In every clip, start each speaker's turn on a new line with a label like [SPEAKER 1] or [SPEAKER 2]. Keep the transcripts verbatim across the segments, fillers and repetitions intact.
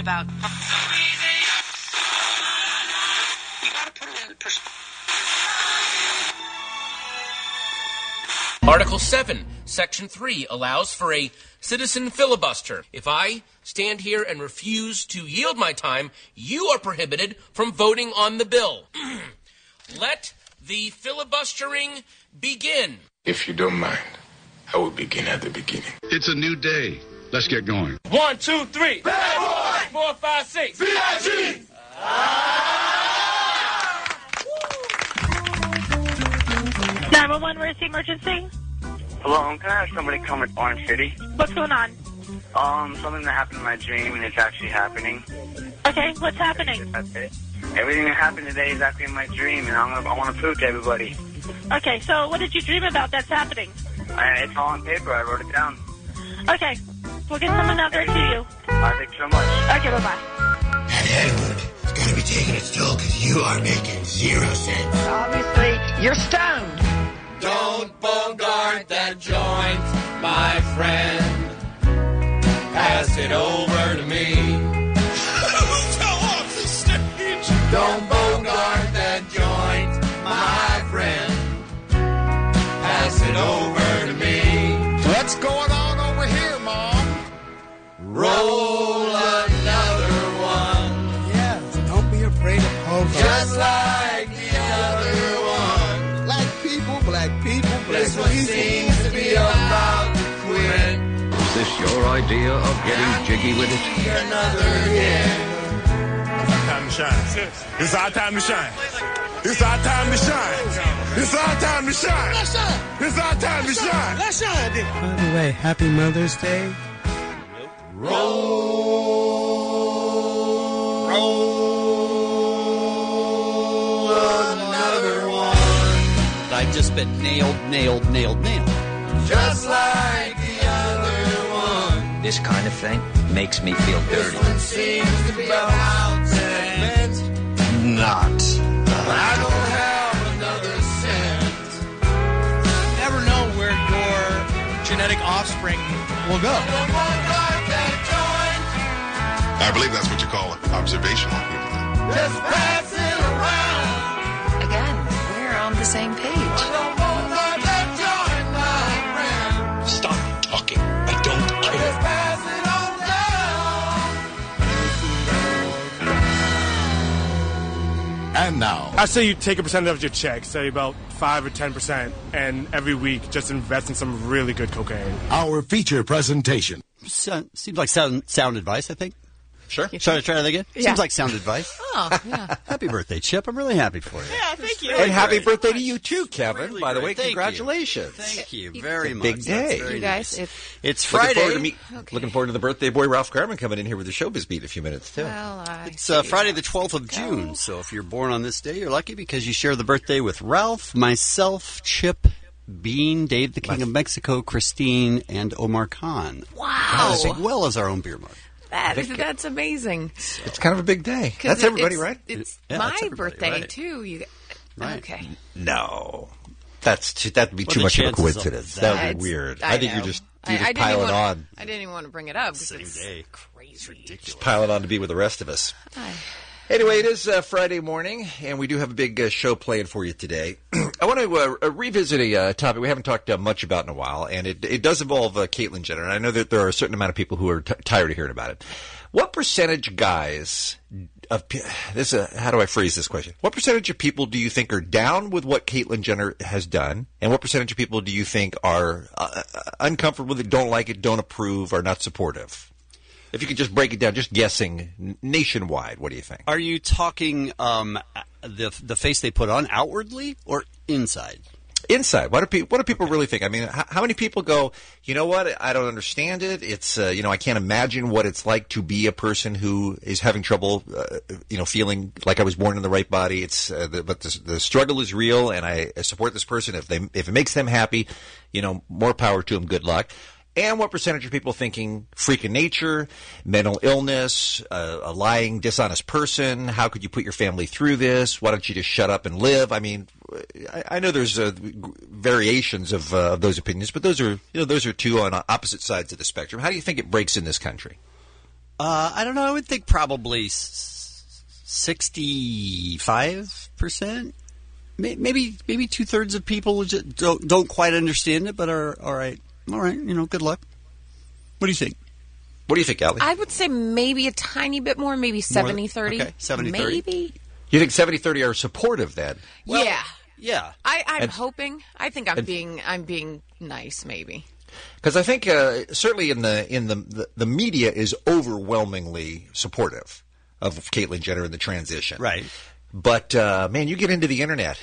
[SPEAKER 1] about.
[SPEAKER 2] You gotta put it in perspective.
[SPEAKER 3] Article seven, Section three allows for a citizen filibuster. If I stand here and refuse to yield my time, you are prohibited from voting on the bill. Let the filibustering begin.
[SPEAKER 4] If you don't mind, I will begin at the beginning.
[SPEAKER 5] It's a new day. Let's get going.
[SPEAKER 3] One, two, three. Bad boy! Four, five, six.
[SPEAKER 4] V I G!
[SPEAKER 6] nine one one, where's the emergency?
[SPEAKER 7] Hello, can I have somebody come with Orange City?
[SPEAKER 6] What's going on?
[SPEAKER 7] Um, something that happened in my dream and it's actually happening.
[SPEAKER 6] Okay, what's happening?
[SPEAKER 7] That's it. Everything that happened today is actually in my dream, and I'm gonna, I want to prove to everybody.
[SPEAKER 6] Okay, so what did you dream about that's happening?
[SPEAKER 7] I, it's all on paper. I wrote it down.
[SPEAKER 6] Okay, we'll get someone out there to you.
[SPEAKER 7] All right, thanks so much.
[SPEAKER 6] Okay, bye-bye.
[SPEAKER 8] And Edward is going to be taking its toll because you are making zero sense.
[SPEAKER 9] Obviously, you're stoned.
[SPEAKER 3] Don't bogart that joint, my friend. Pass it over to me.
[SPEAKER 4] Fell off the stage!
[SPEAKER 3] Don't bogart that joint, my friend. Pass it over to me.
[SPEAKER 4] What's going on over here, Mom?
[SPEAKER 3] Roll another one.
[SPEAKER 8] Yeah, don't be afraid of pogo.
[SPEAKER 3] Just like the other one.
[SPEAKER 8] Black people, black people, black
[SPEAKER 3] This one
[SPEAKER 8] people.
[SPEAKER 3] seems to be about to quit.
[SPEAKER 5] Is this your idea of getting jiggy with it?
[SPEAKER 3] Another hit.
[SPEAKER 4] Time to shine. It's our time to shine. It's our time to shine. It's our time to shine. Let's shine. It's our time to shine. Let's shine.
[SPEAKER 8] By the way, happy Mother's Day.
[SPEAKER 3] Roll. Roll another one.
[SPEAKER 10] I've just been nailed, nailed, nailed, nailed.
[SPEAKER 3] Just like the other one.
[SPEAKER 11] This kind of thing makes me feel dirty.
[SPEAKER 3] This one seems to be about to end.
[SPEAKER 10] Not.
[SPEAKER 3] I don't have another cent.
[SPEAKER 12] You never know where your genetic offspring will go.
[SPEAKER 4] I believe that's what you call observational humor.
[SPEAKER 3] Just pass it around.
[SPEAKER 9] Again, we're on the same page.
[SPEAKER 4] Stop talking. I don't care.
[SPEAKER 3] Pass it on down.
[SPEAKER 4] And now.
[SPEAKER 13] I say you take a percentage of your check, say about five or ten percent, and every week just invest in some really good cocaine.
[SPEAKER 8] Our feature presentation.
[SPEAKER 10] So, seems like sound, sound advice, I think.
[SPEAKER 12] Sure.
[SPEAKER 10] Should I try that again?
[SPEAKER 9] Yeah.
[SPEAKER 10] Seems like sound advice.
[SPEAKER 9] Oh, yeah.
[SPEAKER 10] Happy birthday, Chip. I'm really happy for you.
[SPEAKER 12] Yeah, thank you.
[SPEAKER 14] And happy
[SPEAKER 10] great.
[SPEAKER 14] birthday to you too, Kevin.
[SPEAKER 10] Really
[SPEAKER 14] By the
[SPEAKER 10] great.
[SPEAKER 14] way,
[SPEAKER 10] Thank you.
[SPEAKER 14] congratulations.
[SPEAKER 10] Thank you very
[SPEAKER 14] It's a
[SPEAKER 10] much.
[SPEAKER 14] big day.
[SPEAKER 10] That's very
[SPEAKER 9] You guys,
[SPEAKER 10] nice.
[SPEAKER 9] if,
[SPEAKER 10] It's
[SPEAKER 14] Looking
[SPEAKER 10] Friday.
[SPEAKER 14] forward, to meet,
[SPEAKER 9] Okay.
[SPEAKER 14] looking forward to the birthday boy Ralph Garman coming in here with the showbiz beat in a few minutes too.
[SPEAKER 9] well, I
[SPEAKER 10] It's uh,
[SPEAKER 9] see
[SPEAKER 10] Friday
[SPEAKER 9] how
[SPEAKER 10] the twelfth of
[SPEAKER 9] this
[SPEAKER 10] June,
[SPEAKER 9] goes.
[SPEAKER 10] so if you're born on this day, you're lucky because you share the birthday with Ralph, myself, Chip, Bean, Dave the King of Mexico, Christine, and Omar Khan.
[SPEAKER 9] Wow.
[SPEAKER 10] As well as our own beer mug.
[SPEAKER 9] That is, that's amazing.
[SPEAKER 14] It's kind of a big day.
[SPEAKER 9] 'Cause
[SPEAKER 14] That's
[SPEAKER 9] it-
[SPEAKER 14] everybody,
[SPEAKER 9] it's,
[SPEAKER 14] right?
[SPEAKER 9] It's
[SPEAKER 10] Yeah,
[SPEAKER 9] my
[SPEAKER 10] that's everybody,
[SPEAKER 9] birthday,
[SPEAKER 10] right.
[SPEAKER 9] too. You,
[SPEAKER 10] Right.
[SPEAKER 9] Okay.
[SPEAKER 14] No, that's too, that'd be
[SPEAKER 10] What
[SPEAKER 14] too
[SPEAKER 10] are the
[SPEAKER 14] much of a
[SPEAKER 10] chances of
[SPEAKER 14] coincidence.
[SPEAKER 10] that?
[SPEAKER 14] That would
[SPEAKER 9] It's-
[SPEAKER 14] be weird.
[SPEAKER 9] I
[SPEAKER 14] I, think
[SPEAKER 9] know.
[SPEAKER 14] you're just
[SPEAKER 9] I-
[SPEAKER 14] you're
[SPEAKER 9] I
[SPEAKER 14] just
[SPEAKER 9] didn't
[SPEAKER 14] piling
[SPEAKER 9] even wanna-
[SPEAKER 14] on,
[SPEAKER 9] I didn't even want to bring it up.
[SPEAKER 10] Same
[SPEAKER 9] because
[SPEAKER 10] day.
[SPEAKER 9] Crazy.
[SPEAKER 10] It's ridiculous.
[SPEAKER 14] just piling on to be with the rest of us.
[SPEAKER 9] I-
[SPEAKER 14] Anyway, it is uh, Friday morning, and we do have a big uh, show planned for you today. I want to uh, revisit a uh, topic we haven't talked uh, much about in a while, and it, it does involve uh, Caitlyn Jenner. And I know that there are a certain amount of people who are t- tired of hearing about it. What percentage guys of pe- this? Uh, how do I phrase this question? What percentage of people do you think are down with what Caitlyn Jenner has done, and what percentage of people do you think are uh, uncomfortable with it, don't like it, don't approve, are not supportive? If you could just break it down, just guessing n- nationwide, what do you think?
[SPEAKER 10] Are you talking um, the the face they put on outwardly or inside?
[SPEAKER 14] Inside, what do people what do people really think? I mean, how, how many people go, you know what? I don't understand it. It's uh, you know, I can't imagine what it's like to be a person who is having trouble, uh, you know, feeling like I was born in the right body. It's uh, the, but the, the struggle is real, and I support this person. If they if it makes them happy, you know, more power to them. Good luck. And what percentage of people thinking freak of nature, mental illness, uh, a lying, dishonest person? How could you put your family through this? Why don't you just shut up and live? I mean, I, I know there's uh, variations of, uh, of those opinions, but those are you know those are two on opposite sides of the spectrum. How do you think it breaks in this country?
[SPEAKER 10] Uh, I don't know. I would think probably sixty-five percent. Maybe maybe two thirds of people just don't don't quite understand it, but are all right. All right, you know, good luck. What do you think?
[SPEAKER 14] What do you think, Allie?
[SPEAKER 9] I would say maybe a tiny bit more, maybe seventy thirty.
[SPEAKER 10] Okay, seventy thirty.
[SPEAKER 9] Maybe.
[SPEAKER 14] You think seventy thirty are supportive then?
[SPEAKER 10] Well,
[SPEAKER 9] yeah.
[SPEAKER 10] Yeah.
[SPEAKER 9] I, I'm
[SPEAKER 14] And-
[SPEAKER 9] hoping. I think I'm
[SPEAKER 14] and-
[SPEAKER 9] being I'm being nice, maybe.
[SPEAKER 14] Because I think uh, certainly in the in the, the the media is overwhelmingly supportive of Caitlyn Jenner and the transition.
[SPEAKER 10] Right.
[SPEAKER 14] But uh, man, you get into the internet.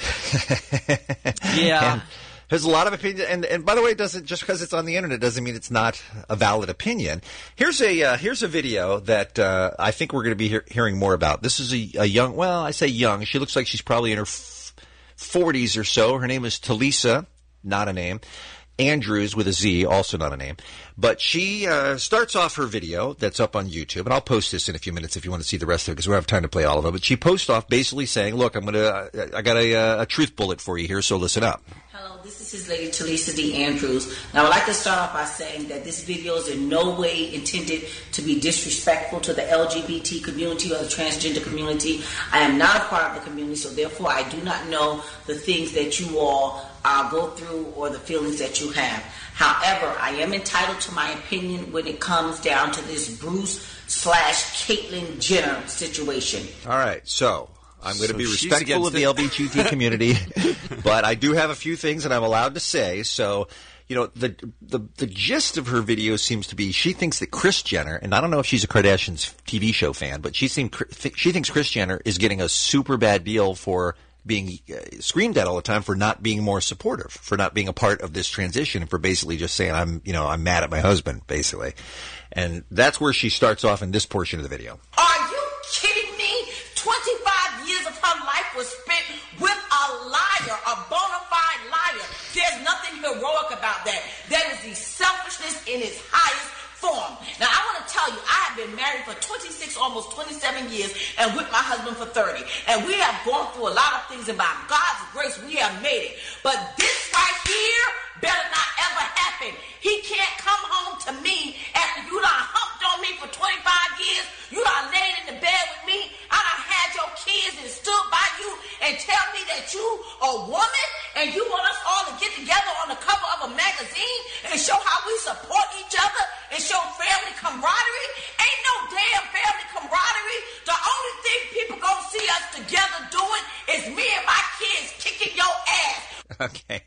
[SPEAKER 10] Yeah.
[SPEAKER 14] And there's a lot of opinion, and and by the way, it doesn't just because it's on the internet doesn't mean it's not a valid opinion. Here's a uh, here's a video that uh, I think we're going to be hear- hearing more about. This is a, a young, well, I say young. She looks like she's probably in her f- forties or so. Her name is Talisa, not a name. Andrews with a Z, also not a name. But she uh, starts off her video that's up on YouTube, and I'll post this in a few minutes if you want to see the rest of it because we don't have time to play all of it. But she posts off basically saying, "Look, I'm gonna, I got a, a truth bullet for you here, so listen up."
[SPEAKER 1] Hello, this is his lady Talisa D. Andrews. Now, I'd like to start off by saying that this video is in no way intended to be disrespectful to the L G B T community or the transgender community. I am not a part of the community, so therefore I do not know the things that you all uh, go through or the feelings that you have. However, I am entitled to my opinion when it comes down to this Bruce slash Caitlyn Jenner situation.
[SPEAKER 14] All right, so I'm going to
[SPEAKER 10] So
[SPEAKER 14] be
[SPEAKER 10] she's
[SPEAKER 14] respectful
[SPEAKER 10] against
[SPEAKER 14] of the
[SPEAKER 10] it.
[SPEAKER 14] L G B T community, but I do have a few things that I'm allowed to say. So, you know, the the the gist of her video seems to be she thinks that Kris Jenner, and I don't know if she's a Kardashians T V show fan, but she seems she thinks Kris Jenner is getting a super bad deal for being uh, screamed at all the time for not being more supportive, for not being a part of this transition, and for basically just saying I'm, you know, I'm mad at my husband, basically. And that's where she starts off in this portion of the video.
[SPEAKER 1] Are you kidding me? twenty-five years of her life was spent with a liar, a bona fide liar. There's nothing heroic about that. That is the selfishness in its highest form. Now, I want to tell you, I have been married for twenty-six, almost twenty-seven years, and with my husband for thirty. And we have gone through a lot of things, and by God's grace, we have made it. But this right here better not ever happen. He can't come home to me after you done humped on me for twenty-five years. You done laid in the bed with me. I done had your kids and stood by you and tell me that you a woman and you want us all to get together on the cover of a magazine and show how we support each other and show family camaraderie. Ain't no damn family camaraderie. The only thing people gonna see us together doing is me and my kids kicking your ass.
[SPEAKER 14] Okay.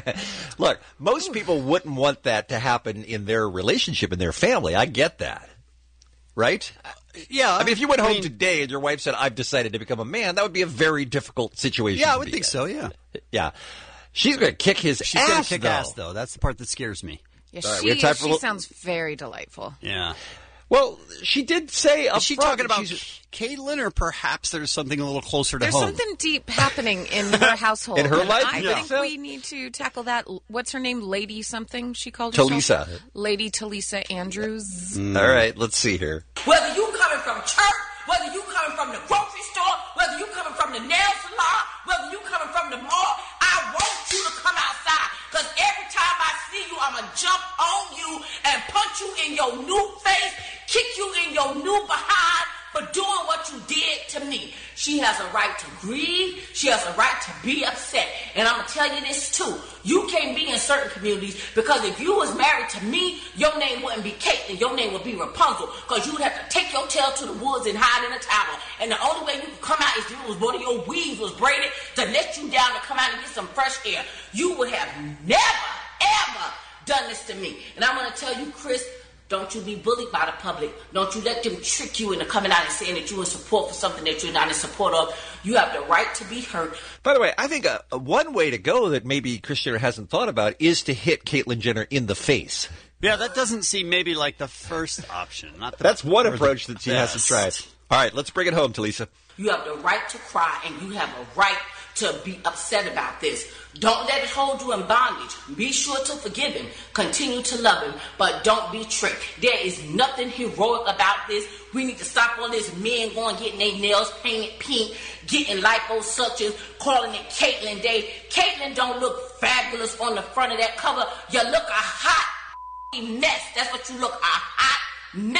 [SPEAKER 14] Look, most people wouldn't want that to happen in their relationship, in their family. I get that. Right?
[SPEAKER 10] Yeah.
[SPEAKER 14] I mean, if you went
[SPEAKER 10] I
[SPEAKER 14] home
[SPEAKER 10] mean-
[SPEAKER 14] today and your wife said, I've decided to become a man, that would be a very difficult situation.
[SPEAKER 10] Yeah, I
[SPEAKER 14] to
[SPEAKER 10] would
[SPEAKER 14] be
[SPEAKER 10] think
[SPEAKER 14] in.
[SPEAKER 10] so, yeah.
[SPEAKER 14] Yeah. She's going to kick his
[SPEAKER 10] She's
[SPEAKER 14] ass,
[SPEAKER 10] going to kick
[SPEAKER 14] though.
[SPEAKER 10] ass, though. That's the part that scares me.
[SPEAKER 9] Yeah,
[SPEAKER 14] All right,
[SPEAKER 9] she,
[SPEAKER 14] we have time for a
[SPEAKER 9] she
[SPEAKER 14] little-
[SPEAKER 9] sounds very delightful.
[SPEAKER 10] Yeah.
[SPEAKER 14] Well, she did say up
[SPEAKER 10] Is she
[SPEAKER 14] front
[SPEAKER 10] talking
[SPEAKER 14] that
[SPEAKER 10] about
[SPEAKER 14] she's-
[SPEAKER 10] Caitlyn, or perhaps there's something a little closer to
[SPEAKER 9] There's
[SPEAKER 10] home?
[SPEAKER 9] something deep happening in her household.
[SPEAKER 14] In her
[SPEAKER 9] and
[SPEAKER 14] life?
[SPEAKER 9] I
[SPEAKER 14] Yeah.
[SPEAKER 9] think
[SPEAKER 14] So?
[SPEAKER 9] we need to tackle that. What's her name? Lady something she called herself?
[SPEAKER 14] Talisa.
[SPEAKER 9] Lady Talisa Andrews.
[SPEAKER 14] All right, let's see here.
[SPEAKER 1] Whether you coming from church, whether you coming from the grocery store, whether you coming from the nail salon, whether you coming from the mall, I want you to come outside. Because every time I see you, I'm going to jump on you and punch you in your new face, kick you in your new behind for doing what you did to me. She has a right to grieve. She has a right to be upset. And I'm going to tell you this too. You can't be in certain communities because if you was married to me, your name wouldn't be Caitlyn. Your name would be Rapunzel because you'd have to take your tail to the woods and hide in a tower. And the only way you could come out is if it was one of your weaves was braided to let you down to come out and get some fresh air. You would have never, ever done this to me. And I'm going to tell you, Chris, don't you be bullied by the public. Don't you let them trick you into coming out and saying that you're in support for something that you're not in support of. You have the right to be hurt.
[SPEAKER 14] By the way, I think uh, one way to go that maybe Kris Jenner hasn't thought about is to hit Caitlyn Jenner in the face.
[SPEAKER 10] Yeah, that doesn't seem maybe like the first option. Not the,
[SPEAKER 14] That's one
[SPEAKER 10] or the
[SPEAKER 14] approach that she hasn't
[SPEAKER 10] best.
[SPEAKER 14] tried. All right, let's bring it home, Talisa.
[SPEAKER 1] You have the right to cry and you have a right to be upset about this. Don't let it hold you in bondage. Be sure to forgive him. Continue to love him, but don't be tricked. There is nothing heroic about this. We need to stop all this men going getting their nails painted pink, getting liposuctions, calling it Caitlyn Day. Caitlyn don't look fabulous on the front of that cover. You look a hot mess. That's what you look, a hot mess.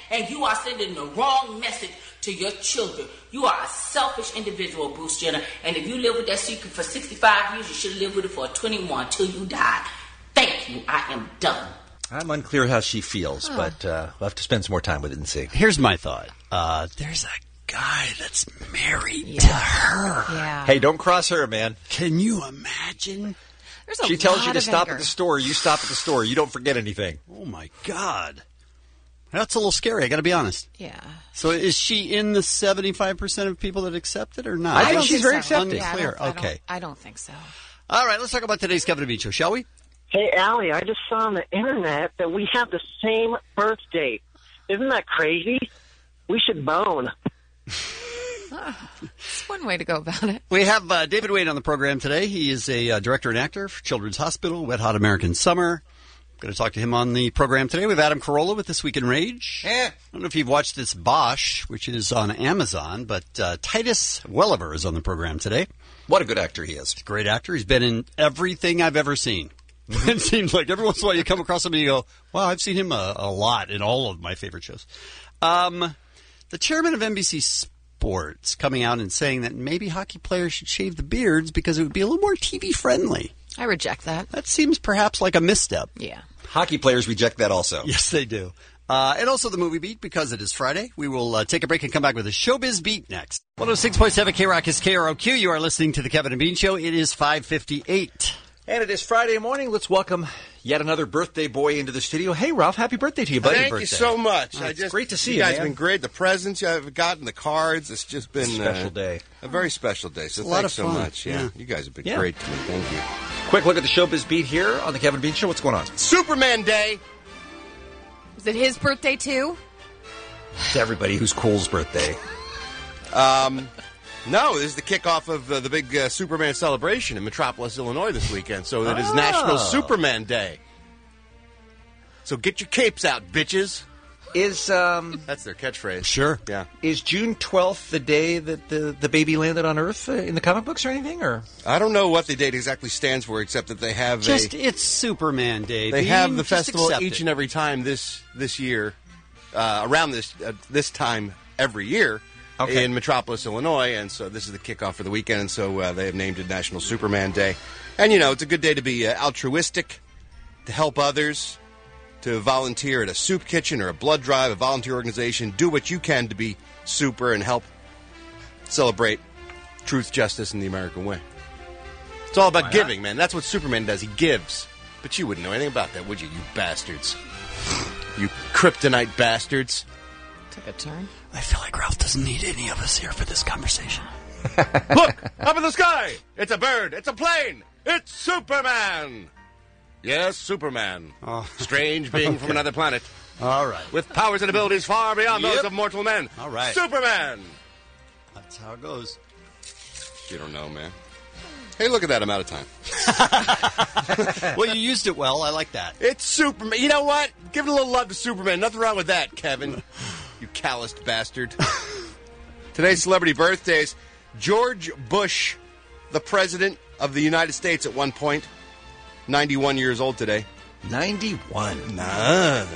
[SPEAKER 1] And you are sending the wrong message to your children. You are a selfish individual, Bruce Jenner. And if you live with that secret for sixty-five years, you should have lived with it for twenty-one till you died. Thank you. I am done.
[SPEAKER 14] I'm unclear how she feels,
[SPEAKER 9] Oh.
[SPEAKER 14] but uh, we'll have to spend some more time with it and see.
[SPEAKER 10] Here's my thought. Uh, there's a guy that's married to her.
[SPEAKER 9] Yeah.
[SPEAKER 14] Hey, don't cross her, man.
[SPEAKER 10] Can you imagine?
[SPEAKER 9] There's a
[SPEAKER 14] She tells
[SPEAKER 9] lot
[SPEAKER 14] you to
[SPEAKER 9] of
[SPEAKER 14] stop
[SPEAKER 9] anger.
[SPEAKER 14] at the store. You stop at the store. You don't forget anything.
[SPEAKER 10] Oh, my God. That's a little scary, I got to be honest.
[SPEAKER 9] Yeah.
[SPEAKER 10] So is she in the seventy-five percent of people that accept it or not?
[SPEAKER 14] I think
[SPEAKER 9] don't
[SPEAKER 14] she's
[SPEAKER 9] think
[SPEAKER 14] very
[SPEAKER 9] so.
[SPEAKER 14] accepting.
[SPEAKER 9] Yeah, I
[SPEAKER 10] Unclear.
[SPEAKER 9] don't- I don't-
[SPEAKER 10] Okay.
[SPEAKER 9] I don't think so.
[SPEAKER 10] All right, let's talk about today's Kevin and Bean Show, shall we?
[SPEAKER 15] Hey, Allie, I just saw on the internet that we have the same birth date. Isn't that crazy? We should bone.
[SPEAKER 9] It's one way to go about it.
[SPEAKER 10] We have uh, David Wade on the program today. He is a uh, director and actor for Children's Hospital, Wet Hot American Summer. Going to talk to him on the program today. We have Adam Carolla with This Week in Rage.
[SPEAKER 14] Eh.
[SPEAKER 10] I don't know if you've watched this Bosch, which is on Amazon, but uh, Titus Welliver is on the program today.
[SPEAKER 14] What a good actor he is.
[SPEAKER 10] Great actor. He's been in everything I've ever seen. It seems like every once in a while you come across him and you go, wow, I've seen him a, a lot in all of my favorite shows. Um, the chairman of N B C Sports coming out and saying that maybe hockey players should shave the beards because it would be a little more T V friendly.
[SPEAKER 9] I reject that.
[SPEAKER 10] That seems perhaps like a misstep.
[SPEAKER 9] Yeah.
[SPEAKER 14] Hockey players reject that also.
[SPEAKER 10] Yes, they do. Uh, and also the movie beat because it is Friday. We will uh, take a break and come back with a showbiz beat next. one oh six point seven K-Rock is K R O Q. You are listening to the Kevin and Bean Show. It is five fifty-eight.
[SPEAKER 14] And it is Friday morning. Let's welcome yet another birthday boy into the studio. Hey, Ralph, happy birthday to you, buddy.
[SPEAKER 16] Thank
[SPEAKER 14] birthday.
[SPEAKER 16] you so much.
[SPEAKER 14] Oh,
[SPEAKER 16] I
[SPEAKER 14] it's
[SPEAKER 16] just,
[SPEAKER 14] great to see you,
[SPEAKER 16] you guys
[SPEAKER 14] man.
[SPEAKER 16] have been great. The presents I've gotten, the cards. It's just been
[SPEAKER 14] Special
[SPEAKER 16] uh,
[SPEAKER 14] day.
[SPEAKER 16] A very special day. So
[SPEAKER 10] It's a lot
[SPEAKER 16] thanks
[SPEAKER 10] of
[SPEAKER 16] so
[SPEAKER 10] fun.
[SPEAKER 16] much. Yeah.
[SPEAKER 10] Yeah.
[SPEAKER 16] You guys have been
[SPEAKER 14] Yeah.
[SPEAKER 16] great to me. Thank you.
[SPEAKER 14] Quick look at the showbiz beat here on the Kevin and Bean Show. What's going on?
[SPEAKER 16] Superman Day.
[SPEAKER 9] Is it his birthday, too?
[SPEAKER 14] It's everybody who's cool's birthday.
[SPEAKER 16] Um, no, this is the kickoff of uh, the big uh, Superman celebration in Metropolis, Illinois this weekend. So it is
[SPEAKER 14] Oh.
[SPEAKER 16] National Superman Day. So get your capes out, bitches.
[SPEAKER 14] Is um
[SPEAKER 16] That's their catchphrase.
[SPEAKER 10] Sure.
[SPEAKER 16] Yeah.
[SPEAKER 14] is June twelfth the day that the, the baby landed on Earth uh, in the comic books or anything? Or
[SPEAKER 16] I don't know what the date exactly stands for, except that they have
[SPEAKER 10] Just,
[SPEAKER 16] a,
[SPEAKER 10] it's Superman Day.
[SPEAKER 16] they
[SPEAKER 10] Bean.
[SPEAKER 16] have the
[SPEAKER 10] Just
[SPEAKER 16] festival
[SPEAKER 10] accept
[SPEAKER 16] each
[SPEAKER 10] it.
[SPEAKER 16] and every time this this year, uh, around this uh, this time every year
[SPEAKER 14] Okay.
[SPEAKER 16] in Metropolis, Illinois, and so this is the kickoff for the weekend, and so uh, they have named it National Superman Day. And you know, it's a good day to be uh, altruistic, to help others, to volunteer at a soup kitchen or a blood drive, a volunteer organization. Do what you can to be super and help celebrate truth, justice, and the American way. It's all about giving, man. That's what Superman does. He gives. But you wouldn't know anything about that, would you, you bastards? You kryptonite bastards.
[SPEAKER 9] Took a turn.
[SPEAKER 10] I feel like Ralph doesn't need any of us here for this conversation.
[SPEAKER 16] Look! Up in the sky! It's a bird! It's a plane! It's Superman! Yes, Superman.
[SPEAKER 10] Oh.
[SPEAKER 16] Strange being
[SPEAKER 10] Okay.
[SPEAKER 16] from another planet.
[SPEAKER 10] All right.
[SPEAKER 16] With powers and abilities far beyond
[SPEAKER 10] Yep.
[SPEAKER 16] those of mortal men.
[SPEAKER 10] All right.
[SPEAKER 16] Superman!
[SPEAKER 10] That's how it goes.
[SPEAKER 16] You don't know, man. Hey, look at that. I'm out of time.
[SPEAKER 10] Well, you used it well. I like that.
[SPEAKER 16] It's Superman. You know what? Give it a little love to Superman. Nothing wrong with that, Kevin. You calloused bastard. Today's celebrity birthdays. George Bush, the President of the United States at one point. ninety-one years old today.
[SPEAKER 14] ninety-one.
[SPEAKER 16] Nah.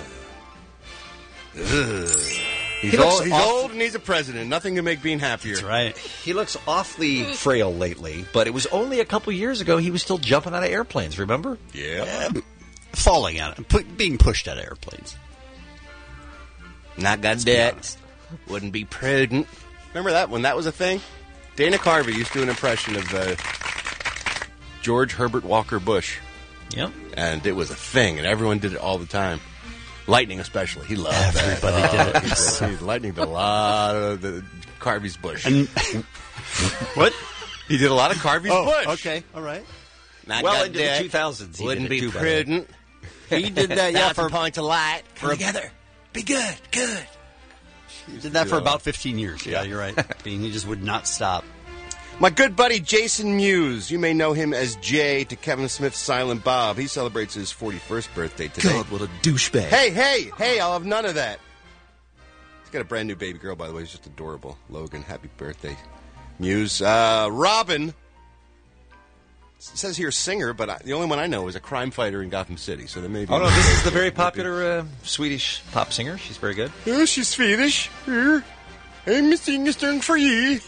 [SPEAKER 16] Ugh. He's,
[SPEAKER 14] He looks
[SPEAKER 16] old, he's
[SPEAKER 14] awful-
[SPEAKER 16] old and he's a president. Nothing can make Bean happier.
[SPEAKER 10] That's right.
[SPEAKER 14] He looks awfully frail lately, but it was only a couple years ago he was still jumping out of airplanes, remember?
[SPEAKER 16] Yeah.
[SPEAKER 10] Falling out of pu- being pushed out of airplanes.
[SPEAKER 16] Not got
[SPEAKER 10] be
[SPEAKER 16] that.
[SPEAKER 10] honest.
[SPEAKER 16] Wouldn't be prudent. Remember that when that was a thing? Dana Carvey used to do an impression of uh, George Herbert Walker Bush.
[SPEAKER 14] Yep.
[SPEAKER 16] And it was a thing, and everyone did it all the time. Lightning especially. He loved
[SPEAKER 10] Everybody
[SPEAKER 16] that.
[SPEAKER 10] did it.
[SPEAKER 16] He did. He- Lightning did a lot of the Carvey's Bush.
[SPEAKER 10] And what?
[SPEAKER 16] He did a lot of Carvey's
[SPEAKER 10] Oh,
[SPEAKER 16] Bush.
[SPEAKER 10] okay. All right.
[SPEAKER 16] Not
[SPEAKER 14] Well
[SPEAKER 16] got
[SPEAKER 14] into the
[SPEAKER 16] that.
[SPEAKER 14] two thousands, he
[SPEAKER 16] Wouldn't
[SPEAKER 14] did it
[SPEAKER 16] be
[SPEAKER 14] too, by the way.
[SPEAKER 16] prudent.
[SPEAKER 10] He did that, yeah,
[SPEAKER 16] Thousand
[SPEAKER 10] for,
[SPEAKER 16] points of light.
[SPEAKER 10] for
[SPEAKER 16] Come
[SPEAKER 10] a-
[SPEAKER 16] together. Be good. Good.
[SPEAKER 10] he did that for about fifteen years. Yeah, you're right. Being he just would not stop.
[SPEAKER 16] My good buddy Jason Mewes. You may know him as Jay to Kevin Smith's Silent Bob. He celebrates his forty-first birthday today.
[SPEAKER 14] God, what a douchebag.
[SPEAKER 16] Hey, hey, hey, I'll have none of that. He's got a brand new baby girl, by the way. He's just adorable. Logan, happy birthday. Muse. Uh, Robin. It says here singer, but I, the only one I know is a crime fighter in Gotham City. So there may be.
[SPEAKER 14] Oh no, this is the very popular uh, Swedish pop singer. She's very good.
[SPEAKER 16] Oh, she's Swedish. Here, I'm singing a song for you.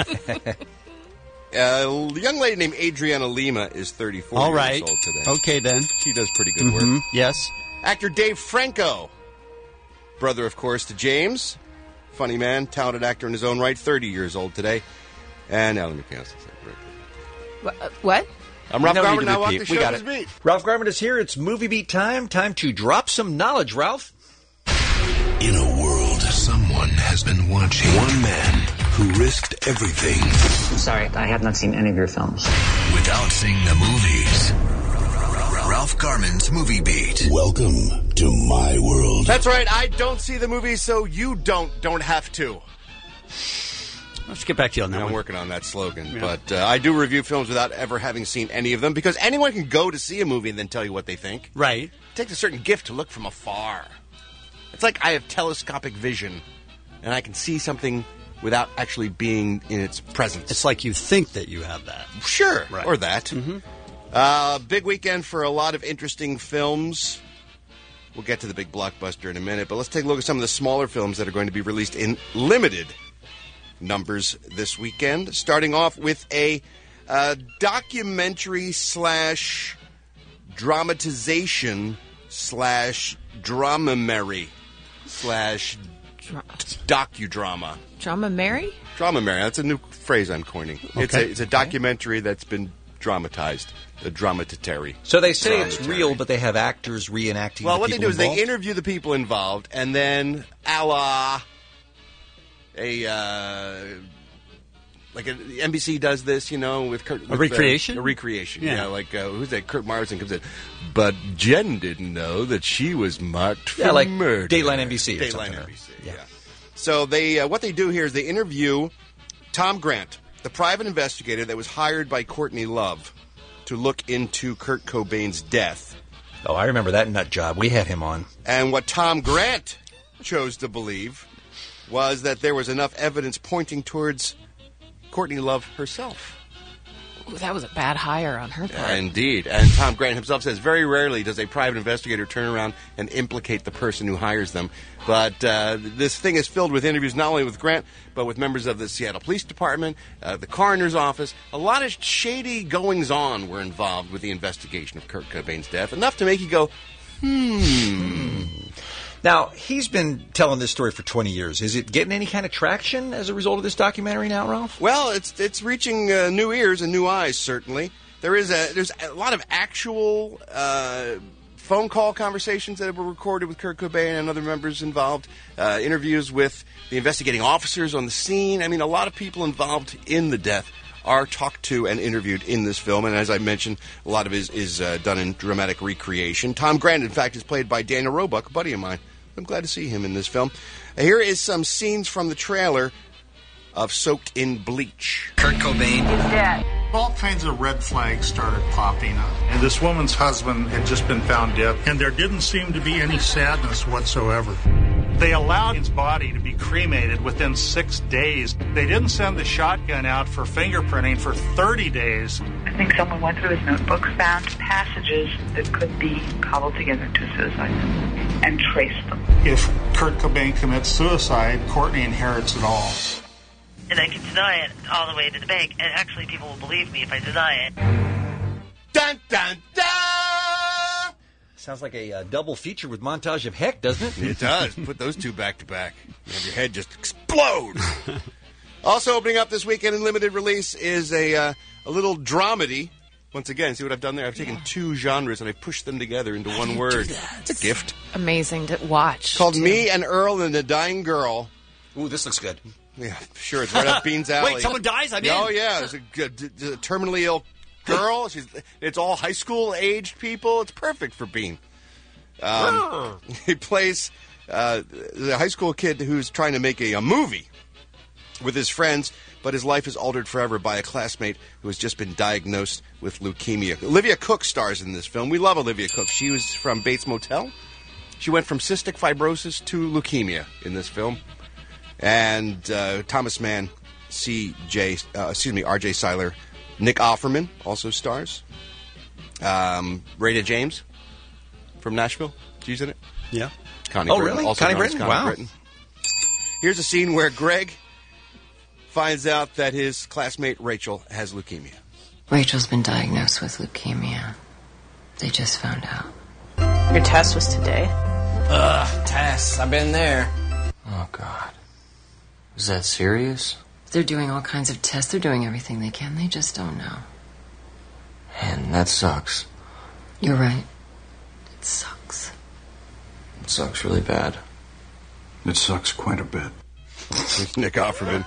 [SPEAKER 16] A young lady named Adriana Lima is thirty-four
[SPEAKER 10] All
[SPEAKER 16] years
[SPEAKER 10] right.
[SPEAKER 16] old today.
[SPEAKER 10] Okay, then.
[SPEAKER 16] She does pretty good
[SPEAKER 10] Mhm.
[SPEAKER 16] work.
[SPEAKER 10] Yes.
[SPEAKER 16] Actor Dave Franco, brother, of course, to James. Funny man, talented actor in his own right, thirty years old today. And Alan McCann.
[SPEAKER 9] What?
[SPEAKER 16] I'm Ralph
[SPEAKER 14] No
[SPEAKER 16] Garman,
[SPEAKER 14] need to
[SPEAKER 16] now walk
[SPEAKER 14] repeat.
[SPEAKER 16] the
[SPEAKER 14] We
[SPEAKER 16] show
[SPEAKER 14] got
[SPEAKER 16] his
[SPEAKER 14] it.
[SPEAKER 16] beat.
[SPEAKER 14] Ralph Garman is here. It's Movie Beat time. Time to drop some knowledge, Ralph.
[SPEAKER 17] In a world, someone has been watching. One man who risked everything.
[SPEAKER 11] I'm sorry, I have not seen any of your films.
[SPEAKER 17] Without seeing the movies. Ralph Garman's Movie Beat. Welcome to my world.
[SPEAKER 16] That's right. I don't see the movies, so you don't don't have to.
[SPEAKER 10] Let's get back to you on that
[SPEAKER 16] I'm
[SPEAKER 10] one.
[SPEAKER 16] working on that slogan.
[SPEAKER 10] Yeah.
[SPEAKER 16] But uh, I do review films without ever having seen any of them because anyone can go to see a movie and then tell you what they think.
[SPEAKER 10] Right.
[SPEAKER 16] It takes a certain gift to look from afar. It's like I have telescopic vision and I can see something without actually being in its presence.
[SPEAKER 10] It's like you think that you have that.
[SPEAKER 16] Sure,
[SPEAKER 10] Right.
[SPEAKER 16] or that.
[SPEAKER 10] Mhm.
[SPEAKER 16] Uh, big weekend for a lot of interesting films. We'll get to the big blockbuster in a minute, but let's take a look at some of the smaller films that are going to be released in limited numbers this weekend. Starting off with a uh, documentary slash dramatization slash dramamary slash docudrama.
[SPEAKER 9] Drama Mary?
[SPEAKER 16] Dramamary. That's a new phrase I'm coining. It's a
[SPEAKER 10] Okay.
[SPEAKER 16] it's a documentary that's been dramatized. The dramatitary.
[SPEAKER 14] So they say it's
[SPEAKER 16] Dramatitary.
[SPEAKER 14] real, but they have actors reenacting.
[SPEAKER 16] Well,
[SPEAKER 14] the
[SPEAKER 16] what they
[SPEAKER 14] people
[SPEAKER 16] do is they
[SPEAKER 14] involved?
[SPEAKER 16] interview the people involved, and then a la a uh, like a, N B C does this, you know, with Kurt.
[SPEAKER 10] A
[SPEAKER 16] with,
[SPEAKER 10] recreation?
[SPEAKER 16] Uh, a recreation.
[SPEAKER 10] Yeah.
[SPEAKER 16] Yeah, like uh, who's that? Kurt Marsden comes in, but Jen didn't know that she was marked for
[SPEAKER 14] Yeah, like
[SPEAKER 16] murder.
[SPEAKER 14] Dateline N B C or
[SPEAKER 16] Dateline
[SPEAKER 14] something.
[SPEAKER 16] N B C. Yeah. So they uh, what they do here is they interview Tom Grant, the private investigator that was hired by Courtney Love to look into Kurt Cobain's death.
[SPEAKER 14] Oh, I remember that nut job. We had him on.
[SPEAKER 16] And what Tom Grant chose to believe was that there was enough evidence pointing towards Courtney Love herself.
[SPEAKER 9] Ooh, that was a bad hire on her part.
[SPEAKER 16] Uh, indeed. And Tom Grant himself says very rarely does a private investigator turn around and implicate the person who hires them. But uh, this thing is filled with interviews not only with Grant, but with members of the Seattle Police Department, uh, the coroner's office. A lot of shady goings-on were involved with the investigation of Kurt Cobain's death. Enough to make you go, hmm...
[SPEAKER 14] Now, he's been telling this story for twenty years. Is it getting any kind of traction as a result of this documentary now, Ralph?
[SPEAKER 16] Well, it's it's reaching uh, new ears and new eyes. Certainly, there is a there's a lot of actual uh, phone call conversations that were recorded with Kurt Cobain and other members involved. Uh, interviews with the investigating officers on the scene. I mean, a lot of people involved in the death are talked to and interviewed in this film. And as I mentioned, a lot of it is, is uh, done in dramatic recreation. Tom Grant, in fact, is played by Daniel Roebuck, a buddy of mine. I'm glad to see him in this film. Here is some scenes from the trailer of Soaked in Bleach.
[SPEAKER 11] Kurt Cobain
[SPEAKER 6] is dead.
[SPEAKER 18] All kinds of red flags started popping up. And this woman's husband had just been found dead, and there didn't seem to be any sadness whatsoever. They allowed his body to be cremated within six days. They didn't send the shotgun out for fingerprinting for thirty days.
[SPEAKER 19] I think someone went through his notebooks, found passages that could be cobbled together to suicide and traced them.
[SPEAKER 18] If Kurt Cobain commits suicide, Courtney inherits it all.
[SPEAKER 20] And I can deny it all the way to the bank, and actually people will believe me if I deny it.
[SPEAKER 16] Dun, dun, dun!
[SPEAKER 14] Sounds like a uh, double feature with montage of heck, doesn't it?
[SPEAKER 16] It does. Put those two back to back. You have your head just explode. Also opening up this weekend in limited release is a uh, a little dramedy. Once again, see what I've done there? I've taken yeah. two genres and I've pushed them together into
[SPEAKER 9] How
[SPEAKER 16] one
[SPEAKER 9] do you
[SPEAKER 16] word.
[SPEAKER 9] do that?
[SPEAKER 16] It's a gift.
[SPEAKER 9] Amazing to watch.
[SPEAKER 16] Called
[SPEAKER 9] too.
[SPEAKER 16] Me and Earl and the Dying Girl.
[SPEAKER 14] Ooh, this looks good.
[SPEAKER 16] Yeah, sure. It's right up Bean's alley.
[SPEAKER 10] Wait, someone dies? I'm in.
[SPEAKER 16] Oh, yeah. There's a, a, a terminally ill girl. She's. It's all high school aged people. It's perfect for Bean. Um, he plays uh, the high school kid who's trying to make a, a movie with his friends, but his life is altered forever by a classmate who has just been diagnosed with leukemia. Olivia Cook stars in this film. We love Olivia Cook. She was from Bates Motel. She went from cystic fibrosis to leukemia in this film. And uh, Thomas Mann, C J, uh, excuse me, R J Seiler Nick Offerman also stars. Um, Rita James from Nashville. She's in it.
[SPEAKER 10] Yeah.
[SPEAKER 16] Connie
[SPEAKER 14] Oh,
[SPEAKER 16] Britton,
[SPEAKER 14] really?
[SPEAKER 16] also
[SPEAKER 14] Connie
[SPEAKER 16] known as
[SPEAKER 14] Britton?
[SPEAKER 16] Connie
[SPEAKER 14] Wow.
[SPEAKER 16] Britton. Here's a scene where Greg finds out that his classmate Rachel has leukemia.
[SPEAKER 21] Rachel's been diagnosed with leukemia. They just found out.
[SPEAKER 22] Your test was today?
[SPEAKER 11] Ugh, Tess, I've been there. Oh, God. Is that serious?
[SPEAKER 21] They're doing all kinds of tests. They're doing everything they can. They just don't know.
[SPEAKER 11] Man, that sucks.
[SPEAKER 21] You're right. It sucks.
[SPEAKER 11] It sucks really bad.
[SPEAKER 5] It sucks quite a bit.
[SPEAKER 16] Nick Offerman.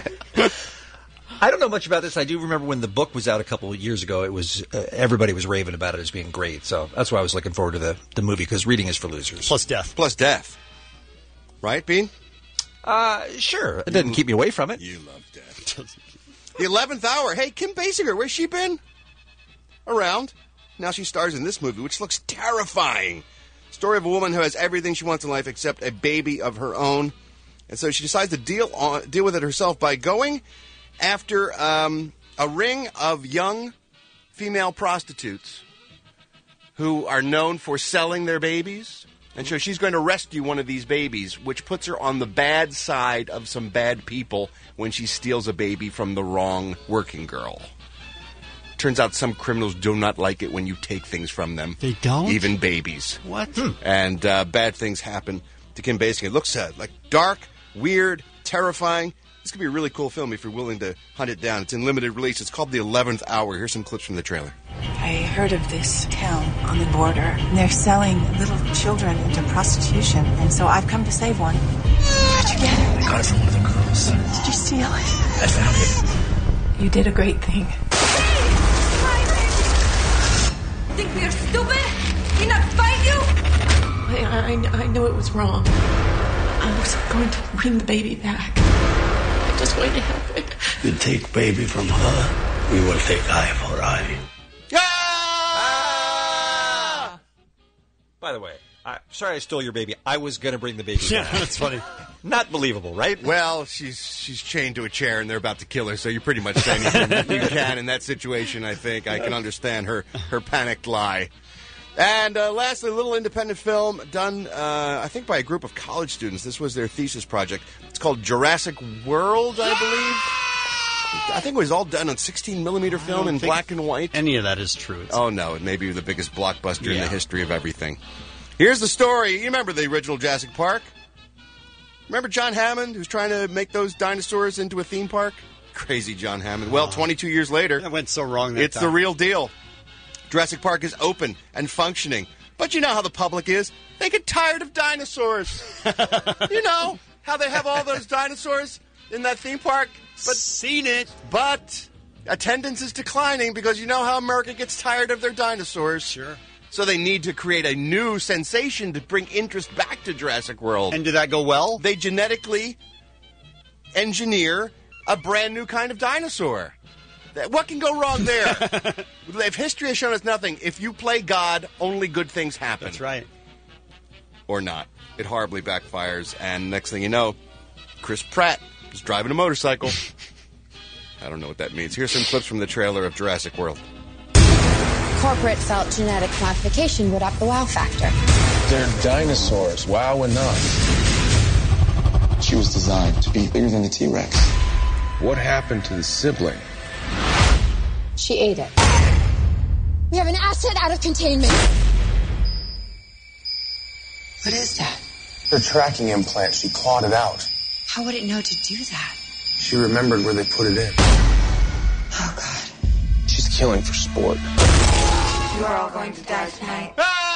[SPEAKER 14] I don't know much about this. I do remember when the book was out a couple of years ago. It was uh, everybody was raving about it as being great. So that's why I was looking forward to the, the movie, because reading is for losers.
[SPEAKER 10] Plus death.
[SPEAKER 16] Plus death. Right, Bean?
[SPEAKER 14] Uh, sure. It doesn't keep me away from it.
[SPEAKER 16] You love death. The eleventh Hour. Hey, Kim Basinger, where's she been? Around. Now she stars in this movie, which looks terrifying. Story of a woman who has everything she wants in life except a baby of her own. And so she decides to deal on, deal with it herself by going after um, a ring of young female prostitutes who are known for selling their babies. And so she's going to rescue one of these babies, which puts her on the bad side of some bad people when she steals a baby from the wrong working girl. Turns out some criminals do not like it when you take things from them.
[SPEAKER 10] They don't?
[SPEAKER 16] Even babies.
[SPEAKER 10] What?
[SPEAKER 16] And uh, bad things happen to Kim Basinger. It looks uh, like dark, weird, terrifying. This could be a really cool film if you're willing to hunt it down. It's in limited release. It's called The eleventh Hour. Here's some clips from the trailer.
[SPEAKER 23] I heard of this town on the border. And they're selling little children into prostitution. And so I've come to save one. Where'd you get it?
[SPEAKER 11] I got it from one of the girls.
[SPEAKER 23] Did you steal it?
[SPEAKER 11] I found it.
[SPEAKER 23] You did a great thing.
[SPEAKER 1] Think we are stupid? Did not fight you?
[SPEAKER 23] I, I, I knew it was wrong. I was going to bring the baby back. I just wanted to help it.
[SPEAKER 8] You take baby from her, we will take eye for eye.
[SPEAKER 16] Ah!
[SPEAKER 14] By the way, I, sorry I stole your baby. I was going to bring the baby
[SPEAKER 10] Yeah,
[SPEAKER 14] back.
[SPEAKER 10] that's funny.
[SPEAKER 14] Not believable, right?
[SPEAKER 16] Well, she's she's chained to a chair and they're about to kill her, so you pretty much say anything you can in that situation, I think. I can understand her, her panicked lie. And uh, lastly, a little independent film done, uh, I think, by a group of college students. This was their thesis project. It's called Jurassic World, I believe. I think it was all done on sixteen millimeter film in black and white.
[SPEAKER 10] Any of that is true. It's
[SPEAKER 16] Oh, no, it may be the biggest blockbuster in
[SPEAKER 10] Yeah.
[SPEAKER 16] the history of everything. Here's the story. You remember the original Jurassic Park? Remember John Hammond, who's trying to make those dinosaurs into a theme park? Crazy John Hammond. Well, twenty-two years later,
[SPEAKER 10] That went so wrong that
[SPEAKER 16] it's
[SPEAKER 10] time.
[SPEAKER 16] the real deal. Jurassic Park is open and functioning. But you know how the public is. They get tired of dinosaurs. You know how they have all those dinosaurs in that theme park? But
[SPEAKER 10] Seen it.
[SPEAKER 16] But attendance is declining because you know how America gets tired of their dinosaurs.
[SPEAKER 10] Sure.
[SPEAKER 16] So they need to create a new sensation to bring interest back to Jurassic World.
[SPEAKER 10] And did that go well?
[SPEAKER 16] They genetically engineer a brand new kind of dinosaur. That- What can go wrong there? If history has shown us nothing, if you play God, only good things happen.
[SPEAKER 10] That's right.
[SPEAKER 16] Or not. It horribly backfires, and next thing you know, Chris Pratt is driving a motorcycle. I don't know what that means. Here's some clips from the trailer of Jurassic World.
[SPEAKER 24] Corporate felt genetic modification would up the wow factor.
[SPEAKER 25] They're dinosaurs. Wow enough. She was designed to be bigger than the T-Rex. What happened to the sibling?
[SPEAKER 24] She ate it. We have an asset out of containment. What is that?
[SPEAKER 25] Her tracking implant. She clawed it out.
[SPEAKER 24] How would it know to do that?
[SPEAKER 25] She remembered where they put it in.
[SPEAKER 24] Oh, God.
[SPEAKER 25] She's killing for sport.
[SPEAKER 24] You are all going to die tonight.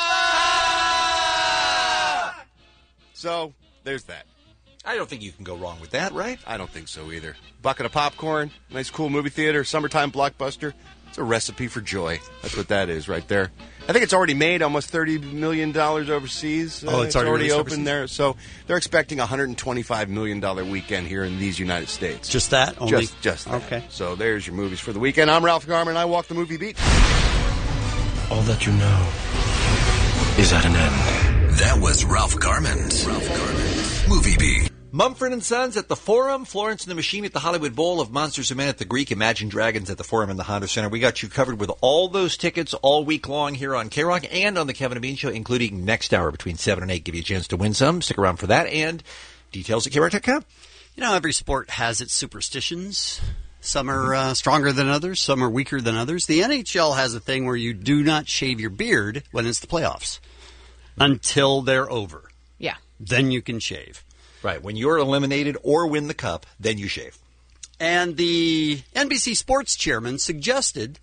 [SPEAKER 16] So, there's that.
[SPEAKER 14] I don't think you can go wrong with that, right?
[SPEAKER 16] I don't think so either. Bucket of popcorn, nice cool movie theater, summertime blockbuster. It's a recipe for joy. That's what that is right there. I think it's already made almost thirty million dollars overseas.
[SPEAKER 10] Oh,
[SPEAKER 16] Uh,
[SPEAKER 10] it's already released
[SPEAKER 16] open
[SPEAKER 10] overseas?
[SPEAKER 16] there. So they're expecting a one hundred twenty-five million dollars weekend here in these United States.
[SPEAKER 10] Just that? Only?
[SPEAKER 16] Just, just that.
[SPEAKER 10] Okay.
[SPEAKER 16] So there's your movies for the weekend. I'm Ralph Garman. I walk the movie beat.
[SPEAKER 11] All that you know is at an end.
[SPEAKER 17] That was Ralph Garman's Ralph Garman Movie Beat.
[SPEAKER 14] Mumford and Sons at the Forum, Florence and the Machine at the Hollywood Bowl, of Monsters of Men at the Greek, Imagine Dragons at the Forum and the Honda Center. We got you covered with all those tickets all week long here on K-Rock and on the Kevin and Bean Show, including next hour between seven and eight. Give you a chance to win some. Stick around for that, and details at K Rock dot com.
[SPEAKER 10] You know, every sport has its superstitions. Some are uh, stronger than others. Some are weaker than others. The N H L has a thing where you do not shave your beard when it's the playoffs until they're over.
[SPEAKER 9] Yeah.
[SPEAKER 10] Then you can shave.
[SPEAKER 14] Right. When you're eliminated or win the cup, then you shave.
[SPEAKER 10] And the N B C Sports chairman suggested,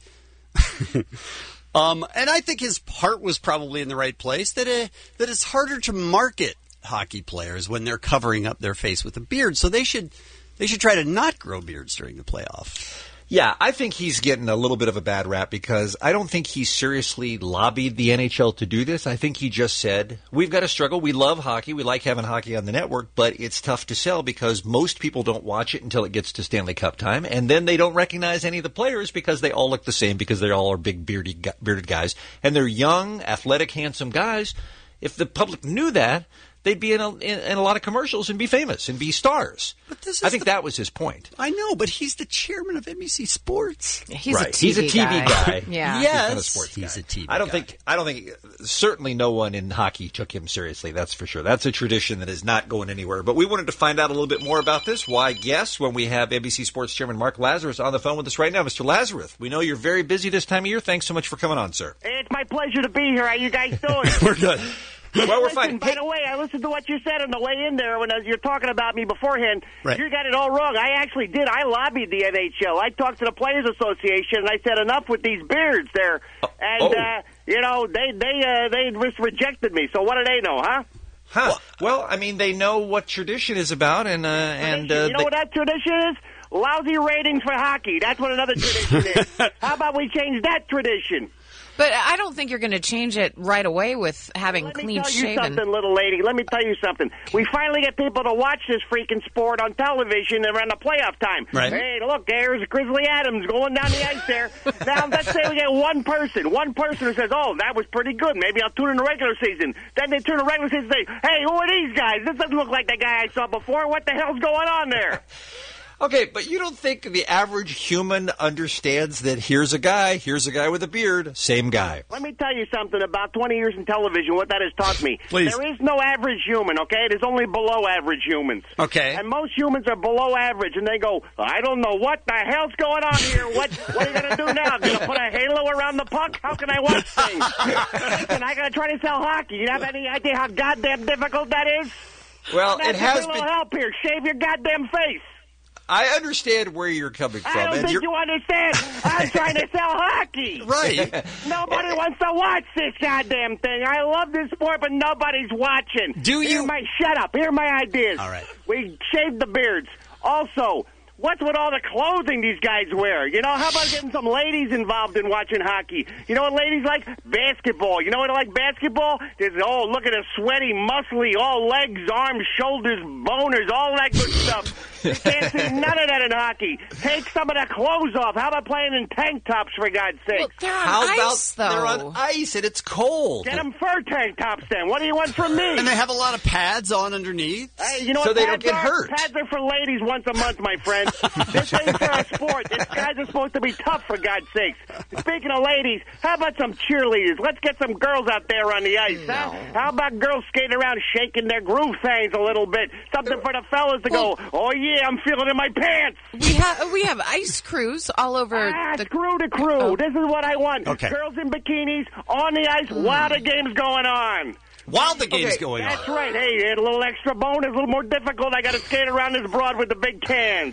[SPEAKER 10] um, and I think his heart was probably in the right place, that uh, that it's harder to market hockey players when they're covering up their face with a beard. So they should they should try to not grow beards during the playoffs.
[SPEAKER 14] Yeah, I think he's getting a little bit of a bad rap because I don't think he seriously lobbied the N H L to do this. I think he just said, we've got to struggle. We love hockey. We like having hockey on the network, but it's tough to sell because most people don't watch it until it gets to Stanley Cup time, and then they don't recognize any of the players because they all look the same because they all are big beardy, bearded guys, and they're young, athletic, handsome guys. If the public knew that, they'd be in a, in, in a lot of commercials and be famous and be stars.
[SPEAKER 10] But this is
[SPEAKER 14] I think
[SPEAKER 10] the,
[SPEAKER 14] that was his point.
[SPEAKER 10] I know, but he's the chairman of N B C Sports.
[SPEAKER 9] He's
[SPEAKER 14] right.
[SPEAKER 9] a T V
[SPEAKER 14] he's a T V guy. guy.
[SPEAKER 9] Yeah.
[SPEAKER 10] Yes.
[SPEAKER 14] He's not a sports
[SPEAKER 10] He's
[SPEAKER 14] guy.
[SPEAKER 10] a T V
[SPEAKER 14] I don't
[SPEAKER 10] guy.
[SPEAKER 14] think. I don't think. Certainly, no one in hockey took him seriously. That's for sure. That's a tradition that is not going anywhere. But we wanted to find out a little bit more about this. Why guess when we have N B C Sports Chairman Mark Lazarus on the phone with us right now, Mister Lazarus. We know you're very busy this time of year. Thanks so much for coming on, sir.
[SPEAKER 2] It's my pleasure to be here. How you guys doing?
[SPEAKER 14] We're good. Well, we're
[SPEAKER 2] Listen,
[SPEAKER 14] fine.
[SPEAKER 2] By
[SPEAKER 14] Hey,
[SPEAKER 2] the way, I listened to what you said on the way in there when uh, you're talking about me beforehand.
[SPEAKER 14] Right.
[SPEAKER 2] You got it all wrong. I actually did. I lobbied the N H L. I talked to the Players Association, and I said enough with these beards there. And,
[SPEAKER 14] oh.
[SPEAKER 2] uh, you know, they they uh, they just rejected me. So what do they know, huh?
[SPEAKER 14] Huh. Well, I mean, they know what tradition is about, and uh, and uh,
[SPEAKER 2] You know
[SPEAKER 14] they-
[SPEAKER 2] what that tradition is? Lousy ratings for hockey. That's what another tradition is. How about we change that tradition?
[SPEAKER 9] But I don't think you're going to change it right away with having
[SPEAKER 2] Let me
[SPEAKER 9] clean
[SPEAKER 2] tell you
[SPEAKER 9] shaven.
[SPEAKER 2] something, little lady. Let me tell you something. We finally get people to watch this freaking sport on television around the playoff time.
[SPEAKER 10] Right.
[SPEAKER 2] Hey, look, there's Grizzly Adams going down the ice there. Now, let's say we get one person. One person who says, oh, that was pretty good. Maybe I'll tune in the regular season. Then they turn the regular season and say, hey, who are these guys? This doesn't look like the guy I saw before. What the hell's going on there?
[SPEAKER 14] Okay, but you don't think the average human understands that here's a guy, here's a guy with a beard, same guy.
[SPEAKER 2] Let me tell you something about twenty years in television, what that has taught me.
[SPEAKER 10] Please.
[SPEAKER 2] There is no average human, okay? There's only below average humans.
[SPEAKER 10] Okay.
[SPEAKER 2] And most humans are below average, and they go, I don't know what the hell's going on here. What What are you going to do now? Going to put a halo around the puck? How can I watch things? Listen, I got to try to sell hockey. You have any idea how goddamn difficult that is?
[SPEAKER 14] Well,
[SPEAKER 2] I'm
[SPEAKER 14] it
[SPEAKER 2] asking
[SPEAKER 14] has
[SPEAKER 2] for a little
[SPEAKER 14] been.
[SPEAKER 2] help here. Shave your goddamn face.
[SPEAKER 14] I understand where you're coming from.
[SPEAKER 2] I don't
[SPEAKER 14] and
[SPEAKER 2] think
[SPEAKER 14] you're-
[SPEAKER 2] you understand. I'm trying to sell hockey.
[SPEAKER 10] Right.
[SPEAKER 2] Nobody wants to watch this goddamn thing. I love this sport, but nobody's watching.
[SPEAKER 10] Do
[SPEAKER 2] Here
[SPEAKER 10] you-
[SPEAKER 2] are my shut up. Here are my ideas.
[SPEAKER 10] All right.
[SPEAKER 2] We shaved the beards. Also, what's with all the clothing these guys wear? You know, how about getting some ladies involved in watching hockey? You know what ladies like? Basketball. You know what they like basketball? There's, oh, look at a sweaty, muscly, all legs, arms, shoulders, boners, all that good stuff. You can't see none of that in hockey. Take some of the clothes off. How about playing in tank tops, for God's sake?
[SPEAKER 9] Well, they're on
[SPEAKER 14] How
[SPEAKER 9] ice,
[SPEAKER 14] about
[SPEAKER 9] though.
[SPEAKER 14] they're on ice and it's cold?
[SPEAKER 2] Get them fur tank tops then. What do you want from me?
[SPEAKER 10] And they have a lot of pads on underneath.
[SPEAKER 2] Hey, you know
[SPEAKER 14] So
[SPEAKER 2] what
[SPEAKER 14] they
[SPEAKER 2] pads
[SPEAKER 14] don't get
[SPEAKER 2] are?
[SPEAKER 14] hurt.
[SPEAKER 2] Pads are for ladies once a month, my friend. This ain't for a sport. This guys are supposed to be tough, for God's sakes. Speaking of ladies, how about some cheerleaders? Let's get some girls out there on the ice,
[SPEAKER 9] No.
[SPEAKER 2] huh? How about girls skating around shaking their groove things a little bit? Something for the fellas to
[SPEAKER 9] Well-
[SPEAKER 2] go, oh, yeah, I'm feeling it in my pants.
[SPEAKER 9] We have we have ice crews all over
[SPEAKER 2] Ah,
[SPEAKER 9] the.
[SPEAKER 2] screw the crew.
[SPEAKER 9] Oh.
[SPEAKER 2] This is what I want.
[SPEAKER 10] Okay.
[SPEAKER 2] Girls in bikinis on the ice while the game's going on.
[SPEAKER 10] While the game's
[SPEAKER 14] Okay,
[SPEAKER 10] going
[SPEAKER 2] That's
[SPEAKER 10] on.
[SPEAKER 2] right. Hey, a little extra bonus, a little more difficult. I got to skate around this broad with the big cans.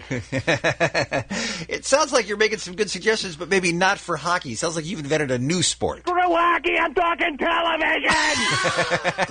[SPEAKER 14] It sounds like you're making some good suggestions, but maybe not for hockey. It sounds like you've invented a new sport.
[SPEAKER 2] Screw hockey, I'm talking television.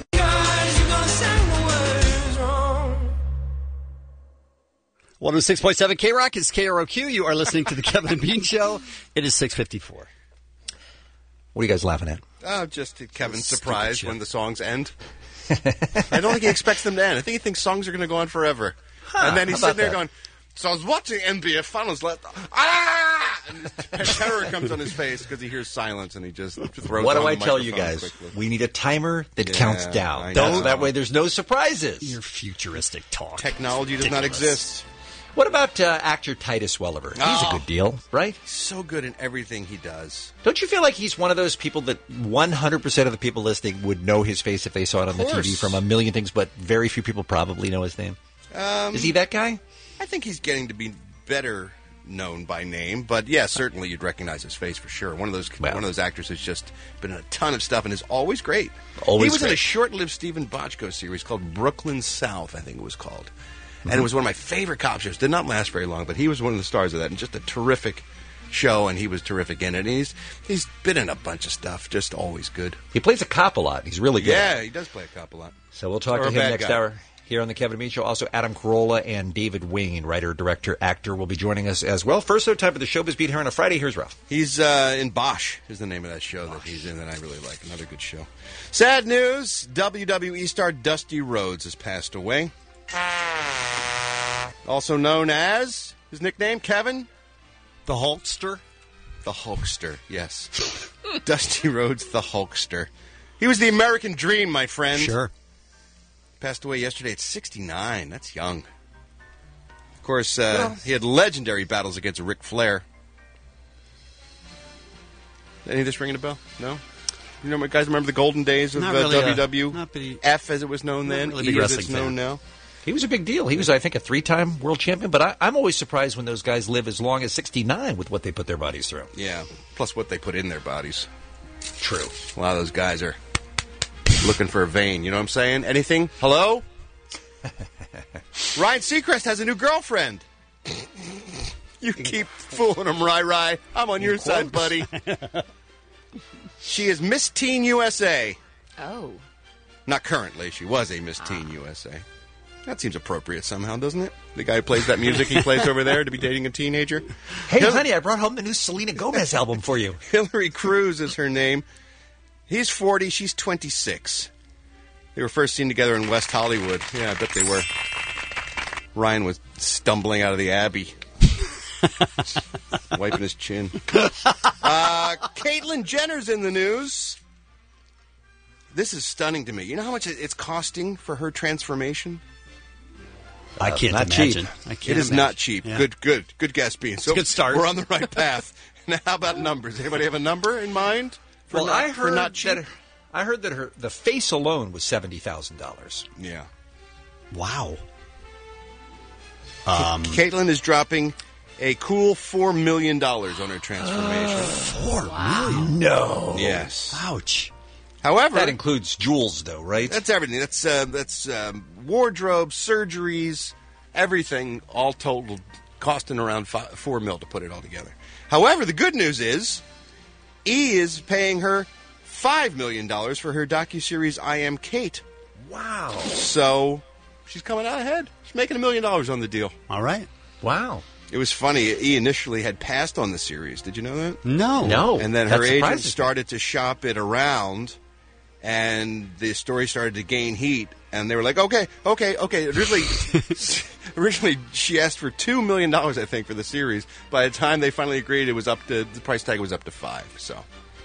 [SPEAKER 10] one oh six point seven K-Rock is K R O Q. You are listening to the Kevin and Bean Show. It is six fifty-four.
[SPEAKER 14] What are you guys laughing at?
[SPEAKER 16] Oh, just Kevin's
[SPEAKER 10] Stupid
[SPEAKER 16] surprised
[SPEAKER 10] shit.
[SPEAKER 16] when the songs end. I don't think he expects them to end. I think he thinks songs are going to go on forever.
[SPEAKER 14] Huh,
[SPEAKER 16] and then he's
[SPEAKER 14] how
[SPEAKER 16] sitting
[SPEAKER 14] about
[SPEAKER 16] there
[SPEAKER 14] that?
[SPEAKER 16] going, so I was watching N B A Finals. Let, ah! and terror comes on his face because he hears silence and he just throws.
[SPEAKER 14] What
[SPEAKER 16] on
[SPEAKER 14] do I
[SPEAKER 16] the
[SPEAKER 14] tell you
[SPEAKER 16] microphone
[SPEAKER 14] guys?
[SPEAKER 16] quickly.
[SPEAKER 14] We need a timer that
[SPEAKER 16] Yeah,
[SPEAKER 14] counts
[SPEAKER 16] I
[SPEAKER 14] down.
[SPEAKER 16] know.
[SPEAKER 14] Don't, that way there's no surprises.
[SPEAKER 10] Your futuristic talk.
[SPEAKER 16] Technology does not exist.
[SPEAKER 14] What about uh, actor Titus Welliver? He's
[SPEAKER 16] Oh.
[SPEAKER 14] a good deal, right?
[SPEAKER 16] He's so good in everything he does.
[SPEAKER 14] Don't you feel like he's one of those people that one hundred percent of the people listening would know his face if they saw it on the T V
[SPEAKER 16] course.
[SPEAKER 14] from a million things, but very few people probably know his name?
[SPEAKER 16] Um,
[SPEAKER 14] Is he that guy?
[SPEAKER 16] I think he's getting to be better known by name, but yeah, certainly you'd recognize his face for sure. One of those one of those actors who's just been in a ton of stuff and is always great.
[SPEAKER 14] Always
[SPEAKER 16] he was in a
[SPEAKER 14] great.
[SPEAKER 16] short-lived Stephen Bochco series called Brooklyn South, I think it was called. And
[SPEAKER 14] Mm-hmm.
[SPEAKER 16] it was one of my favorite cop shows. Did not last very long, but he was one of the stars of that, and just a terrific show, and he was terrific in it. And he's he's been in a bunch of stuff, just always good.
[SPEAKER 14] He plays a cop a lot. He's really good.
[SPEAKER 16] Yeah, he does play a cop a lot.
[SPEAKER 14] So we'll talk
[SPEAKER 16] Or
[SPEAKER 14] to
[SPEAKER 16] a
[SPEAKER 14] him
[SPEAKER 16] bad
[SPEAKER 14] next
[SPEAKER 16] guy.
[SPEAKER 14] hour here on the Kevin and Bean Show. Also, Adam Carolla and David Wayne, writer, director, actor, will be joining us as well. First, though, time for the Showbiz Beat here on a Friday. Here's Ralph.
[SPEAKER 16] He's uh, in Bosch, is the name of that show that he's in that I really like. Another good show. Sad news, W W E star Dusty Rhodes has passed away. Also known as, his nickname, Kevin?
[SPEAKER 10] The Hulkster?
[SPEAKER 16] The Hulkster, yes. Dusty Rhodes, the Hulkster. He was the American Dream, my friend.
[SPEAKER 10] Sure.
[SPEAKER 16] Passed away yesterday at sixty-nine. That's young. Of course, uh, he had legendary battles against Ric Flair. Any of this ringing a bell? No? You know, guys remember the golden days of
[SPEAKER 10] Not
[SPEAKER 16] uh,
[SPEAKER 10] really, uh,
[SPEAKER 16] W W F,
[SPEAKER 10] not pretty-
[SPEAKER 16] as it was known then,
[SPEAKER 14] really big
[SPEAKER 16] E as
[SPEAKER 14] wrestling
[SPEAKER 16] it's known
[SPEAKER 14] fan.
[SPEAKER 16] now?
[SPEAKER 14] He was a big deal. He was, I think, a three-time world champion, but I, I'm always surprised when those guys live as long as sixty-nine with what they put their bodies through.
[SPEAKER 16] Yeah, plus what they put in their bodies.
[SPEAKER 14] True.
[SPEAKER 16] A lot of those guys are looking for a vein, you know what I'm saying? Anything? Hello? Ryan Seacrest has a new girlfriend. You keep fooling him, Rai Rai. I'm on your side, buddy. She is Miss Teen U S A.
[SPEAKER 9] Oh.
[SPEAKER 16] Not currently. She was a Miss Teen U S A. That seems appropriate somehow, doesn't it? The guy who plays that music he plays over there to be dating a teenager.
[SPEAKER 14] Hey,
[SPEAKER 16] Hil-
[SPEAKER 14] honey, I brought home the new Selena Gomez album for you.
[SPEAKER 16] Hillary Cruz is her name. He's forty. She's twenty-six. They were first seen together in West Hollywood. Yeah, I bet they were. Ryan was stumbling out of the Abbey. Wiping his chin. Uh, Caitlyn Jenner's in the news. This is stunning to me. You know how much it's costing for her transformation?
[SPEAKER 10] I can't
[SPEAKER 14] not
[SPEAKER 10] imagine.
[SPEAKER 14] cheap.
[SPEAKER 10] I can't
[SPEAKER 16] It is
[SPEAKER 10] imagine.
[SPEAKER 16] not cheap.
[SPEAKER 10] Yeah.
[SPEAKER 16] Good, good, good guess, Bean. So
[SPEAKER 10] a good start.
[SPEAKER 16] We're on the right path. Now, how about numbers? Anybody have a number in mind? For
[SPEAKER 14] Well,
[SPEAKER 16] not,
[SPEAKER 14] I
[SPEAKER 16] for
[SPEAKER 14] heard
[SPEAKER 16] not cheap?
[SPEAKER 14] that I heard that her the face alone was seventy thousand dollars.
[SPEAKER 16] Yeah.
[SPEAKER 10] Wow.
[SPEAKER 16] Um, Caitlyn is dropping a cool four million dollars on her transformation.
[SPEAKER 14] Four million? No.
[SPEAKER 16] Yes.
[SPEAKER 10] Ouch.
[SPEAKER 16] However,
[SPEAKER 14] That includes jewels, though, right?
[SPEAKER 16] that's everything. That's uh, that's um, wardrobe, surgeries, everything, all totaled, costing around five, four mil to put it all together. However, the good news is, E is paying her five million dollars for her docuseries I Am Kate.
[SPEAKER 14] Wow.
[SPEAKER 16] So she's coming out ahead. She's making a million dollars on the deal.
[SPEAKER 10] All right.
[SPEAKER 14] Wow.
[SPEAKER 16] It was funny. E initially had passed on the series. Did you know that?
[SPEAKER 10] No.
[SPEAKER 14] No.
[SPEAKER 16] And then
[SPEAKER 14] That
[SPEAKER 16] her agent
[SPEAKER 14] surprises me.
[SPEAKER 16] started to shop it around, and the story started to gain heat. And they were like, "Okay, okay, okay." Originally, originally she asked for two million dollars, I think, for the series. By the time they finally agreed, it was up to the price tag was up to five. So,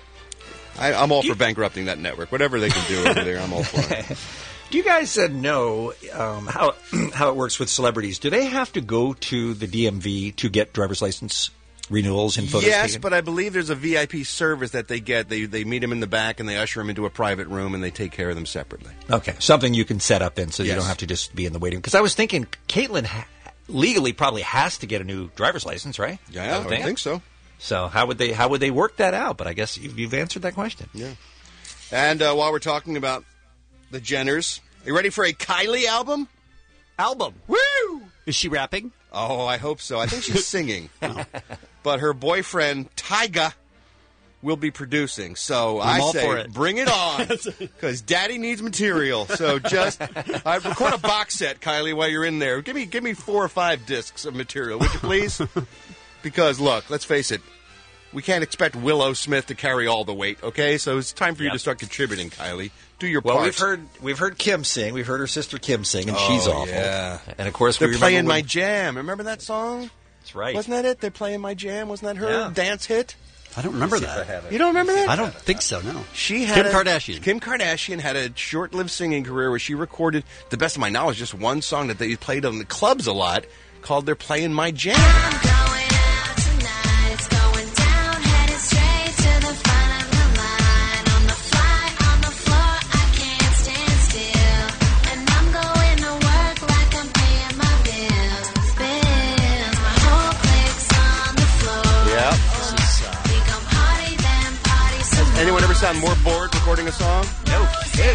[SPEAKER 16] I, I'm all for bankrupting that network. Whatever they can do over there, I'm all for it.
[SPEAKER 14] Do you guys uh, know um, how how it works with celebrities? Do they have to go to the D M V to get driver's license renewals and photos
[SPEAKER 16] Yes,
[SPEAKER 14] taken?
[SPEAKER 16] but I believe there's a V I P service that they get. They they meet them in the back and they usher them into a private room and they take care of them separately.
[SPEAKER 14] Okay, something you can set up then so you
[SPEAKER 16] Yes.
[SPEAKER 14] don't have to just be in the waiting room. Because I was thinking Caitlyn ha- legally probably has to get a new driver's license, right?
[SPEAKER 16] Yeah, I would think so.
[SPEAKER 14] So how would they how would they work that out? But I guess you've, you've answered that question.
[SPEAKER 16] Yeah. And uh, while we're talking about the Jenners, are you ready for a Kylie album?
[SPEAKER 10] Album.
[SPEAKER 16] Woo!
[SPEAKER 10] Is she rapping?
[SPEAKER 16] Oh, I hope so. I think she's singing. But her boyfriend, Tyga, will be producing. So
[SPEAKER 10] I'm
[SPEAKER 16] I
[SPEAKER 10] all
[SPEAKER 16] say,
[SPEAKER 10] for it.
[SPEAKER 16] bring it on. Because Daddy needs material. So just uh, record a box set, Kylie, while you're in there. Give me, give me four or five discs of material, would you please? Because, look, let's face it. We can't expect Willow Smith to carry all the weight, okay? So it's time for you
[SPEAKER 14] Yep.
[SPEAKER 16] to start contributing, Kylie. Do your
[SPEAKER 14] Well,
[SPEAKER 16] part.
[SPEAKER 14] we've heard we've heard Kim sing. We've heard her sister Kim sing, and
[SPEAKER 16] Oh,
[SPEAKER 14] she's awful.
[SPEAKER 16] yeah.
[SPEAKER 14] And of course,
[SPEAKER 16] They're
[SPEAKER 14] we remember
[SPEAKER 16] playing my
[SPEAKER 14] when-
[SPEAKER 16] jam. Remember that song?
[SPEAKER 14] That's right.
[SPEAKER 16] Wasn't that it? They're playing my jam. Wasn't that her
[SPEAKER 10] Yeah.
[SPEAKER 16] dance hit?
[SPEAKER 10] I don't remember
[SPEAKER 16] Let's see if
[SPEAKER 10] that.
[SPEAKER 16] I have it. You don't remember that?
[SPEAKER 10] I don't think so, no.
[SPEAKER 16] She had
[SPEAKER 10] Kim
[SPEAKER 16] a-
[SPEAKER 10] Kardashian.
[SPEAKER 16] Kim Kardashian had a short-lived singing career where she recorded, to the best of my knowledge, just one song that they played on the clubs a lot called They're Playing My Jam. Anyone ever sound more bored recording a song?
[SPEAKER 14] No kidding.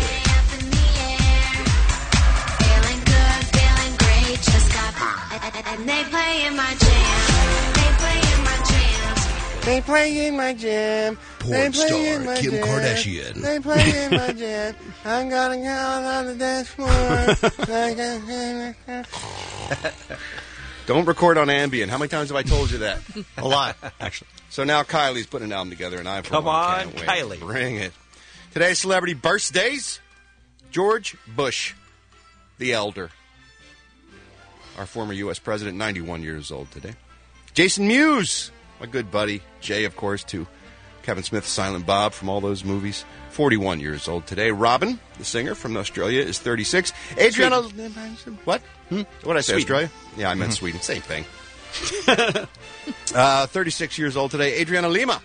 [SPEAKER 3] And they play in my jam. They play in my jam.
[SPEAKER 16] They play in my jam.
[SPEAKER 3] Porn
[SPEAKER 16] They play
[SPEAKER 3] star
[SPEAKER 16] in my
[SPEAKER 3] Kim
[SPEAKER 16] jam.
[SPEAKER 3] Kardashian.
[SPEAKER 16] They play in my jam. I'm gonna go on the dance floor. Don't record on Ambien. How many times have I told you that?
[SPEAKER 10] A lot, actually.
[SPEAKER 16] So now Kylie's putting an album together, and I for
[SPEAKER 14] Come
[SPEAKER 16] one
[SPEAKER 14] on,
[SPEAKER 16] can't wait.
[SPEAKER 14] Kylie.
[SPEAKER 16] Bring it. Today's celebrity birthdays: George Bush, the elder, our former U S president, ninety-one years old today. Jason Mewes, my good buddy. Jay, of course, to Kevin Smith's Silent Bob from all those movies, forty-one years old today. Robin, the singer from Australia, is thirty-six. Adriana... What? Hmm? What did I say,
[SPEAKER 14] Sweden.
[SPEAKER 16] Australia? Yeah, I meant
[SPEAKER 14] Mhm.
[SPEAKER 16] Sweden. Same thing. uh, thirty-six years old today. Adriana Lima,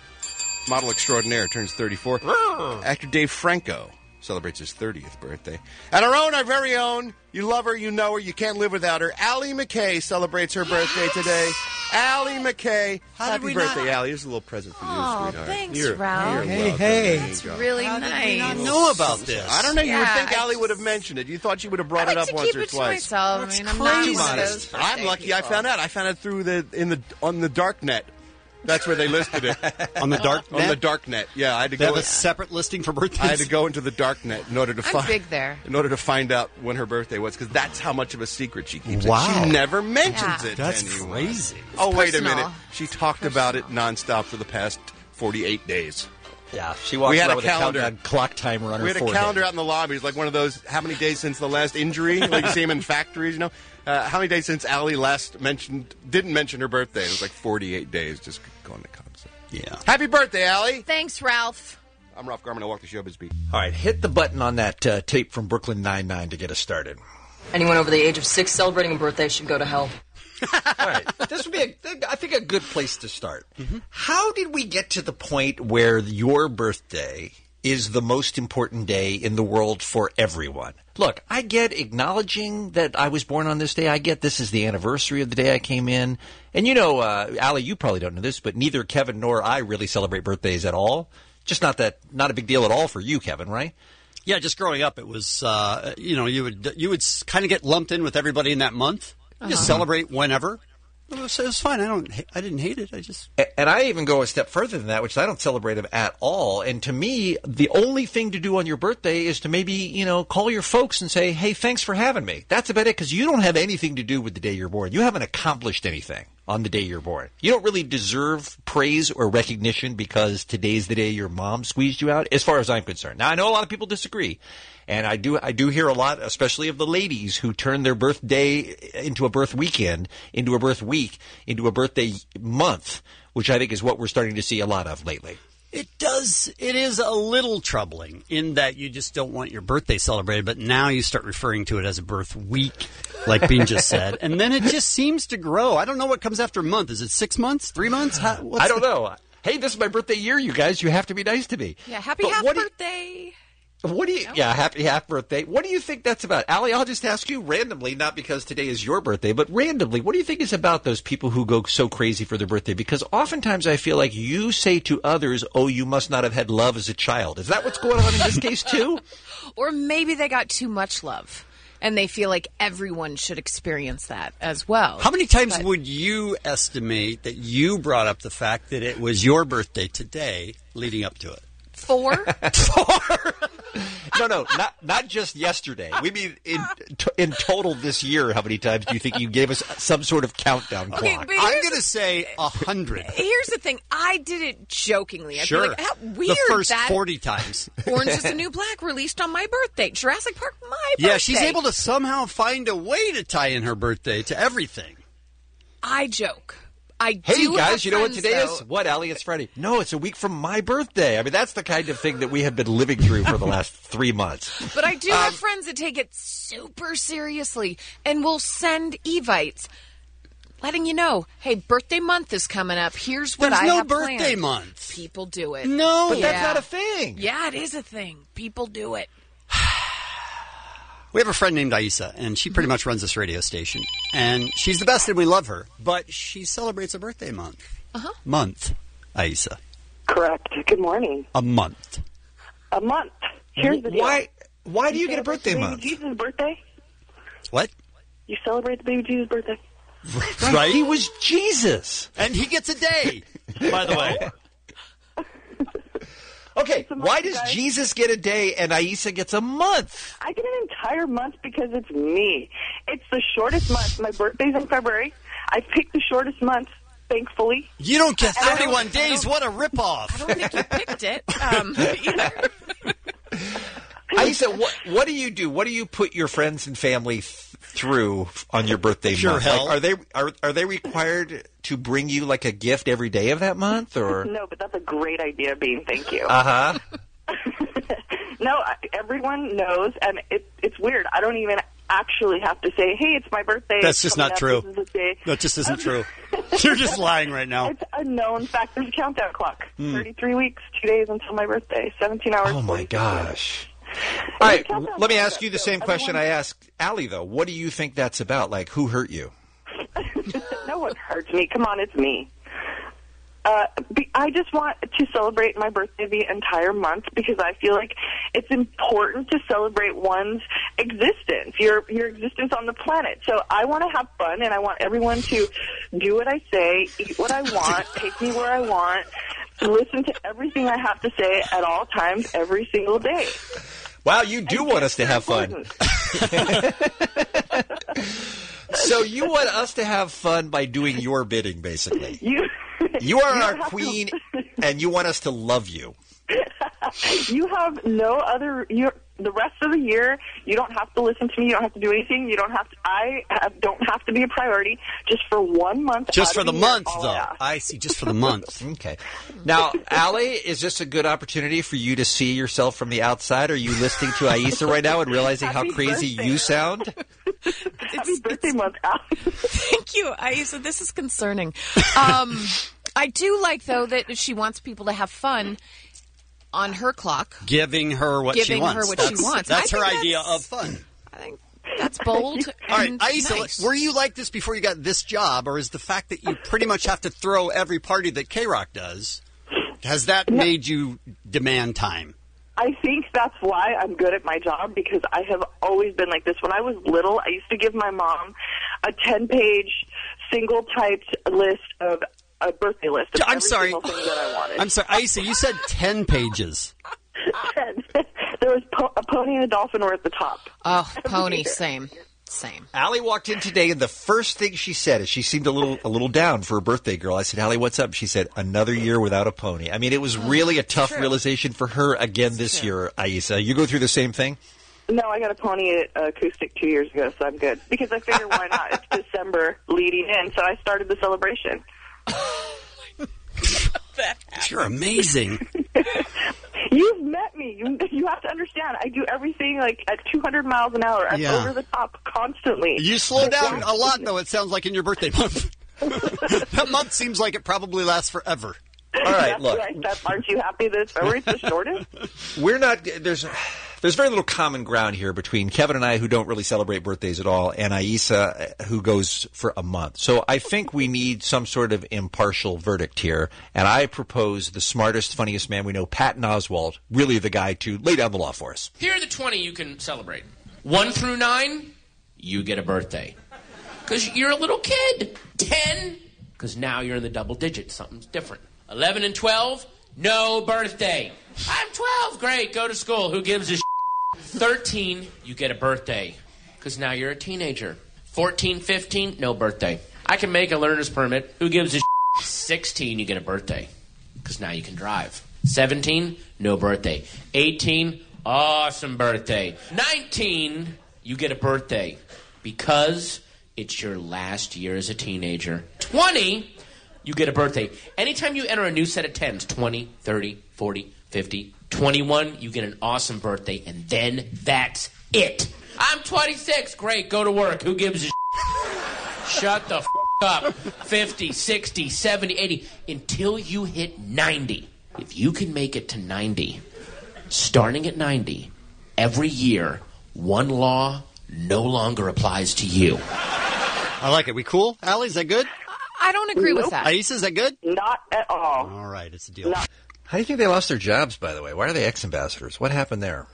[SPEAKER 16] model extraordinaire, turns thirty-four. Actor Dave Franco celebrates his thirtieth birthday. And our own, our very own, you love her, you know her, you can't live without her, Allie McKay celebrates her birthday today. Allie McKay.
[SPEAKER 9] How did
[SPEAKER 16] Happy
[SPEAKER 9] we
[SPEAKER 16] birthday,
[SPEAKER 9] not-
[SPEAKER 16] Allie. Here's a little present for you,
[SPEAKER 9] Oh,
[SPEAKER 16] sweetheart.
[SPEAKER 9] thanks,
[SPEAKER 16] You're-
[SPEAKER 9] Ralph.
[SPEAKER 16] you're
[SPEAKER 9] Hey,
[SPEAKER 16] welcome.
[SPEAKER 9] hey.
[SPEAKER 16] There you
[SPEAKER 9] It's
[SPEAKER 16] go.
[SPEAKER 9] really
[SPEAKER 10] How did we
[SPEAKER 9] nice.
[SPEAKER 10] not know about this?
[SPEAKER 16] I don't know. You would
[SPEAKER 9] Yeah,
[SPEAKER 16] think
[SPEAKER 9] I
[SPEAKER 16] Allie would have mentioned it. You thought she would have brought
[SPEAKER 9] I
[SPEAKER 16] it
[SPEAKER 9] like
[SPEAKER 16] up
[SPEAKER 9] to
[SPEAKER 16] once
[SPEAKER 9] keep
[SPEAKER 16] or
[SPEAKER 9] it to
[SPEAKER 16] twice.
[SPEAKER 9] myself. I
[SPEAKER 16] That's
[SPEAKER 9] mean, I'm not
[SPEAKER 16] crazy.
[SPEAKER 9] one of those birthday
[SPEAKER 16] I'm lucky. I
[SPEAKER 9] people.
[SPEAKER 16] found out. I found it through the in the on the dark net. That's where they listed it.
[SPEAKER 10] On the dark
[SPEAKER 16] On
[SPEAKER 10] net?
[SPEAKER 16] the dark net. Yeah, I had to
[SPEAKER 10] They
[SPEAKER 16] go.
[SPEAKER 10] have a
[SPEAKER 16] in-
[SPEAKER 10] separate listing for birthdays?
[SPEAKER 16] I had to go into the dark net in order to
[SPEAKER 9] I'm
[SPEAKER 16] find
[SPEAKER 9] big there.
[SPEAKER 16] in order to find out when her birthday was, because that's how much of a secret she keeps.
[SPEAKER 10] Wow.
[SPEAKER 16] It. She never mentions
[SPEAKER 9] Yeah.
[SPEAKER 16] it.
[SPEAKER 10] That's
[SPEAKER 16] to anyone.
[SPEAKER 10] crazy.
[SPEAKER 16] Oh, wait
[SPEAKER 9] personal.
[SPEAKER 16] a minute. She talked about it nonstop for the past forty-eight days.
[SPEAKER 14] Yeah, she walks
[SPEAKER 16] We had
[SPEAKER 14] around
[SPEAKER 16] a
[SPEAKER 14] with
[SPEAKER 16] calendar.
[SPEAKER 14] a countdown clock timer on
[SPEAKER 16] We
[SPEAKER 14] her
[SPEAKER 16] had a
[SPEAKER 14] forehead.
[SPEAKER 16] calendar out in the lobby. It's like one of those, how many days since the last injury? Like you see them in factories, you know? Uh, how many days since Allie last mentioned, didn't mention her birthday? It was like forty-eight days, just going to concept.
[SPEAKER 10] Yeah.
[SPEAKER 16] Happy birthday, Allie.
[SPEAKER 9] Thanks, Ralph.
[SPEAKER 16] I'm Ralph Garman. I walk the showbiz beat.
[SPEAKER 14] All right, hit the button on that uh, tape from Brooklyn Nine-Nine to get us started.
[SPEAKER 4] Anyone over the age of six celebrating a birthday should go to hell.
[SPEAKER 14] All right, this would be, a, I think, a good place to start. How did we get to the point where your birthday is the most important day in the world for everyone? Look, I get acknowledging that I was born on this day. I get this is the anniversary of the day I came in. And you know, uh, Allie, you probably don't know this, but neither Kevin nor I really celebrate birthdays at all. Just not that, not a big deal at all for you, Kevin, right?
[SPEAKER 10] Yeah, just growing up, it was, uh, you know, you would you would kind of get lumped in with everybody in that month. You just
[SPEAKER 14] Uh-huh.
[SPEAKER 10] celebrate whenever. It was, it was fine. I don't. I didn't hate it. I just.
[SPEAKER 14] A- And I even go a step further than that, which I don't celebrate them at all. And to me, the only thing to do on your birthday is to maybe, you know, call your folks and say, hey, thanks for having me. That's about it, because you don't have anything to do with the day you're born. You haven't accomplished anything on the day you're born. You don't really deserve praise or recognition because today's the day your mom squeezed you out, as far as I'm concerned. Now, I know a lot of people disagree. And I do I do hear a lot, especially of the ladies who turn their birthday into a birth weekend, into a birth week, into a birthday month, which I think is what we're starting to see a lot of lately.
[SPEAKER 10] It does. It is a little troubling in that you just don't want your birthday celebrated, but now you start referring to it as a birth week, like Bean just said, and then it just seems to grow. I don't know what comes after a month. Is it six months? Three months? How, what's
[SPEAKER 14] I don't
[SPEAKER 10] the-
[SPEAKER 14] know. Hey, this is my birthday year, you guys. You have to be nice to me.
[SPEAKER 9] Yeah, happy
[SPEAKER 14] But
[SPEAKER 9] half
[SPEAKER 14] what do you-
[SPEAKER 9] birthday.
[SPEAKER 14] What do you? Yeah, happy half birthday. What do you think that's about, Allie? I'll just ask you randomly, not because today is your birthday, but randomly. What do you think is about those people who go so crazy for their birthday? Because oftentimes I feel like you say to others, "Oh, you must not have had love as a child." Is that what's going on in this case too?
[SPEAKER 9] Or maybe they got too much love, and they feel like everyone should experience that as well.
[SPEAKER 10] How many times
[SPEAKER 9] But-
[SPEAKER 10] would you estimate that you brought up the fact that it was your birthday today leading up to it?
[SPEAKER 9] Four?
[SPEAKER 14] No, no, not not just yesterday. We mean in t- in total this year. How many times do you think you gave us some sort of countdown
[SPEAKER 9] Okay,
[SPEAKER 14] clock?
[SPEAKER 9] but
[SPEAKER 10] I'm
[SPEAKER 9] here's
[SPEAKER 10] going to say a hundred.
[SPEAKER 9] Here's the thing. I did it jokingly. I
[SPEAKER 10] Sure.
[SPEAKER 9] feel like, how weird
[SPEAKER 10] the first
[SPEAKER 9] that
[SPEAKER 10] forty times.
[SPEAKER 9] Orange is the New Black released on my birthday. Jurassic Park, my birthday.
[SPEAKER 10] Yeah, she's able to somehow find a way to tie in her birthday to everything.
[SPEAKER 9] I joke. I
[SPEAKER 14] Hey,
[SPEAKER 9] do
[SPEAKER 14] guys,
[SPEAKER 9] have
[SPEAKER 14] you know what
[SPEAKER 9] friends,
[SPEAKER 14] today
[SPEAKER 9] though-
[SPEAKER 14] is? What, Allie? It's Friday. No, it's a week from my birthday. I mean, that's the kind of thing that we have been living through for the last three months.
[SPEAKER 9] But I do
[SPEAKER 14] Um,
[SPEAKER 9] have friends that take it super seriously and will send Evites letting you know, hey, birthday month is coming up. Here's what
[SPEAKER 10] There's
[SPEAKER 9] I
[SPEAKER 10] no
[SPEAKER 9] have
[SPEAKER 10] birthday
[SPEAKER 9] planned.
[SPEAKER 10] month.
[SPEAKER 9] People do it.
[SPEAKER 10] No.
[SPEAKER 14] But that's
[SPEAKER 9] Yeah.
[SPEAKER 14] not a thing.
[SPEAKER 9] Yeah, it is a thing. People do it.
[SPEAKER 10] We have a friend named Aisa, and she pretty much runs this radio station. And she's the best, and we love her. But she celebrates a birthday month.
[SPEAKER 9] Uh-huh.
[SPEAKER 10] Month, Aisa.
[SPEAKER 7] Correct. Good morning.
[SPEAKER 10] A month.
[SPEAKER 7] A month. Here's the deal.
[SPEAKER 14] Why? Why do you get a
[SPEAKER 7] celebrate
[SPEAKER 14] birthday
[SPEAKER 7] the baby
[SPEAKER 14] month?
[SPEAKER 7] Jesus' birthday?
[SPEAKER 10] What?
[SPEAKER 7] You celebrate the baby Jesus' birthday?
[SPEAKER 10] Right?
[SPEAKER 14] He was Jesus.
[SPEAKER 10] And he gets a day, by the way.
[SPEAKER 14] Okay, why does Jesus get a day and Aisa gets a month?
[SPEAKER 7] I get an entire month because it's me. It's the shortest month. My birthday's in February. I picked the shortest month, thankfully.
[SPEAKER 10] You don't get
[SPEAKER 7] And I don't-
[SPEAKER 10] thirty-one
[SPEAKER 7] I
[SPEAKER 10] days.
[SPEAKER 7] don't-
[SPEAKER 10] What a ripoff.
[SPEAKER 9] I don't think you picked it um, either.
[SPEAKER 14] Aisa, what, what do you do? What do you put your friends and family th- through on your birthday
[SPEAKER 10] Sure
[SPEAKER 14] month?
[SPEAKER 10] hell.
[SPEAKER 14] Like, are they are are they required to bring you like a gift every day of that month, or?
[SPEAKER 7] No, but that's a great idea, Bean. Thank you.
[SPEAKER 14] Uh huh.
[SPEAKER 7] No, I- everyone knows, and it, it's weird. I don't even actually have to say, hey, it's my birthday.
[SPEAKER 10] That's
[SPEAKER 7] It's
[SPEAKER 10] just
[SPEAKER 7] coming
[SPEAKER 10] not
[SPEAKER 7] up.
[SPEAKER 10] true.
[SPEAKER 7] This is the day.
[SPEAKER 10] That just isn't true. You're just lying right now.
[SPEAKER 7] It's a known fact. There's a countdown clock.
[SPEAKER 14] Hmm.
[SPEAKER 7] thirty-three weeks, two days until my birthday. seventeen hours.
[SPEAKER 14] Oh my
[SPEAKER 7] forty-six minutes.
[SPEAKER 14] gosh. All right, let me ask you the same question I asked Allie, though. What do you think that's about? Like, who hurt you?
[SPEAKER 7] No one hurts me. Come on, it's me. Uh, be, I just want to celebrate my birthday the entire month because I feel like it's important to celebrate one's existence, your your existence on the planet. So I want to have fun, and I want everyone to do what I say, eat what I want, take me where I want, listen to everything I have to say at all times, every single day.
[SPEAKER 14] Wow, you do want us to have fun. So you want us to have fun by doing your bidding, basically.
[SPEAKER 7] You,
[SPEAKER 14] You are
[SPEAKER 7] you
[SPEAKER 14] our
[SPEAKER 7] don't have
[SPEAKER 14] queen,
[SPEAKER 7] to-
[SPEAKER 14] and you want us to love you.
[SPEAKER 7] You have no other. You the rest of the year, you don't have to listen to me. You don't have to do anything. You don't have to. I have, don't have to be a priority. Just for one month.
[SPEAKER 10] Just
[SPEAKER 7] out
[SPEAKER 10] for
[SPEAKER 7] of
[SPEAKER 10] the
[SPEAKER 7] year,
[SPEAKER 10] month,
[SPEAKER 7] all
[SPEAKER 10] though.
[SPEAKER 7] I ask.
[SPEAKER 10] I see. Just for the month.
[SPEAKER 14] Okay. Now, Allie, is this a good opportunity for you to see yourself from the outside? Are you listening to Aisa right now and realizing how
[SPEAKER 7] Happy
[SPEAKER 14] crazy
[SPEAKER 7] birthday.
[SPEAKER 14] you sound?
[SPEAKER 7] Happy birthday month, Al.
[SPEAKER 9] Thank you, Aisa. This is concerning. Um, I do like, though, that she wants people to have fun on her clock.
[SPEAKER 10] Giving her what she
[SPEAKER 9] Giving
[SPEAKER 10] wants.
[SPEAKER 9] her what
[SPEAKER 10] that's,
[SPEAKER 9] she wants.
[SPEAKER 10] That's
[SPEAKER 9] I
[SPEAKER 10] her
[SPEAKER 9] think
[SPEAKER 10] idea
[SPEAKER 9] that's-
[SPEAKER 10] of fun.
[SPEAKER 9] I think that's bold.
[SPEAKER 10] All right,
[SPEAKER 9] and
[SPEAKER 10] Aisa,
[SPEAKER 9] nice.
[SPEAKER 10] were you like this before you got this job, or is the fact that you pretty much have to throw every party that K-Rock does, has that made you demand time?
[SPEAKER 7] I think that's why I'm good at my job because I have always been like this. When I was little, I used to give my mom a ten-page single-typed list of a birthday list of
[SPEAKER 10] I'm
[SPEAKER 7] every
[SPEAKER 10] sorry.
[SPEAKER 7] single thing that I wanted.
[SPEAKER 10] I'm sorry, Aisa, you said ten pages.
[SPEAKER 7] ten. There was po- a pony and a dolphin were at the top.
[SPEAKER 9] Oh, pony, same. Same.
[SPEAKER 14] Allie walked in today, and the first thing she said is she seemed a little a little down for a birthday girl. I said, Allie, what's up? She said, another year without a pony. I mean, it was really a tough
[SPEAKER 7] True.
[SPEAKER 14] realization for her again this year, Aisa. You go through the same thing?
[SPEAKER 7] No, I got a pony at uh, Acoustic two years ago, so I'm good. Because I figure why not? It's December leading in, so I started the celebration.
[SPEAKER 10] You're amazing.
[SPEAKER 7] You've met me. You, you have to understand. I do everything like at two hundred miles an hour. I'm
[SPEAKER 10] Yeah.
[SPEAKER 7] over the top constantly.
[SPEAKER 10] You slow down a lot, though, it sounds like, in your birthday month. That month seems like it probably lasts forever.
[SPEAKER 14] All right,
[SPEAKER 7] That's
[SPEAKER 14] look.
[SPEAKER 7] right. That, aren't you happy that February's the shortest?
[SPEAKER 14] We're not. There's there's very little common ground here between Kevin and I, who don't really celebrate birthdays at all, and Aisa, who goes for a month. So I think we need some sort of impartial verdict here, and I propose the smartest, funniest man we know, Patton Oswalt, really the guy to lay down the law for us.
[SPEAKER 12] Here are the twenty you can celebrate. One through nine, you get a birthday. Because you're a little kid. Ten, because now you're in the double digits. Something's different. Eleven and twelve, no birthday. I'm twelve. Great, go to school. Who gives a shit? Thirteen, you get a birthday. Because now you're a teenager. Fourteen, fifteen, no birthday. I can make a learner's permit. Who gives a shit? Sixteen, you get a birthday. Because now you can drive. Seventeen, no birthday. Eighteen, awesome birthday. Nineteen, you get a birthday. Because it's your last year as a teenager. twenty, you get a birthday. Anytime you enter a new set of tens, twenty, thirty, forty, fifty, twenty-one, you get an awesome birthday, and then that's it. I'm twenty-six. Great, go to work. Who gives a shit? Shut the f*** up. fifty, sixty, seventy, eighty, until you hit ninety. If you can make it to ninety, starting at ninety, every year, one law no longer applies to you.
[SPEAKER 10] I like it. We cool? Allie, is that good?
[SPEAKER 9] I don't agree
[SPEAKER 7] Nope.
[SPEAKER 9] with that.
[SPEAKER 10] Aisa, is that good?
[SPEAKER 7] Not at all.
[SPEAKER 10] All right, it's a deal.
[SPEAKER 7] Not-
[SPEAKER 14] How do you think they lost their jobs, by the way? Why are they ex-ambassadors? What happened there?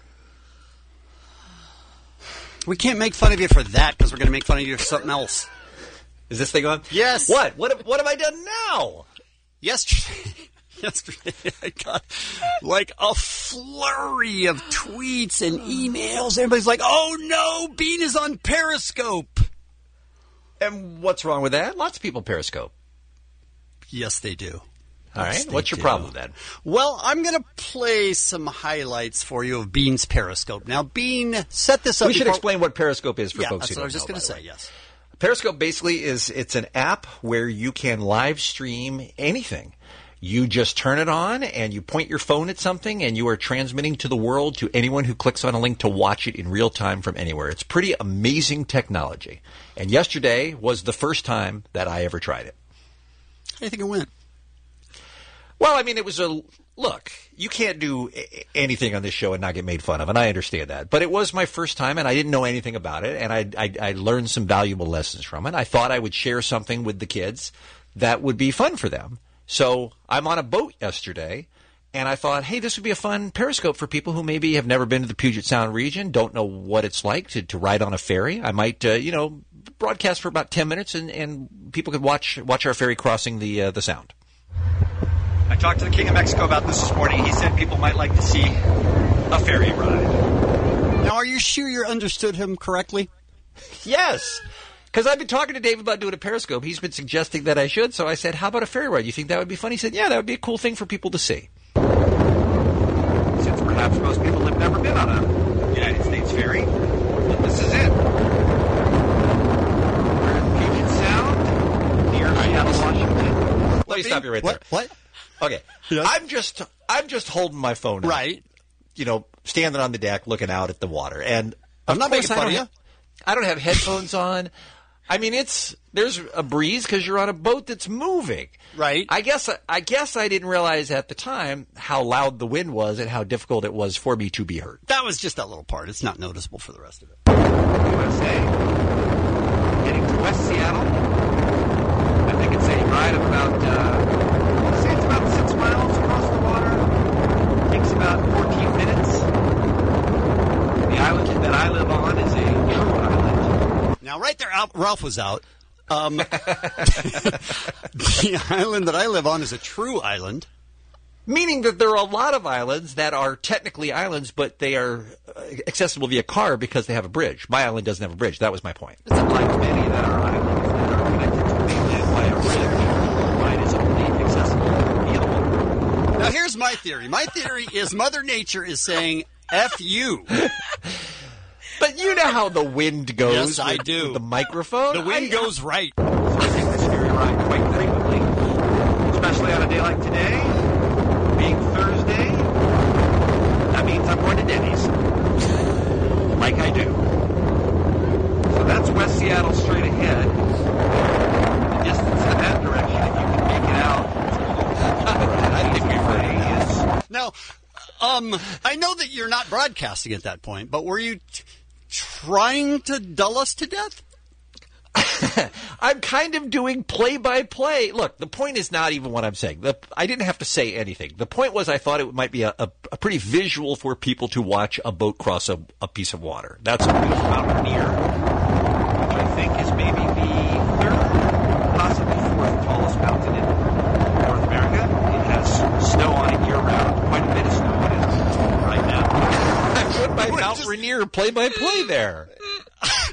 [SPEAKER 10] We can't make fun of you for that because we're going to make fun of you for something else.
[SPEAKER 14] Is this thing on?
[SPEAKER 10] Yes.
[SPEAKER 14] What? What have, what have I done now?
[SPEAKER 10] Yesterday, yesterday I got like a flurry of tweets and emails. Everybody's like, oh no, Bean is on Periscope.
[SPEAKER 14] And what's wrong with that? Lots of people Periscope.
[SPEAKER 10] Yes, they do.
[SPEAKER 14] All right.
[SPEAKER 10] Yes, they
[SPEAKER 14] What's your
[SPEAKER 10] do.
[SPEAKER 14] problem with that?
[SPEAKER 10] Well, I'm going to play some highlights for you of Bean's Periscope. Now, Bean, set this up.
[SPEAKER 14] We should
[SPEAKER 10] before-
[SPEAKER 14] explain what Periscope is for
[SPEAKER 10] yeah,
[SPEAKER 14] folks
[SPEAKER 10] that's
[SPEAKER 14] who
[SPEAKER 10] what I
[SPEAKER 14] don't
[SPEAKER 10] was just
[SPEAKER 14] know,
[SPEAKER 10] going to
[SPEAKER 14] by
[SPEAKER 10] say,
[SPEAKER 14] the way.
[SPEAKER 10] yes.
[SPEAKER 14] Periscope basically is it's an app where you can live stream anything. You just turn it on and you point your phone at something and you are transmitting to the world to anyone who clicks on a link to watch it in real time from anywhere. It's pretty amazing technology. And yesterday was the first time that I ever tried it.
[SPEAKER 10] How do you think it went?
[SPEAKER 14] Well, I mean, it was a look. You can't do a- anything on this show and not get made fun of, and I understand that. But it was my first time, and I didn't know anything about it, and I, I, I learned some valuable lessons from it. I thought I would share something with the kids that would be fun for them. So I'm on a boat yesterday, and I thought, hey, this would be a fun Periscope for people who maybe have never been to the Puget Sound region, don't know what it's like to, to ride on a ferry. I might, uh, you know, broadcast for about ten minutes, and, and people could watch watch our ferry crossing the uh, the Sound.
[SPEAKER 6] I talked to the King of Mexico about this this morning. He said people might like to see a ferry ride.
[SPEAKER 10] Now, are you sure you understood him correctly?
[SPEAKER 14] Yes, because I've been talking to Dave about doing a Periscope. He's been suggesting that I should, so I said, how about a ferry ride? You think that would be fun? He said, yeah, that would be a cool thing for people to see.
[SPEAKER 6] Since perhaps most people have never been on a United States ferry, this is it. We're in Puget Sound, near Seattle, Washington.
[SPEAKER 14] Let me stop you right
[SPEAKER 10] what?
[SPEAKER 14] there.
[SPEAKER 10] What?
[SPEAKER 14] Okay, I'm just I'm just holding my phone, out,
[SPEAKER 10] right?
[SPEAKER 14] You know, standing on the deck, looking out at the water, and
[SPEAKER 10] I'm
[SPEAKER 14] of
[SPEAKER 10] not
[SPEAKER 14] course
[SPEAKER 10] making fun
[SPEAKER 14] I
[SPEAKER 10] of
[SPEAKER 14] don't
[SPEAKER 10] you.
[SPEAKER 14] have- I don't have headphones on. I mean, it's there's a breeze because you're on a boat that's moving.
[SPEAKER 10] Right.
[SPEAKER 14] I guess I guess I didn't realize at the time how loud the wind was and how difficult it was for me to be heard.
[SPEAKER 10] That was just that little part. It's not noticeable for the rest of it.
[SPEAKER 6] U S A, heading to West Seattle. I think it's a ride of about, uh, I'll say it's about six miles across the water. Takes about fourteen minutes. The island that I live on is a true island.
[SPEAKER 10] Now, right there, Al- Ralph was out. Um, the island that I live on is a true island.
[SPEAKER 14] Meaning that there are a lot of islands that are technically islands, but they are uh, accessible via car because they have a bridge. My island doesn't have a bridge. That was my point.
[SPEAKER 6] It's like many that are islands that are connected to mainland by a bridge. Mine is only accessible via water.
[SPEAKER 10] Now, here's my theory. My theory is Mother Nature is saying, F you.
[SPEAKER 14] But you know how the wind goes.
[SPEAKER 10] Yes, I
[SPEAKER 14] with,
[SPEAKER 10] do.
[SPEAKER 14] with the microphone.
[SPEAKER 10] The wind
[SPEAKER 14] I,
[SPEAKER 10] goes right.
[SPEAKER 6] So I take this ferry ride quite frequently, especially on a day like today, being Thursday. That means I'm going to Denny's, like I do. So that's West Seattle straight ahead. The distance in that direction, if you can make it out, I think we've is.
[SPEAKER 10] Now, um, I know that you're not broadcasting at that point, but were you t- trying to dull us to death?
[SPEAKER 14] I'm kind of doing play-by-play. Look, the point is not even what I'm saying. The, I didn't have to say anything. The point was I thought it might be a, a, a pretty visual for people to watch a boat cross a, a piece of water. That's
[SPEAKER 6] Blue Mountain Rainier, which I think is maybe the third, possibly fourth tallest mountain in North America. It has snow on it year-round, quite a bit of snow on it right now.
[SPEAKER 14] I'm doing my Mount Rainier play-by-play there.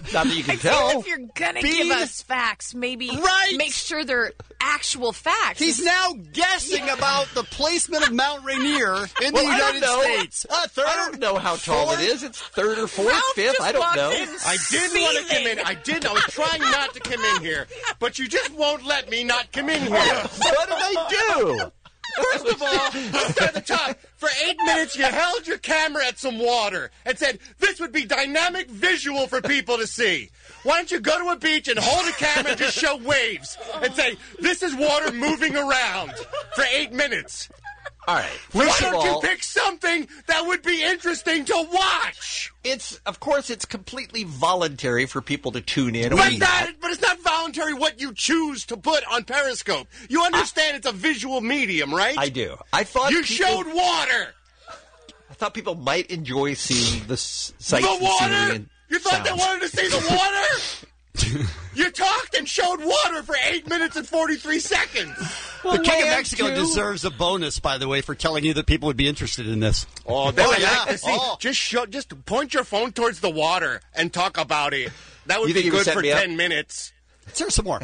[SPEAKER 14] Not that you can
[SPEAKER 9] I feel
[SPEAKER 14] tell.
[SPEAKER 9] if you're gonna
[SPEAKER 10] Bean.
[SPEAKER 9] give us facts, maybe
[SPEAKER 10] Right.
[SPEAKER 9] make sure they're actual facts.
[SPEAKER 10] He's now guessing about the placement of Mount Rainier in
[SPEAKER 14] Well,
[SPEAKER 10] the
[SPEAKER 14] I don't
[SPEAKER 10] United
[SPEAKER 14] know.
[SPEAKER 10] States. Uh, third,
[SPEAKER 14] I don't know how tall
[SPEAKER 10] fourth?
[SPEAKER 14] it is. It's third or fourth,
[SPEAKER 9] Ralph
[SPEAKER 14] fifth.
[SPEAKER 9] just
[SPEAKER 14] I don't
[SPEAKER 9] walked
[SPEAKER 14] know.
[SPEAKER 9] in
[SPEAKER 16] I didn't want to come in. I did. I was trying not to come in here, but you just won't let me not come in here.
[SPEAKER 14] What did I do?
[SPEAKER 16] First of all, let's start at the top. For eight minutes, you held your camera at some water and said, this would be dynamic visual for people to see. Why don't you go to a beach and hold a camera and just show waves and say, this is water moving around for eight minutes?
[SPEAKER 14] All right.
[SPEAKER 16] Why
[SPEAKER 14] First of
[SPEAKER 16] don't
[SPEAKER 14] all,
[SPEAKER 16] you pick something that would be interesting to watch?
[SPEAKER 14] it's of course it's completely voluntary for people to tune in.
[SPEAKER 16] But,
[SPEAKER 14] We-
[SPEAKER 16] that, but it's not voluntary what you choose to put on Periscope. You understand it's a visual medium, right?
[SPEAKER 14] I do. I thought
[SPEAKER 16] You
[SPEAKER 14] people-
[SPEAKER 16] showed water.
[SPEAKER 14] I thought people might enjoy seeing the s- sights
[SPEAKER 16] The
[SPEAKER 14] and scenery
[SPEAKER 16] water?
[SPEAKER 14] and
[SPEAKER 16] You thought they
[SPEAKER 14] sounds.
[SPEAKER 16] wanted to see the water? You talked and showed water for eight minutes and forty-three seconds.
[SPEAKER 10] The King of
[SPEAKER 14] land
[SPEAKER 10] Mexico
[SPEAKER 14] too.
[SPEAKER 10] deserves a bonus, by the way, for telling you that people would be interested in this.
[SPEAKER 16] Oh, they
[SPEAKER 10] Oh,
[SPEAKER 16] would
[SPEAKER 10] yeah.
[SPEAKER 16] like to see.
[SPEAKER 10] Oh.
[SPEAKER 16] Just show, just point your phone towards the water and talk about it. That would
[SPEAKER 14] You think
[SPEAKER 16] be
[SPEAKER 14] you could
[SPEAKER 16] good
[SPEAKER 14] set
[SPEAKER 16] for
[SPEAKER 14] me up?
[SPEAKER 16] ten minutes.
[SPEAKER 10] Let's hear some more.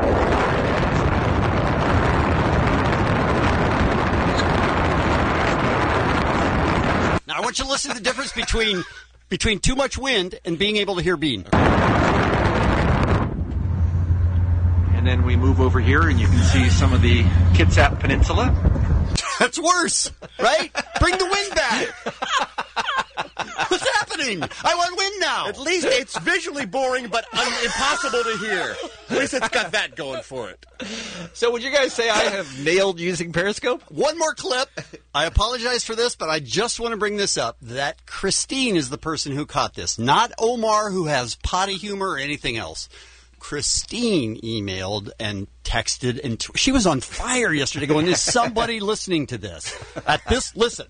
[SPEAKER 10] Now, I want you to listen to the difference between between too much wind and being able to hear Bean.
[SPEAKER 6] And then we move over here, and you can see some of the Kitsap Peninsula.
[SPEAKER 10] That's worse, right? Bring the wind back. What's happening? I want wind now.
[SPEAKER 16] At least it's visually boring, but un- impossible to hear. At least it's got that going for it.
[SPEAKER 14] So would you guys say I have nailed using Periscope?
[SPEAKER 10] One more clip. I apologize for this, but I just want to bring this up. That Christine is the person who caught this, not Omar, who has potty humor or anything else. Christine emailed and texted, and t- she was on fire yesterday going, is somebody listening to this? At this, listen.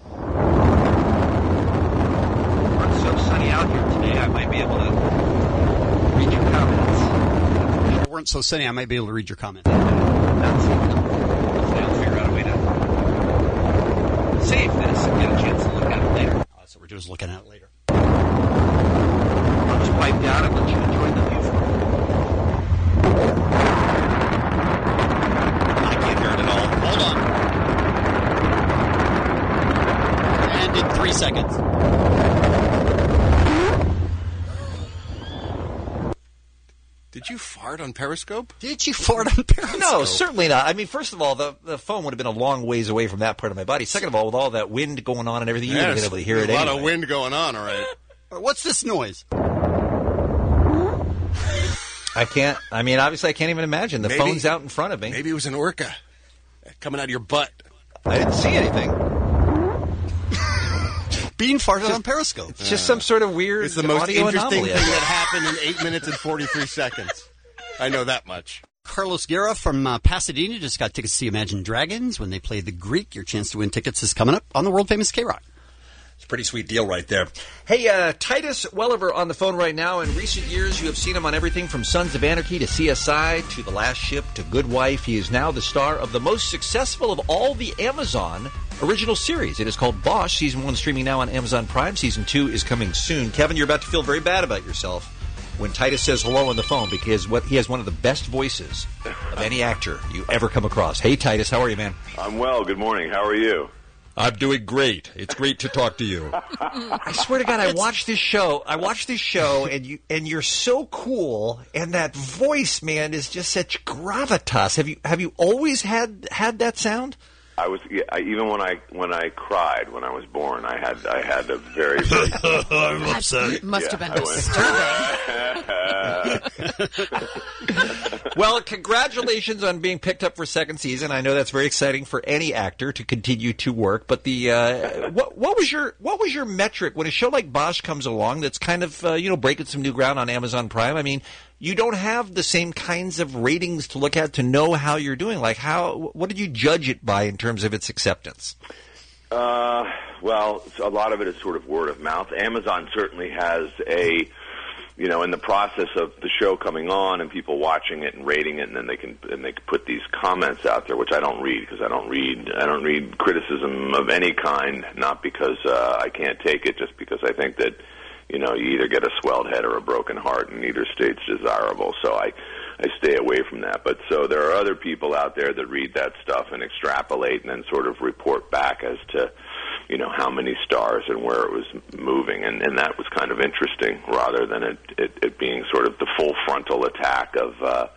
[SPEAKER 6] It's so sunny out here today, I might be able to read your comments.
[SPEAKER 10] If it weren't so sunny, I might be able to read your comment.
[SPEAKER 6] That's it. Hopefully I'll figure out a way to save this and get a chance to look at it later.
[SPEAKER 10] Oh, that's what we're just looking at it later.
[SPEAKER 6] I'll just pipe down and let you enjoy the view from it.
[SPEAKER 10] I can't hear it at all. Hold on. And in three seconds.
[SPEAKER 16] Did you fart on Periscope?
[SPEAKER 10] Did you fart on Periscope?
[SPEAKER 14] No, certainly not. I mean, first of all, the, the phone would have been a long ways away from that part of my body. Second of all, with all that wind going on and everything, you would have been able to hear it
[SPEAKER 16] a lot
[SPEAKER 14] anyway.
[SPEAKER 16] of wind going on, all right.
[SPEAKER 10] What's this noise?
[SPEAKER 14] I can't. I mean, obviously, I can't even imagine. The
[SPEAKER 16] Maybe-
[SPEAKER 14] phone's out in front of me.
[SPEAKER 16] Maybe it was an orca coming out of your butt.
[SPEAKER 14] I didn't see anything.
[SPEAKER 10] Being farted on Periscope.
[SPEAKER 14] It's just some sort of weird
[SPEAKER 16] It's the most
[SPEAKER 14] audio
[SPEAKER 16] interesting
[SPEAKER 14] anomaly.
[SPEAKER 16] thing that happened in eight minutes and forty-three seconds. I know that much.
[SPEAKER 10] Carlos Guerra from uh, Pasadena just got tickets to see Imagine Dragons when they play the Greek. Your chance to win tickets is coming up on the world famous K-Rock.
[SPEAKER 14] It's a pretty sweet deal right there. Hey, uh, Titus Welliver on the phone right now. In recent years, you have seen him on everything from Sons of Anarchy to C S I to The Last Ship to Good Wife. He is now the star of the most successful of all the Amazon original series. It is called Bosch. Season one streaming now on Amazon Prime. Season two is coming soon. Kevin, you're about to feel very bad about yourself when Titus says hello on the phone because what he has one of the best voices of any actor you ever come across. Hey, Titus, how are you, man?
[SPEAKER 13] I'm well. Good morning. How are you?
[SPEAKER 14] I'm doing great. It's great to talk to you. I swear to God, I watched this show. I watched this show, and you and you're so cool, and that voice, man, is just such gravitas. Have you have you always had had that sound?
[SPEAKER 13] I was yeah, I, even when I when I cried when I was born. I had I had a very very.
[SPEAKER 10] I'm upset.
[SPEAKER 9] Must have
[SPEAKER 13] Yeah,
[SPEAKER 9] been
[SPEAKER 13] I
[SPEAKER 9] disturbing.
[SPEAKER 14] Well, congratulations on being picked up for second season. I know that's very exciting for any actor to continue to work. But the uh, what what was your what was your metric when a show like Bosch comes along that's kind of uh, you know breaking some new ground on Amazon Prime? I mean, you don't have the same kinds of ratings to look at to know how you're doing. Like how what did you judge it by in terms of its acceptance?
[SPEAKER 13] Uh, well, a lot of it is sort of word of mouth. Amazon certainly has a, you know, in the process of the show coming on and people watching it and rating it, and then they can and they can put these comments out there, which I don't read because I don't read I don't read criticism of any kind. Not because uh, I can't take it, just because I think that you know, you either get a swelled head or a broken heart, and neither state's desirable. So I, I stay away from that. But so there are other people out there that read that stuff and extrapolate and then sort of report back as to, you know, how many stars and where it was moving. And, and that was kind of interesting rather than it, it, it being sort of the full frontal attack of, uh,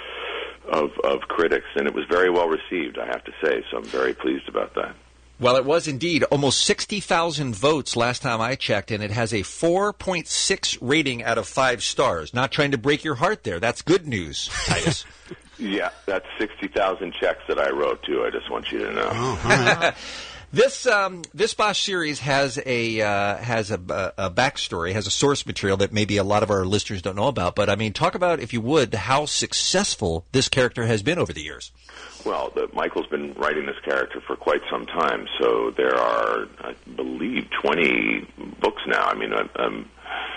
[SPEAKER 13] of, of critics. And it was very well received, I have to say. So I'm very pleased about that.
[SPEAKER 14] Well, it was indeed almost sixty thousand votes last time I checked, and it has a four point six rating out of five stars. Not trying to break your heart there. That's good news, Titus.
[SPEAKER 13] Yeah, that's sixty thousand checks that I wrote, too. I just want you to know.
[SPEAKER 14] Oh, This um, this Bosch series has a uh, has a, a backstory, has a source material that maybe a lot of our listeners don't know about. But I mean, talk about, if you would, how successful this character has been over the years.
[SPEAKER 13] Well, the, Michael's been writing this character for quite some time, so there are, I believe, twenty books now. I mean, um,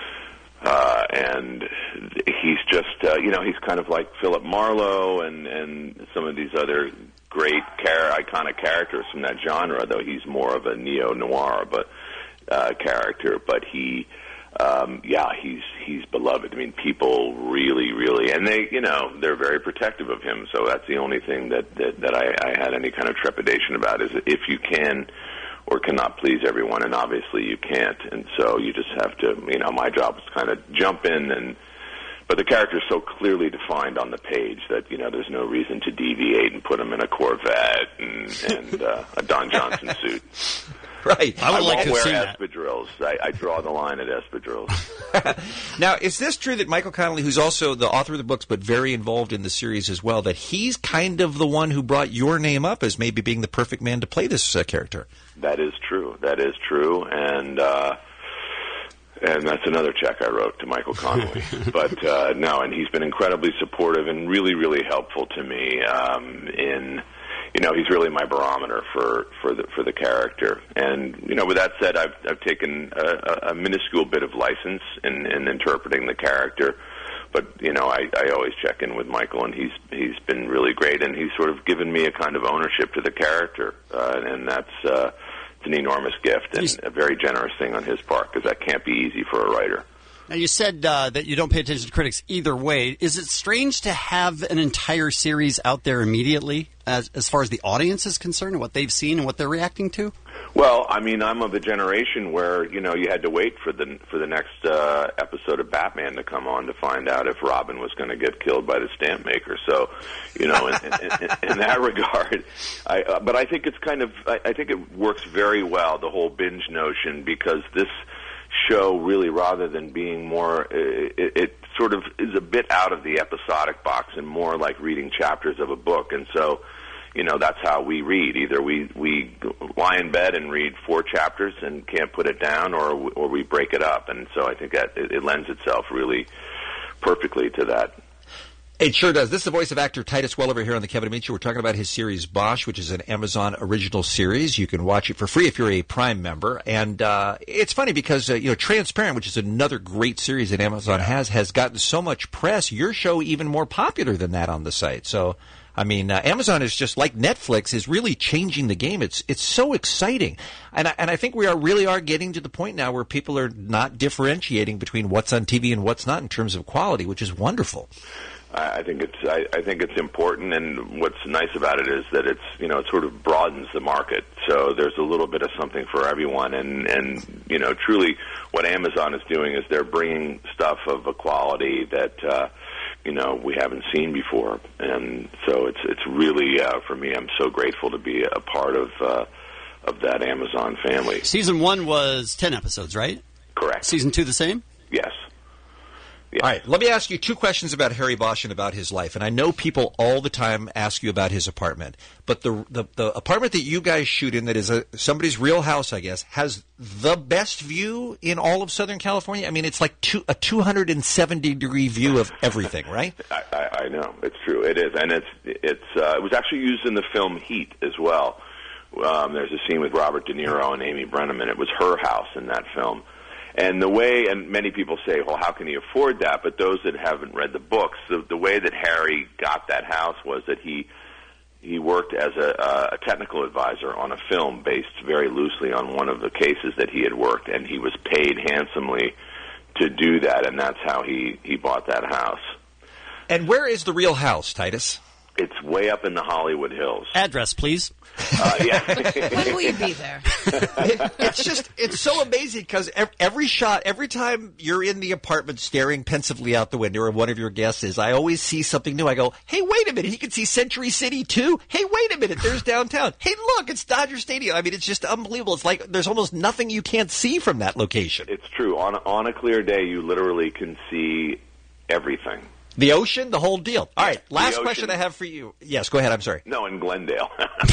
[SPEAKER 13] uh, and he's just, uh, you know, he's kind of like Philip Marlowe and and some of these other great char- iconic characters from that genre, though he's more of a neo-noir but uh, character. But he, um, yeah, he's he's beloved. I mean, people really, really, and they, you know, they're very protective of him. So that's the only thing that that, that I, I had any kind of trepidation about, is if you can or cannot please everyone, and obviously you can't. And so you just have to, you know, my job was kind of jump in and. But the character's so clearly defined on the page that, you know, there's no reason to deviate and put him in a Corvette and, and uh, a Don Johnson suit.
[SPEAKER 14] Right.
[SPEAKER 10] I would
[SPEAKER 13] I
[SPEAKER 10] like
[SPEAKER 13] won't
[SPEAKER 10] to
[SPEAKER 13] wear
[SPEAKER 10] see that.
[SPEAKER 13] espadrilles. I, I draw the line at espadrilles.
[SPEAKER 14] Now, is this true that Michael Connelly, who's also the author of the books but very involved in the series as well, that he's kind of the one who brought your name up as maybe being the perfect man to play this uh, character?
[SPEAKER 13] That is true. That is true. And, uh, And that's another check I wrote to Michael Connelly. But, uh, no, and he's been incredibly supportive and really, really helpful to me um, in, you know, he's really my barometer for, for, the, for the character. And, you know, with that said, I've, I've taken a, a minuscule bit of license in, in interpreting the character. But, you know, I, I always check in with Michael, and he's he's been really great. And he's sort of given me a kind of ownership to the character. Uh, and that's... Uh, It's an enormous gift and a very generous thing on his part, because that can't be easy for a writer.
[SPEAKER 10] Now, you said uh, that you don't pay attention to critics either way. Is it strange to have an entire series out there immediately as, as far as the audience is concerned and what they've seen and what they're reacting to?
[SPEAKER 13] Well, I mean, I'm of a generation where, you know, you had to wait for the for the next uh, episode of Batman to come on to find out if Robin was going to get killed by the stamp maker. So, you know, in, in, in that regard, I, uh, but I think it's kind of, I, I think it works very well, the whole binge notion, because this show really, rather than being more, it, it sort of is a bit out of the episodic box and more like reading chapters of a book. And so, you know, that's how we read. Either we, we lie in bed and read four chapters and can't put it down, or or we break it up. And so I think that it, it lends itself really perfectly to that.
[SPEAKER 14] It sure does. This is the voice of actor Titus Welliver here on the Kevin and Bean Show. We're talking about his series Bosch, which is an Amazon original series. You can watch it for free if you're a Prime member. And uh, it's funny because, uh, you know, Transparent, which is another great series that Amazon has, has gotten so much press. Your show even more popular than that on the site. So, I mean, uh, Amazon is just like Netflix, is really changing the game. It's it's so exciting. And I, and I think we are really are getting to the point now where people are not differentiating between what's on T V and what's not in terms of quality, which is wonderful.
[SPEAKER 13] I think it's I, I think it's important, and what's nice about it is that it's, you know, it sort of broadens the market. So there's a little bit of something for everyone, and and you know, truly, what Amazon is doing is they're bringing stuff of a quality that uh, you know, we haven't seen before, and so it's it's really uh, for me, I'm so grateful to be a part of uh, of that Amazon family.
[SPEAKER 10] Season one was ten episodes, right?
[SPEAKER 13] Correct.
[SPEAKER 10] Season two the same?
[SPEAKER 13] Yes.
[SPEAKER 14] Yeah. All right, let me ask you two questions about Harry Bosch and about his life. And I know people all the time ask you about his apartment, but the the, the apartment that you guys shoot in, that is a, somebody's real house, I guess, has the best view in all of Southern California. I mean, it's like two, a two hundred seventy degree view of everything, right?
[SPEAKER 13] I, I, I know, it's true, it is, and it's it's uh, it was actually used in the film Heat as well. Um, there's a scene with Robert De Niro and Amy Brenneman. It was her house in that film. And the way, and many people say, well, how can he afford that? But those that haven't read the books, the, the way that Harry got that house was that he he worked as a, a technical advisor on a film based very loosely on one of the cases that he had worked, and he was paid handsomely to do that, and that's how he, he bought that house.
[SPEAKER 14] And where is the real house, Titus?
[SPEAKER 13] It's way up in the Hollywood Hills.
[SPEAKER 10] Address, please.
[SPEAKER 13] Uh, yeah.
[SPEAKER 9] When will you be there?
[SPEAKER 14] It, it's just, it's so amazing because every shot, every time you're in the apartment staring pensively out the window or one of your guests is, I always see something new. I go, hey, wait a minute. He can see Century City too. Hey, wait a minute. There's downtown. Hey, look, it's Dodger Stadium. I mean, it's just unbelievable. It's like there's almost nothing you can't see from that location.
[SPEAKER 13] It's true. On, on a clear day, you literally can see everything.
[SPEAKER 14] The ocean, the whole deal. All right, last
[SPEAKER 13] ocean.
[SPEAKER 14] question I have for you. Yes, go ahead. I'm sorry.
[SPEAKER 13] No, in Glendale.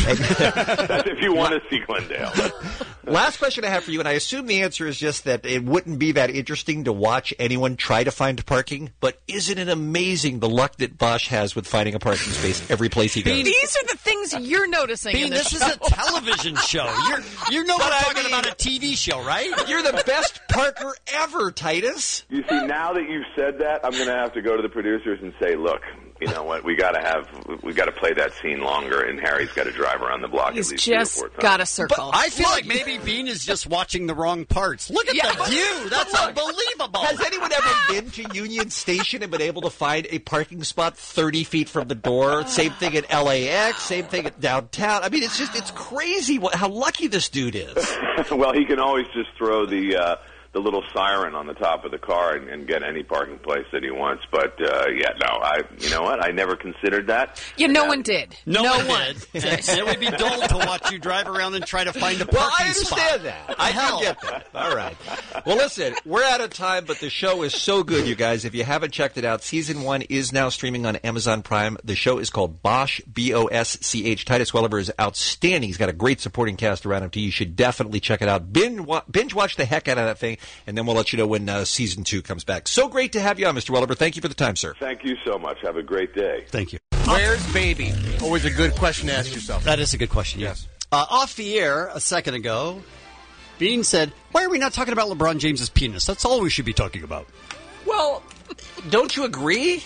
[SPEAKER 13] That's if you want to see Glendale.
[SPEAKER 14] Last question I have for you, and I assume the answer is just that it wouldn't be that interesting to watch anyone try to find parking, but isn't it amazing the luck that Bosch has with finding a parking space every place he goes?
[SPEAKER 9] These are the things you're noticing.
[SPEAKER 10] Bean,
[SPEAKER 9] in
[SPEAKER 10] this
[SPEAKER 9] this
[SPEAKER 10] is a television show. You're, you know
[SPEAKER 14] But
[SPEAKER 10] we're
[SPEAKER 14] I
[SPEAKER 10] talking
[SPEAKER 14] mean-
[SPEAKER 10] about a T V show, right?
[SPEAKER 14] You're the best parker ever, Titus.
[SPEAKER 13] You see, now that you've said that, I'm going to have to go to the producers and say, look, you know what, we got to have, we got to play that scene longer, and Harry's got to drive around the block
[SPEAKER 9] He's
[SPEAKER 13] at least three or
[SPEAKER 9] just
[SPEAKER 13] four times.
[SPEAKER 9] got a circle.
[SPEAKER 10] I feel like maybe Bean is just watching the wrong parts. Look at
[SPEAKER 9] Yeah,
[SPEAKER 10] the
[SPEAKER 9] but-
[SPEAKER 10] view. That's
[SPEAKER 14] Look,
[SPEAKER 10] unbelievable.
[SPEAKER 14] Has anyone ever been to Union Station and been able to find a parking spot thirty feet from the door? Same thing at L A X, same thing at downtown. I mean, it's just, it's crazy what, how lucky this dude is.
[SPEAKER 13] Well, he can always just throw the uh, the little siren on the top of the car and, and get any parking place that he wants. But uh, yeah, no, I you know what? I never considered that.
[SPEAKER 9] Yeah, no one did.
[SPEAKER 10] No,
[SPEAKER 9] no
[SPEAKER 10] one,
[SPEAKER 9] one.
[SPEAKER 10] did. It would be dull to watch you drive around and try to find a parking
[SPEAKER 14] Well, I understand
[SPEAKER 10] spot.
[SPEAKER 14] that. I do get that. All right. Well, listen, we're out of time, but the show is so good, you guys. If you haven't checked it out, season one is now streaming on Amazon Prime. The show is called Bosch, B O S C H. Titus Welliver is outstanding. He's got a great supporting cast around him, too. You should definitely check it out. Binge, wa- binge watch the heck out of that thing, and then we'll let you know when uh, season two comes back. So great to have you on, Mister Welliver. Thank you for the time, sir.
[SPEAKER 13] Thank you so much. Have a great day.
[SPEAKER 10] Thank you.
[SPEAKER 16] Where's baby? Always a good question to ask yourself.
[SPEAKER 10] That is a good question, yes. Uh, off the air a second ago, Bean said, why are we not talking about LeBron James's penis? That's all we should be talking about.
[SPEAKER 14] Well, don't you agree?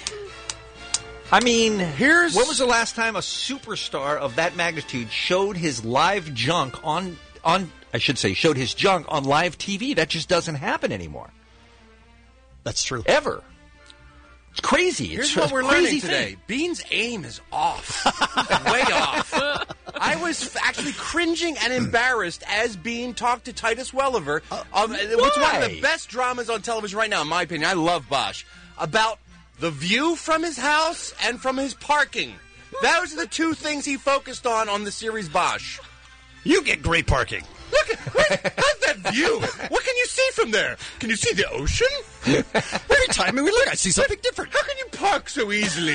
[SPEAKER 14] I mean,
[SPEAKER 16] Here's-
[SPEAKER 14] when was the last time a superstar of that magnitude showed his live junk on on I should say showed his junk on live T V? That just doesn't happen anymore.
[SPEAKER 10] That's true.
[SPEAKER 14] Ever. It's crazy.
[SPEAKER 16] Here's
[SPEAKER 14] it's
[SPEAKER 16] what
[SPEAKER 14] a
[SPEAKER 16] we're
[SPEAKER 14] crazy
[SPEAKER 16] learning
[SPEAKER 14] thing.
[SPEAKER 16] today. Bean's aim is off. Way off. I was f- actually cringing and embarrassed as Bean talked to Titus Welliver, of, which is one of the best dramas on television right now, in my opinion. I love Bosch. About the view from his house and from his parking. Those are the two things he focused on on the series Bosch.
[SPEAKER 10] You get great parking.
[SPEAKER 16] Look, at, how's that view? What can you see from there? Can you see the ocean?
[SPEAKER 10] Every time we look, I see something different.
[SPEAKER 16] How can you park so easily?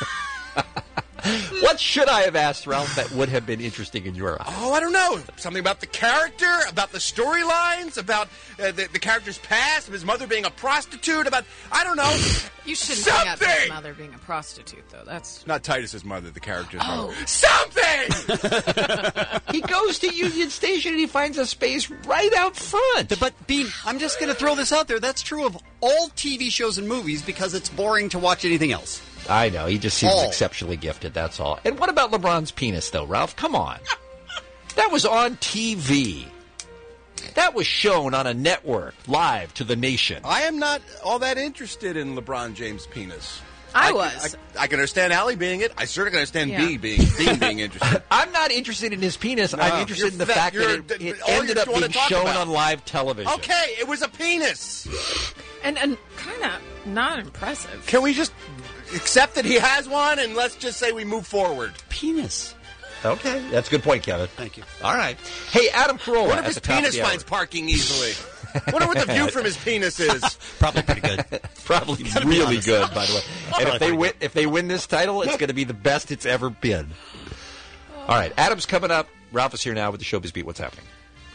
[SPEAKER 14] What should I have asked, Ralph, that would have been interesting in your eyes?
[SPEAKER 16] Oh, I don't know. Something about the character, about the storylines, about uh, the, the character's past, of his mother being a prostitute, about, I don't know.
[SPEAKER 9] You shouldn't bring up his
[SPEAKER 16] Something!
[SPEAKER 9] mother being a prostitute, though. That's
[SPEAKER 16] Not Titus's mother, the character's
[SPEAKER 9] Oh.
[SPEAKER 16] mother. Something!
[SPEAKER 14] He goes to Union Station and he finds a space right out front.
[SPEAKER 10] But, Bean, I'm just going to throw this out there. That's true of all T V shows and movies because it's boring to watch anything else.
[SPEAKER 14] I know. He just seems
[SPEAKER 10] All.
[SPEAKER 14] exceptionally gifted, that's all. And what about LeBron's penis, though, Ralph? Come on. That was on T V. That was shown on a network, live to the nation.
[SPEAKER 16] I am not all that interested in LeBron James' penis.
[SPEAKER 9] I
[SPEAKER 16] can-
[SPEAKER 9] was.
[SPEAKER 16] I, I can understand Allie being it. I certainly can understand
[SPEAKER 9] Yeah.
[SPEAKER 16] B being, Bean being interested.
[SPEAKER 14] I'm not interested in his penis.
[SPEAKER 16] No,
[SPEAKER 14] I'm interested
[SPEAKER 16] you're
[SPEAKER 14] in the
[SPEAKER 16] fa-
[SPEAKER 14] fact that
[SPEAKER 16] you're-
[SPEAKER 14] it, it
[SPEAKER 16] all you
[SPEAKER 14] ended up
[SPEAKER 16] wanna
[SPEAKER 14] being
[SPEAKER 16] talk
[SPEAKER 14] shown
[SPEAKER 16] about.
[SPEAKER 14] on live television.
[SPEAKER 16] Okay, it was a penis.
[SPEAKER 9] and and kind of not impressive.
[SPEAKER 16] Can we just accept that he has one and let's just say we move forward?
[SPEAKER 10] Penis.
[SPEAKER 14] Okay, that's a good point, Kevin.
[SPEAKER 10] Thank you.
[SPEAKER 14] All right. Hey, Adam Carolla.
[SPEAKER 16] What if
[SPEAKER 14] at
[SPEAKER 16] his
[SPEAKER 14] the top of
[SPEAKER 16] penis
[SPEAKER 14] the hour.
[SPEAKER 16] finds parking easily? Wonder what the view from his penis is.
[SPEAKER 10] Probably pretty good.
[SPEAKER 14] Probably
[SPEAKER 10] Gotta be
[SPEAKER 14] really
[SPEAKER 10] honest.
[SPEAKER 14] good, by the way. And
[SPEAKER 10] Probably
[SPEAKER 14] if they
[SPEAKER 10] pretty
[SPEAKER 14] win, if they win this title, it's going to be the best it's ever been. All right, Adam's coming up. Ralph is here now with the Showbiz Beat. What's happening?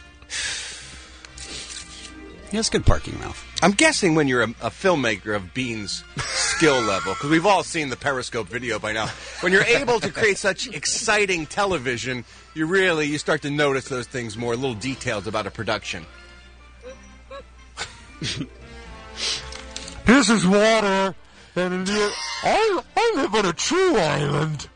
[SPEAKER 10] He has good parking, Ralph.
[SPEAKER 16] I'm guessing when you're a, a filmmaker of Bean's skill level, because we've all seen the Periscope video by now, when you're able to create such exciting television, you really you start to notice those things more, little details about a production.
[SPEAKER 8] This is water, and in the, I, I live on a true island.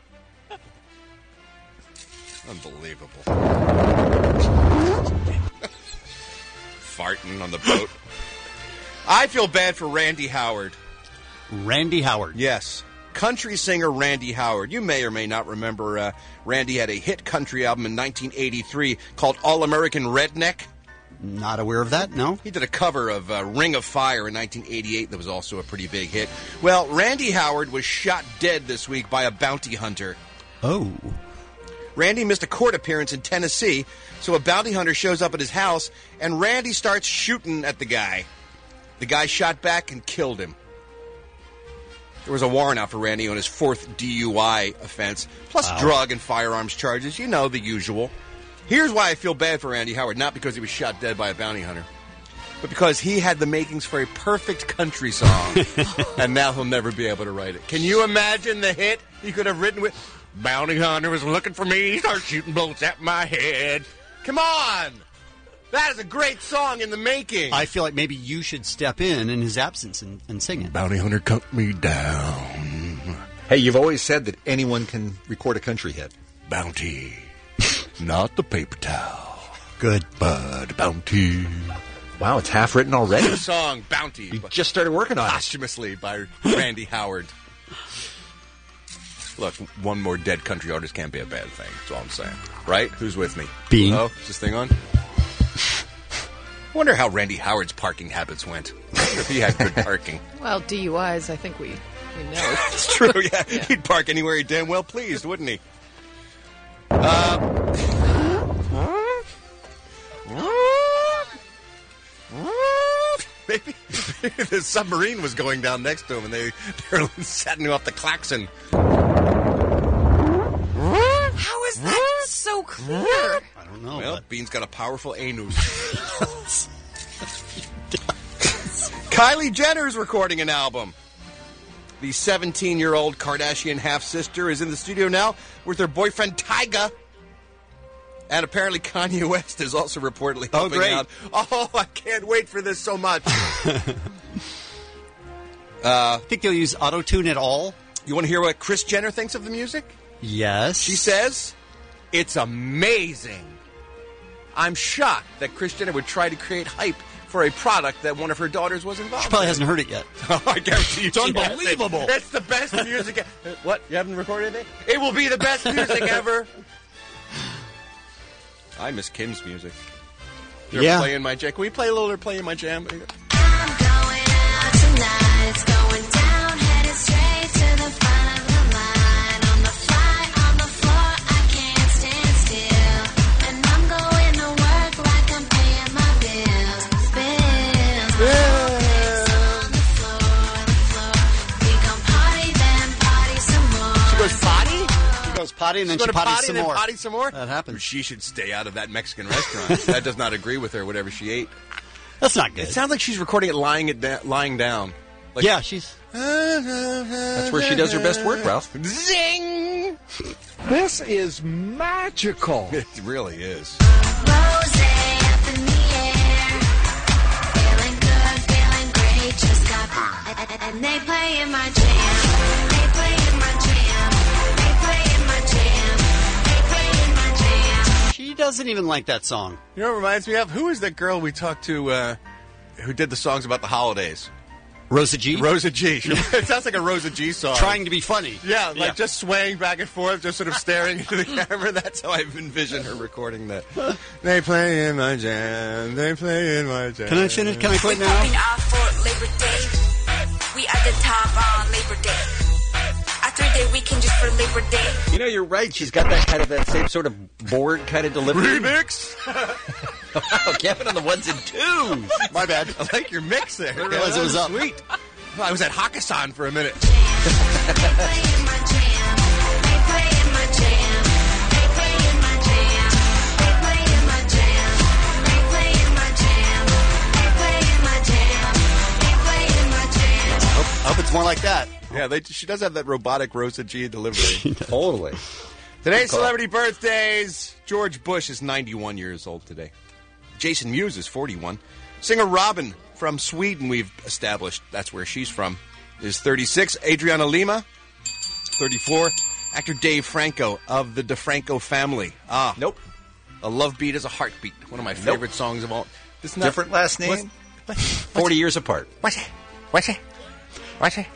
[SPEAKER 16] Unbelievable. Farting on the boat. I feel bad for Randy Howard.
[SPEAKER 10] Randy Howard.
[SPEAKER 16] Yes. Country singer Randy Howard. You may or may not remember uh, Randy had a hit country album in nineteen eighty-three called All American Redneck.
[SPEAKER 10] Not aware of that, no.
[SPEAKER 16] He did a cover of uh, Ring of Fire in nineteen eighty-eight that was also a pretty big hit. Well, Randy Howard was shot dead this week by a bounty hunter.
[SPEAKER 10] Oh.
[SPEAKER 16] Randy missed a court appearance in Tennessee, so a bounty hunter shows up at his house, and Randy starts shooting at the guy. The guy shot back and killed him. There was a warrant out for Randy on his fourth D U I offense, plus
[SPEAKER 10] Wow.
[SPEAKER 16] drug and firearms charges. You know, the usual. Here's why I feel bad for Randy Howard. Not because he was shot dead by a bounty hunter, but because he had the makings for a perfect country song, and now he'll never be able to write it. Can you imagine the hit he could have written with, Bounty hunter was looking for me, started shooting bullets at my head. Come on! That is a great song in the making.
[SPEAKER 10] I feel like maybe you should step in in his absence and, and sing it.
[SPEAKER 16] Bounty hunter cut me down.
[SPEAKER 14] Hey, you've always said that anyone can record a country hit.
[SPEAKER 16] Bounty. Not the paper towel.
[SPEAKER 10] Good.
[SPEAKER 16] But Bounty.
[SPEAKER 14] Wow, it's half written already.
[SPEAKER 16] The song Bounty.
[SPEAKER 14] You just started working on it.
[SPEAKER 16] Posthumously by Randy Howard. Look, one more dead country artist can't be a bad thing. That's all I'm saying. Right? Who's with me?
[SPEAKER 10] Bean.
[SPEAKER 16] Oh, is this thing on? I wonder how Randy Howard's parking habits went. I wonder if he had good parking.
[SPEAKER 9] Well, D U Is, I think we, we know.
[SPEAKER 16] It's true, yeah. yeah. He'd park anywhere he damn well pleased, wouldn't he? Uh, maybe, maybe the submarine was going down next to him and they, they were setting off the klaxon.
[SPEAKER 9] How is that so clear?
[SPEAKER 10] I don't know.
[SPEAKER 16] Well,
[SPEAKER 10] but...
[SPEAKER 16] Bean's got a powerful anus. Kylie Jenner's recording an album. The seventeen-year-old Kardashian half-sister is in the studio now with her boyfriend Tyga. And apparently Kanye West is also reportedly
[SPEAKER 10] Oh,
[SPEAKER 16] helping
[SPEAKER 10] great.
[SPEAKER 16] out. Oh, I can't wait for this so much. uh,
[SPEAKER 10] Think they'll use auto-tune at all?
[SPEAKER 16] You want to hear what Kris Jenner thinks of the music?
[SPEAKER 10] Yes.
[SPEAKER 16] She says, it's amazing. I'm shocked that Kris Jenner would try to create hype for a product that one of her daughters was involved
[SPEAKER 10] She probably
[SPEAKER 16] in.
[SPEAKER 10] hasn't heard it yet.
[SPEAKER 16] Oh, I guarantee you.
[SPEAKER 10] It's
[SPEAKER 16] she hasn't.
[SPEAKER 10] unbelievable.
[SPEAKER 16] It's the best music. e- What? You haven't recorded it? It will be the best music ever. I miss Kim's music. You're
[SPEAKER 10] Yeah.
[SPEAKER 16] playing my jam. Can we play a little or play in my jam?
[SPEAKER 3] I'm going out tonight. It's going down, headed straight to the front of the line. On the fly, on the floor, I can't stand still. And I'm going to work like I'm paying my bills. Bills. Bills. On the floor, the floor. We gon' party, then party some more.
[SPEAKER 16] She goes potty?
[SPEAKER 10] She goes potty and then
[SPEAKER 16] She's
[SPEAKER 10] she
[SPEAKER 16] going to
[SPEAKER 10] potties
[SPEAKER 16] potty
[SPEAKER 10] some
[SPEAKER 16] and then
[SPEAKER 10] more.
[SPEAKER 16] potty some more?
[SPEAKER 10] That happens.
[SPEAKER 16] She should stay out of that Mexican restaurant. That does not agree with her, whatever she ate.
[SPEAKER 10] That's not good.
[SPEAKER 16] It sounds like she's recording it lying it da- lying down. Like,
[SPEAKER 10] yeah, she's...
[SPEAKER 14] That's where she does her best work, Ralph.
[SPEAKER 16] Zing!
[SPEAKER 15] This is magical.
[SPEAKER 16] It really is.
[SPEAKER 3] Rose up in the air. Feeling good, feeling great. Just got. And they play in my jam. They play in my jam. They play in my jam. They play in my jam.
[SPEAKER 10] She doesn't even like that song.
[SPEAKER 16] You know what it reminds me of? Who is that girl we talked to uh, who did the songs about the holidays?
[SPEAKER 10] Rosa G?
[SPEAKER 16] Rosa G. It sounds like a Rosa G song.
[SPEAKER 10] Trying to be funny.
[SPEAKER 16] Yeah, like
[SPEAKER 10] Yeah.
[SPEAKER 16] just swaying back and forth, just sort of staring into the camera. That's how I've envisioned her recording that. They play in my jam. They play in my jam.
[SPEAKER 10] Can I finish? Can I quit now?
[SPEAKER 18] Popping off for Labor Day. We at the top on Labor Day. A three-day weekend just for Labor Day.
[SPEAKER 14] You know, you're right. She's got that kind of that same sort of bored kind of delivery.
[SPEAKER 16] Remix?
[SPEAKER 14] Wow, Kevin on the ones and twos.
[SPEAKER 16] My bad. I like your mix there. I
[SPEAKER 10] didn't realize it was up.
[SPEAKER 16] Sweet. Well, I was at Hakkasan for a minute.
[SPEAKER 3] They play in my jam. They play in my jam. They play in my jam. They play in my jam. They play in my jam. They play in my jam. They play in my jam.
[SPEAKER 10] Hope, hope it's more like that.
[SPEAKER 16] Yeah, they, she does have that robotic Rosa G delivery.
[SPEAKER 14] Totally.
[SPEAKER 16] Today's celebrity birthdays. George Bush is ninety-one years old today. Jason Mewes is forty-one. Singer Robin from Sweden, we've established that's where she's from, is thirty-six. Adriana Lima, thirty-four. Actor Dave Franco of the DeFranco family. Ah.
[SPEAKER 14] Nope.
[SPEAKER 16] A Love Beat is a Heartbeat. One of my favorite songs of all. Isn't that-
[SPEAKER 14] Different last name?
[SPEAKER 16] what's-
[SPEAKER 14] forty years apart.
[SPEAKER 16] What's it? What's it? What's it?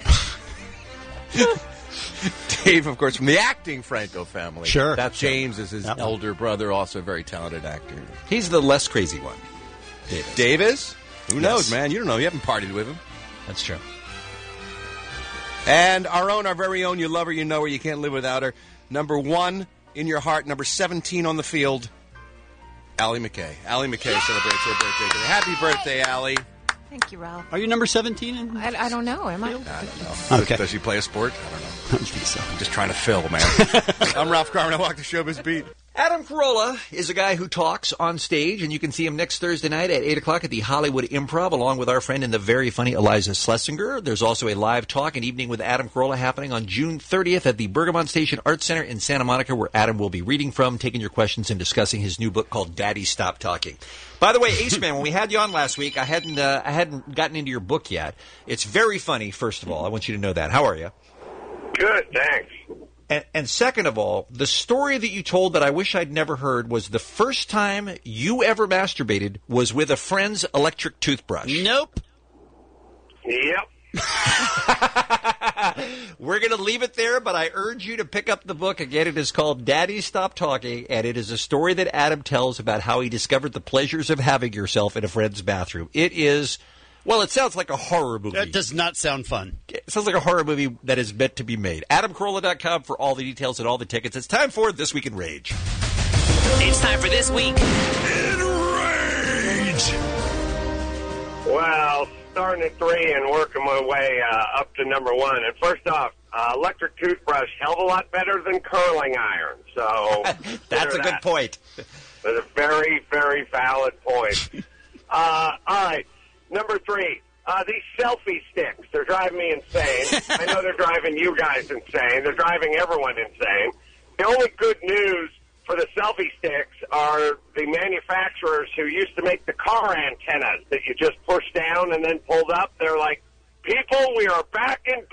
[SPEAKER 16] Dave, of course, from the acting Franco family.
[SPEAKER 14] Sure.
[SPEAKER 16] That's James is his
[SPEAKER 14] Yep.
[SPEAKER 16] elder brother, also a very talented actor.
[SPEAKER 14] He's the less crazy one. Davis.
[SPEAKER 16] Davis? Who
[SPEAKER 14] Yes.
[SPEAKER 16] knows, man? You don't know. You haven't partied with him.
[SPEAKER 14] That's true.
[SPEAKER 16] And our own, our very own, you love her, you know her, you can't live without her. Number one in your heart, number seventeen on the field, Allie McKay. Allie McKay celebrates her birthday today. Happy birthday, Allie.
[SPEAKER 9] Thank you, Ralph.
[SPEAKER 10] Are you number seventeen?
[SPEAKER 9] I, I don't know. Am I?
[SPEAKER 16] I don't know.
[SPEAKER 10] Okay.
[SPEAKER 16] Does she play a sport? I don't know.
[SPEAKER 10] I don't think so.
[SPEAKER 16] I'm just trying to fill, man. I'm Ralph Garman. I walk the showbiz beat.
[SPEAKER 14] Adam Carolla is a guy who talks on stage, and you can see him next Thursday night at eight o'clock at the Hollywood Improv, along with our friend and the very funny Eliza Schlesinger. There's also a live talk, an evening with Adam Carolla, happening on June thirtieth at the Bergamot Station Arts Center in Santa Monica, where Adam will be reading from, taking your questions, and discussing his new book called Daddy Stop Talking. By the way, Ace Man, when we had you on last week, I hadn't uh, I hadn't gotten into your book yet. It's very funny, first of all. I want you to know that. How are you?
[SPEAKER 5] Good, thanks.
[SPEAKER 14] And, and second of all, the story that you told that I wish I'd never heard was the first time you ever masturbated was with a friend's electric toothbrush.
[SPEAKER 10] Nope.
[SPEAKER 5] Yep.
[SPEAKER 14] We're going to leave it there, but I urge you to pick up the book. Again, it is called Daddy Stop Talking, and it is a story that Adam tells about how he discovered the pleasures of having yourself in a friend's bathroom. It is... Well, it sounds like a horror movie.
[SPEAKER 10] That does not sound fun.
[SPEAKER 14] It sounds like a horror movie that is meant to be made. Adam Carolla dot com for all the details and all the tickets. It's time for This Week in Rage.
[SPEAKER 19] It's time for This Week
[SPEAKER 5] in Rage. Well, starting at three and working my way uh, up to number one. And first off, uh, electric toothbrush, hell of a lot better than curling iron. So
[SPEAKER 14] That's a good
[SPEAKER 5] that.
[SPEAKER 14] point.
[SPEAKER 5] That's a very, very valid point. uh, all right. Number three, uh, these selfie sticks. They're driving me insane. I know they're driving you guys insane. They're driving everyone insane. The only good news for the selfie sticks are the manufacturers who used to make the car antennas that you just push down and then pulled up. They're like, people, we are back in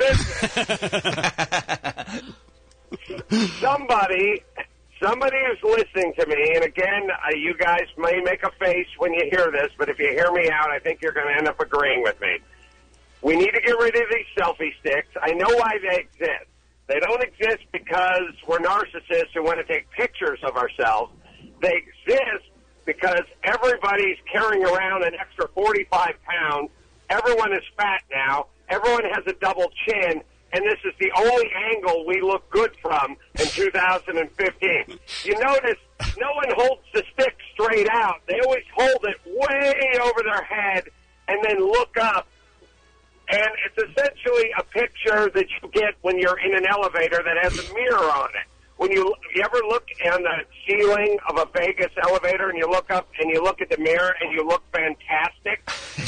[SPEAKER 5] business. Somebody... Somebody is listening to me, and again, uh, you guys may make a face when you hear this, but if you hear me out, I think you're going to end up agreeing with me. We need to get rid of these selfie sticks. I know why they exist. They don't exist because we're narcissists who want to take pictures of ourselves. They exist because everybody's carrying around an extra forty-five pounds. Everyone is fat now. Everyone has a double chin. And this is the only angle we look good from in two thousand fifteen. You notice no one holds the stick straight out. They always hold it way over their head and then look up. And it's essentially a picture that you get when you're in an elevator that has a mirror on it. When you, you ever look on the ceiling of a Vegas elevator and you look up and you look at the mirror and you look fantastic?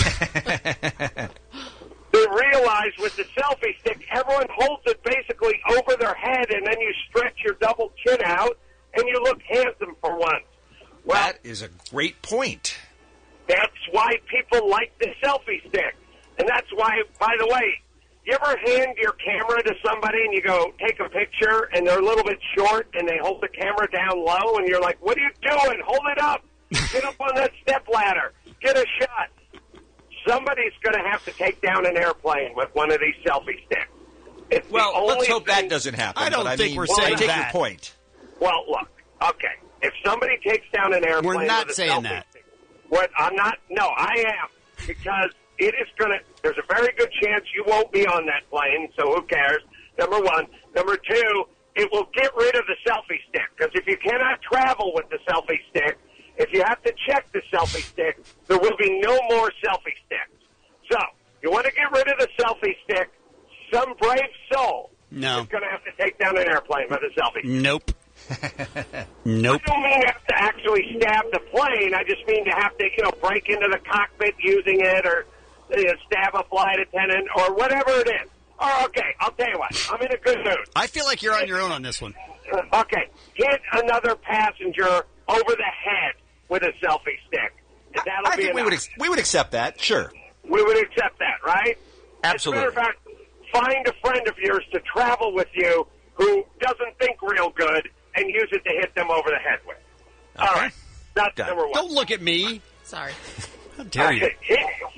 [SPEAKER 5] They realize with the selfie stick, everyone holds it basically over their head, and then you stretch your double chin out, and you look handsome for once. Well,
[SPEAKER 14] that is a great point.
[SPEAKER 5] That's why people like the selfie stick. And that's why, by the way, you ever hand your camera to somebody and you go, take a picture, and they're a little bit short, and they hold the camera down low, and you're like, what are you doing? Hold it up. Get up on that step ladder. Get a shot. Somebody's going to have to take down an airplane with one of these selfie sticks. It's
[SPEAKER 14] well,
[SPEAKER 5] the only
[SPEAKER 14] let's hope
[SPEAKER 5] thing...
[SPEAKER 14] that doesn't happen.
[SPEAKER 10] I don't
[SPEAKER 14] but I
[SPEAKER 10] think
[SPEAKER 14] mean,
[SPEAKER 10] we're
[SPEAKER 14] well,
[SPEAKER 10] saying
[SPEAKER 14] I take
[SPEAKER 10] that.
[SPEAKER 14] your point.
[SPEAKER 5] Well, look, okay. If somebody takes down an airplane
[SPEAKER 10] We're not
[SPEAKER 5] with a
[SPEAKER 10] saying
[SPEAKER 5] selfie
[SPEAKER 10] that.
[SPEAKER 5] stick, what, I'm not, no, I am. Because it is going to, there's a very good chance you won't be on that plane, so who cares? Number one. Number two, it will get rid of the selfie stick. Because if you cannot travel with the selfie stick, if you have to check the selfie stick, there will be no more selfie sticks. So, you want to get rid of the selfie stick, some brave soul
[SPEAKER 10] no.
[SPEAKER 5] is going to have to take down an airplane with a selfie stick.
[SPEAKER 10] Nope. Nope.
[SPEAKER 5] I don't mean to have to actually stab the plane. I just mean to have to, you know, break into the cockpit using it or you know, stab a flight attendant or whatever it is. Or, okay, I'll tell you what. I'm in a good mood.
[SPEAKER 10] I feel like you're on your own on this one.
[SPEAKER 5] Uh, okay, hit another passenger over the head with a selfie stick. That'll
[SPEAKER 14] I
[SPEAKER 5] be
[SPEAKER 14] think we
[SPEAKER 5] enough.
[SPEAKER 14] would, ex- we would accept that, sure.
[SPEAKER 5] We would accept that, right?
[SPEAKER 14] Absolutely.
[SPEAKER 5] As a matter of fact, find a friend of yours to travel with you who doesn't think real good and use it to hit them over the head with. Okay. All right. That's
[SPEAKER 14] Done.
[SPEAKER 5] number one.
[SPEAKER 10] Don't look at me.
[SPEAKER 9] Sorry.
[SPEAKER 10] How dare you?
[SPEAKER 5] Okay. Hit,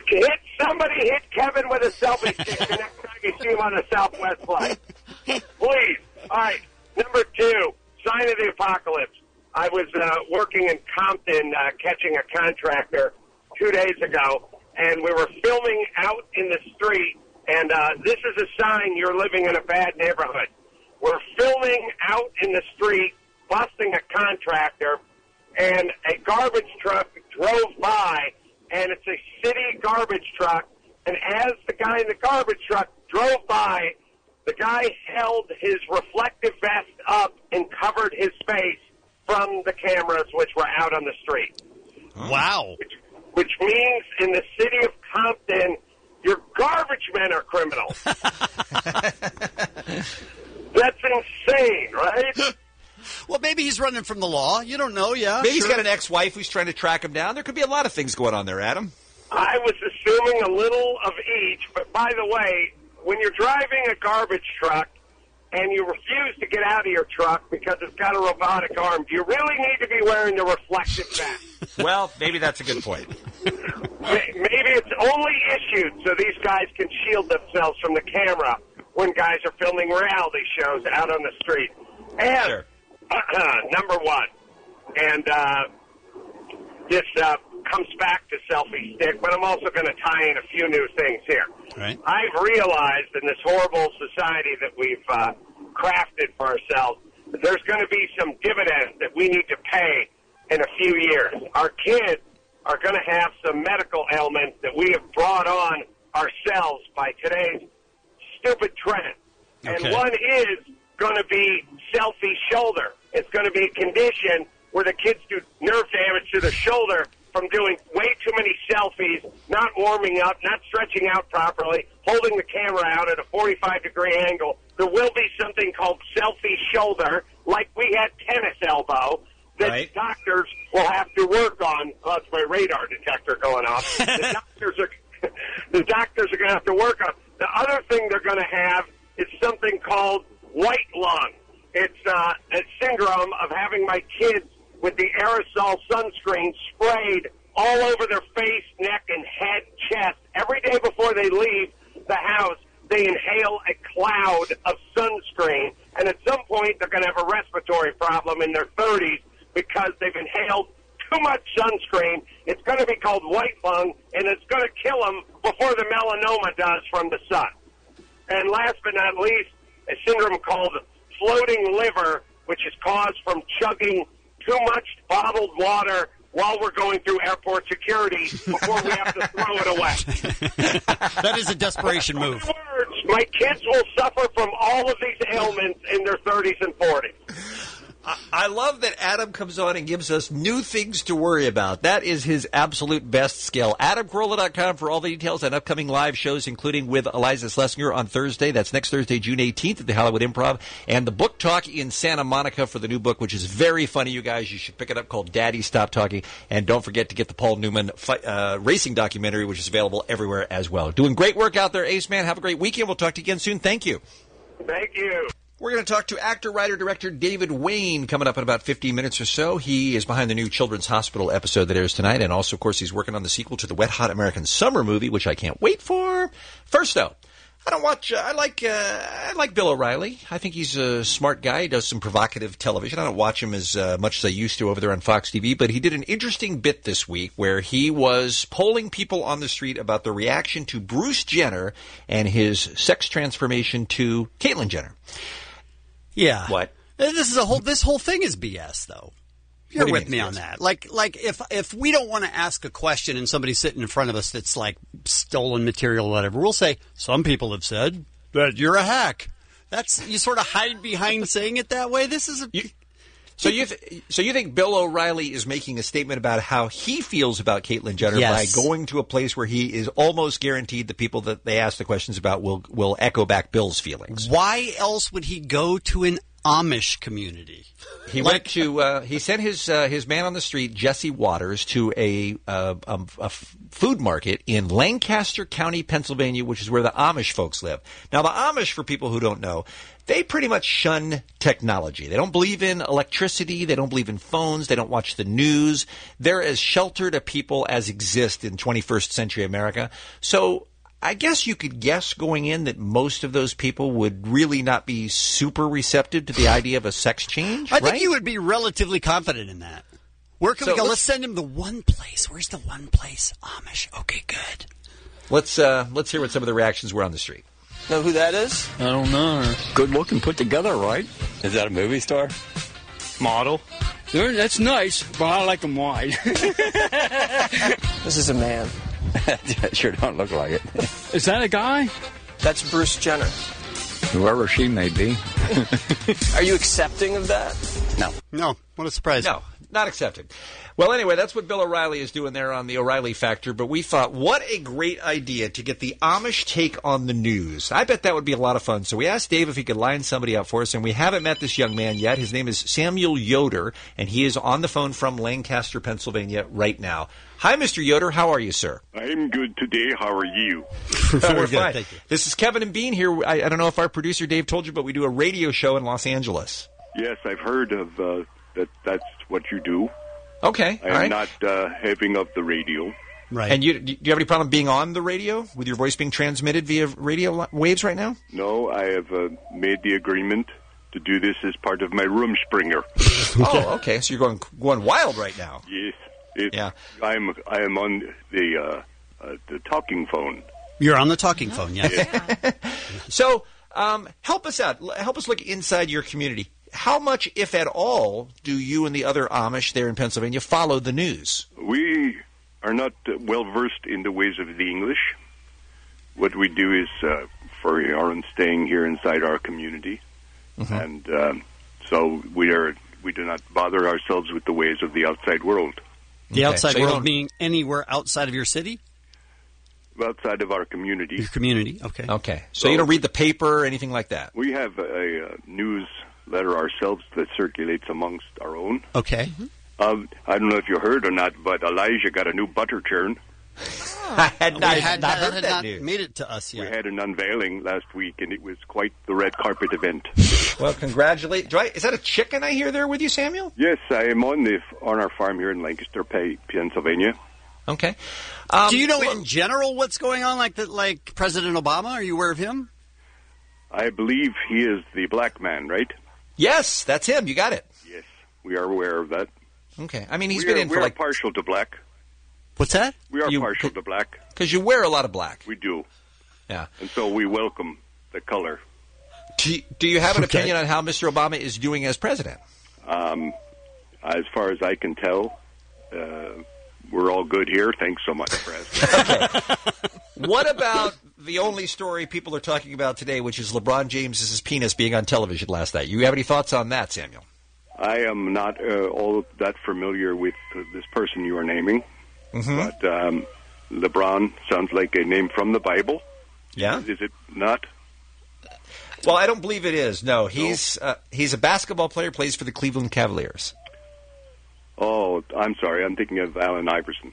[SPEAKER 5] hit somebody hit Kevin with a selfie stick the next time you see him on the Southwest flight. Please. All right. Number two, sign of the apocalypse. I was uh, working in Compton uh, catching a contractor two days ago, and we were filming out in the street, and uh, this is a sign you're living in a bad neighborhood. We're filming out in the street, busting a contractor, and a garbage truck drove by, and it's a city garbage truck, and as the guy in the garbage truck drove by, the guy held his reflective vest up and covered his face from the cameras which were out on the street.
[SPEAKER 10] Wow.
[SPEAKER 5] Which, which means in the city of Compton, your garbage men are criminals. That's insane, right?
[SPEAKER 10] Well, maybe he's running from the law. You don't know, yeah.
[SPEAKER 14] Maybe
[SPEAKER 10] sure.
[SPEAKER 14] he's got an ex-wife who's trying to track him down. There could be a lot of things going on there, Adam.
[SPEAKER 5] I was assuming a little of each, but by the way, when you're driving a garbage truck and you refuse to get out of your truck because it's got a robotic arm, do you really need to be wearing the reflective vest?
[SPEAKER 14] Well, maybe that's a good point.
[SPEAKER 5] Maybe it's only issued so these guys can shield themselves from the camera when guys are filming reality shows out on the street. And
[SPEAKER 14] Sure.
[SPEAKER 5] uh, number one, and uh, this uh, comes back to selfie stick, but I'm also going to tie in a few new things here.
[SPEAKER 10] Right.
[SPEAKER 5] I've realized in this horrible society that we've uh, crafted for ourselves, that there's going to be some dividends that we need to pay in a few years. Our kids are going to have some medical ailments that we have brought on ourselves by today's stupid trend.
[SPEAKER 10] Okay.
[SPEAKER 5] And one is going to be selfie shoulder. It's going to be a condition where the kids do nerve damage to the shoulder from doing way too many selfies, not warming up, not stretching out properly, holding the camera out at a forty-five degree angle. There will be something called selfie shoulder, like we had tennis elbow, that
[SPEAKER 14] Right.
[SPEAKER 5] doctors will have to work on. Oh, that's my radar detector going off. The doctors are the doctors are going to have to work on. The other thing they're going to have is something called white lung. It's uh, a syndrome of having my kids with the aerosol sunscreen sprayed all over their face, neck, and head, chest. Every day before they leave the house, they inhale a cloud of sunscreen. And at some point, they're going to have a respiratory problem in their thirties because they've inhaled too much sunscreen. It's going to be called white lung, and it's going to kill them before the melanoma does from the sun. And last but not least, a syndrome called floating liver, which is caused from chugging too much bottled water while we're going through airport security before we have to throw it away.
[SPEAKER 10] That is a desperation move.
[SPEAKER 5] In other words, my kids will suffer from all of these ailments in their thirties and forties.
[SPEAKER 14] I, I love that Adam comes on and gives us new things to worry about. That is his absolute best skill. Adam Carolla dot com for all the details on upcoming live shows, including with Eliza Schlesinger on Thursday. That's next Thursday, June eighteenth at the Hollywood Improv. And the Book Talk in Santa Monica for the new book, which is very funny, you guys. You should pick it up, called Daddy Stop Talking. And don't forget to get the Paul Newman fi- uh, racing documentary, which is available everywhere as well. Doing great work out there, Ace Man. Have a great weekend. We'll talk to you again soon. Thank you.
[SPEAKER 5] Thank you.
[SPEAKER 14] We're going to talk to actor, writer, director David Wayne coming up in about fifteen minutes or so. He is behind the new Children's Hospital episode that airs tonight, and also, of course, he's working on the sequel to the Wet Hot American Summer movie, which I can't wait for. First, though, I don't watch. Uh, I like. Uh, I like Bill O'Reilly. I think he's a smart guy. He does some provocative television. I don't watch him as uh, much as I used to over there on Fox T V. But he did an interesting bit this week where he was polling people on the street about the reaction to Bruce Jenner and his sex transformation to Caitlyn Jenner.
[SPEAKER 10] Yeah.
[SPEAKER 14] What?
[SPEAKER 10] This is a whole. This whole thing is B S, though. You're
[SPEAKER 14] What do you
[SPEAKER 10] with
[SPEAKER 14] mean
[SPEAKER 10] me
[SPEAKER 14] it's
[SPEAKER 10] on
[SPEAKER 14] B S?
[SPEAKER 10] that. Like, like if if we don't want to ask a question and somebody's sitting in front of us that's like stolen material or whatever, we'll say some people have said that you're a hack. That's you sort of hide behind saying it that way. This is a.
[SPEAKER 14] You, so you th- so you think Bill O'Reilly is making a statement about how he feels about Caitlyn Jenner
[SPEAKER 10] Yes.
[SPEAKER 14] by going to a place where he is almost guaranteed the people that they ask the questions about will will echo back Bill's feelings?
[SPEAKER 10] Why else would he go to an Amish community.
[SPEAKER 14] He went to. Uh, he sent his uh, his man on the street, Jesse Waters, to a, uh, a, a f- food market in Lancaster County, Pennsylvania, which is where the Amish folks live. Now, the Amish, for people who don't know, they pretty much shun technology. They don't believe in electricity. They don't believe in phones. They don't watch the news. They're as sheltered a people as exist in twenty-first century America. So I guess you could guess going in that most of those people would really not be super receptive to the idea of a sex change,
[SPEAKER 10] I
[SPEAKER 14] right?
[SPEAKER 10] think you would be relatively confident in that. Where can
[SPEAKER 14] So
[SPEAKER 10] we go?
[SPEAKER 14] let's-
[SPEAKER 10] Let's send him the one place. Where's the one place? Amish. Okay, good.
[SPEAKER 14] Let's uh, let's hear what some of the reactions were on the street.
[SPEAKER 11] Know who that is?
[SPEAKER 1] I don't know. Good looking, put together, right? Is that a movie star? Model. They're, that's nice, but I like them wide.
[SPEAKER 11] This is a man.
[SPEAKER 1] Sure don't look like it.
[SPEAKER 11] Is that a guy? That's Bruce Jenner.
[SPEAKER 1] Whoever she may be.
[SPEAKER 11] Are you accepting of that?
[SPEAKER 1] No.
[SPEAKER 10] No. What a surprise.
[SPEAKER 14] No, not accepted. Well, anyway, that's what Bill O'Reilly is doing there on the O'Reilly Factor. But we thought, what a great idea to get the Amish take on the news. I bet that would be a lot of fun. So we asked Dave if he could line somebody up for us, and we haven't met this young man yet. His name is Samuel Yoder, and he is on the phone from Lancaster, Pennsylvania right now. Hi, Mister Yoder. How are you, sir?
[SPEAKER 20] I'm good today. How are you?
[SPEAKER 14] We're
[SPEAKER 10] good,
[SPEAKER 14] fine.
[SPEAKER 10] thank you.
[SPEAKER 14] This is Kevin and Bean here. I, I don't know if our producer Dave told you, but we do a radio show in Los Angeles.
[SPEAKER 20] Yes, I've heard of uh, that. That's what you do.
[SPEAKER 14] Okay,
[SPEAKER 20] I'm
[SPEAKER 14] all right.
[SPEAKER 20] not uh, having of the radio.
[SPEAKER 10] Right.
[SPEAKER 14] And you, do you have any problem being on the radio, with your voice being transmitted via radio li- waves right now?
[SPEAKER 20] No, I have uh, made the agreement to do this as part of my Rumspringer.
[SPEAKER 14] Oh, okay. So you're going going wild right now.
[SPEAKER 20] Yes. It,
[SPEAKER 14] Yeah.
[SPEAKER 20] I'm I am on the uh, uh, the talking phone.
[SPEAKER 10] You're on the talking phone, yes.
[SPEAKER 14] So um, help us out. L- Help us look inside your community. How much, if at all, do you and the other Amish there in Pennsylvania follow the news?
[SPEAKER 20] We are not uh, well versed in the ways of the English. What we do is uh, for our own staying here inside our community, and um, so we are we do not bother ourselves with the ways of the outside world.
[SPEAKER 10] The
[SPEAKER 14] Okay,
[SPEAKER 10] outside
[SPEAKER 14] so you
[SPEAKER 10] world
[SPEAKER 14] don't-
[SPEAKER 10] meaning anywhere outside of your city?
[SPEAKER 20] Outside of our community,
[SPEAKER 10] Your community, okay.
[SPEAKER 14] Okay. So you don't read the paper or anything like that?
[SPEAKER 20] we have a, a newsletter ourselves that circulates amongst our own.
[SPEAKER 10] Okay.
[SPEAKER 20] Um, I don't know if you heard or not, but Elijah got a new butter churn.
[SPEAKER 14] I had not,
[SPEAKER 10] We had
[SPEAKER 14] not
[SPEAKER 10] that
[SPEAKER 14] heard
[SPEAKER 10] had
[SPEAKER 14] that
[SPEAKER 10] not
[SPEAKER 14] news.
[SPEAKER 10] made it to us
[SPEAKER 20] We
[SPEAKER 10] yet.
[SPEAKER 20] had an unveiling last week, and it was quite the red carpet event.
[SPEAKER 14] Well, congratulate. Do I, is that a chicken I hear there with you, Samuel?
[SPEAKER 20] Yes, I am on the on our farm here in Lancaster, Pe- Pennsylvania.
[SPEAKER 14] Okay. Um,
[SPEAKER 10] Do you know in general what's going on, like the, like President Obama? Are you aware of him?
[SPEAKER 20] I believe he is the black man, right?
[SPEAKER 14] Yes, that's him. You got it.
[SPEAKER 20] Yes, we are aware of that.
[SPEAKER 14] Okay. I mean, he's
[SPEAKER 20] we
[SPEAKER 14] been
[SPEAKER 20] are,
[SPEAKER 14] in
[SPEAKER 20] we
[SPEAKER 14] for
[SPEAKER 20] are
[SPEAKER 14] like
[SPEAKER 20] partial to black.
[SPEAKER 10] What's that?
[SPEAKER 20] We are
[SPEAKER 14] You-
[SPEAKER 20] partial to black.
[SPEAKER 14] because you wear a lot of black.
[SPEAKER 20] We do,
[SPEAKER 14] Yeah.
[SPEAKER 20] and so we welcome the color.
[SPEAKER 14] Do you, do you have an
[SPEAKER 10] Okay.
[SPEAKER 14] opinion on how Mister Obama is doing as president?
[SPEAKER 20] Um, as far as I can tell, uh, we're all good here. Thanks so much for asking.
[SPEAKER 14] What about the only story people are talking about today, which is LeBron James's penis being on television last night? You have any thoughts on that, Samuel?
[SPEAKER 20] I am not uh, all that familiar with uh, this person you are naming,
[SPEAKER 14] Mm-hmm.
[SPEAKER 20] but um, LeBron sounds like a name from the Bible.
[SPEAKER 14] Yeah.
[SPEAKER 20] Is it not?
[SPEAKER 14] Well, I don't believe it is. No, he's uh, he's a basketball player, plays for the Cleveland Cavaliers.
[SPEAKER 20] Oh, I'm sorry. I'm thinking of Allen Iverson.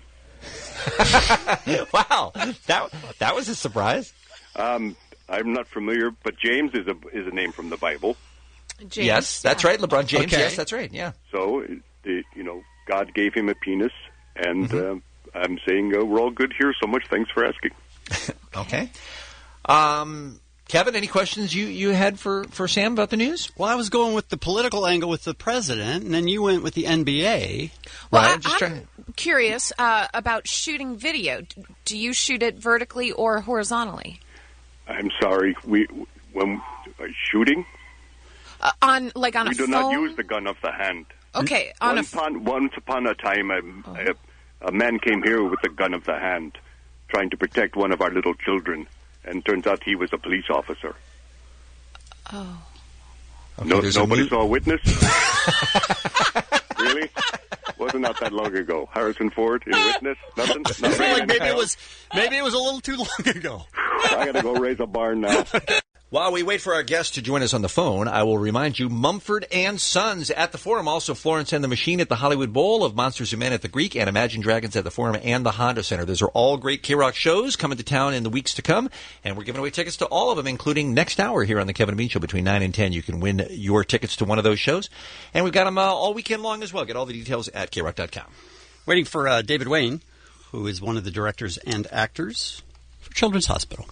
[SPEAKER 14] Wow, that that was a surprise.
[SPEAKER 20] Um, I'm not familiar, but James is a is a name from the Bible.
[SPEAKER 9] James,
[SPEAKER 14] yes, that's
[SPEAKER 9] yeah.
[SPEAKER 14] right, LeBron James.
[SPEAKER 10] Okay.
[SPEAKER 14] Yes, that's right. Yeah.
[SPEAKER 20] So, uh, the, you know, God gave him a penis, and
[SPEAKER 14] Mm-hmm.
[SPEAKER 20] uh, I'm saying uh, we're all good here. So much thanks for asking.
[SPEAKER 14] Okay. Um, Kevin, any questions you, you had for, for Sam about the news?
[SPEAKER 10] Well, I was going with the political angle with the president, and then you went with the N B A.
[SPEAKER 9] Well,
[SPEAKER 14] Right,
[SPEAKER 9] I,
[SPEAKER 14] I'm just
[SPEAKER 9] I'm
[SPEAKER 14] trying
[SPEAKER 9] curious uh, about shooting video. D- Do you shoot it vertically or horizontally?
[SPEAKER 20] I'm sorry. We when uh, shooting,
[SPEAKER 9] Uh, on like on
[SPEAKER 20] we
[SPEAKER 9] a
[SPEAKER 20] do
[SPEAKER 9] phone?
[SPEAKER 20] not use the gun of the hand.
[SPEAKER 9] Okay, on a
[SPEAKER 20] once, upon, once upon a time, a, a, a man came here with the gun of the hand, trying to protect one of our little children, and turns out he was a police officer.
[SPEAKER 9] Oh.
[SPEAKER 14] Okay,
[SPEAKER 20] no,
[SPEAKER 14] there's a
[SPEAKER 20] nobody
[SPEAKER 14] new-
[SPEAKER 20] saw a witness. Really? Wasn't not that long ago. Harrison Ford in Witness. Nothing.
[SPEAKER 10] I feel
[SPEAKER 20] Nothing.
[SPEAKER 10] like maybe it was maybe it was a little too long ago.
[SPEAKER 20] I got to go raise a barn now.
[SPEAKER 14] While we wait for our guest to join us on the phone, I will remind you, Mumford and Sons at the Forum. Also, Florence and the Machine at the Hollywood Bowl, of Monsters and Men at the Greek, and Imagine Dragons at the Forum and the Honda Center. Those are all great K-Rock shows coming to town in the weeks to come, and we're giving away tickets to all of them, including next hour here on the Kevin and Bean Show between nine and ten. You can win your tickets to one of those shows, and we've got them uh, all weekend long as well. Get all the details at K rock dot com.
[SPEAKER 10] Waiting for uh, David Wayne, who is one of the directors and actors for Children's Hospital.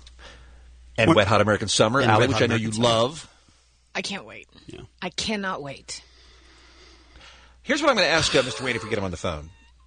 [SPEAKER 14] And
[SPEAKER 10] What-
[SPEAKER 14] Wet Hot American Summer,
[SPEAKER 10] And
[SPEAKER 14] Allie,
[SPEAKER 10] Wet
[SPEAKER 14] which
[SPEAKER 10] Hot
[SPEAKER 14] I know
[SPEAKER 10] American
[SPEAKER 14] you
[SPEAKER 10] Summer.
[SPEAKER 14] love.
[SPEAKER 9] I can't wait. I cannot wait.
[SPEAKER 14] Here's what I'm going to ask uh, Mister Wayne if we get him on the phone.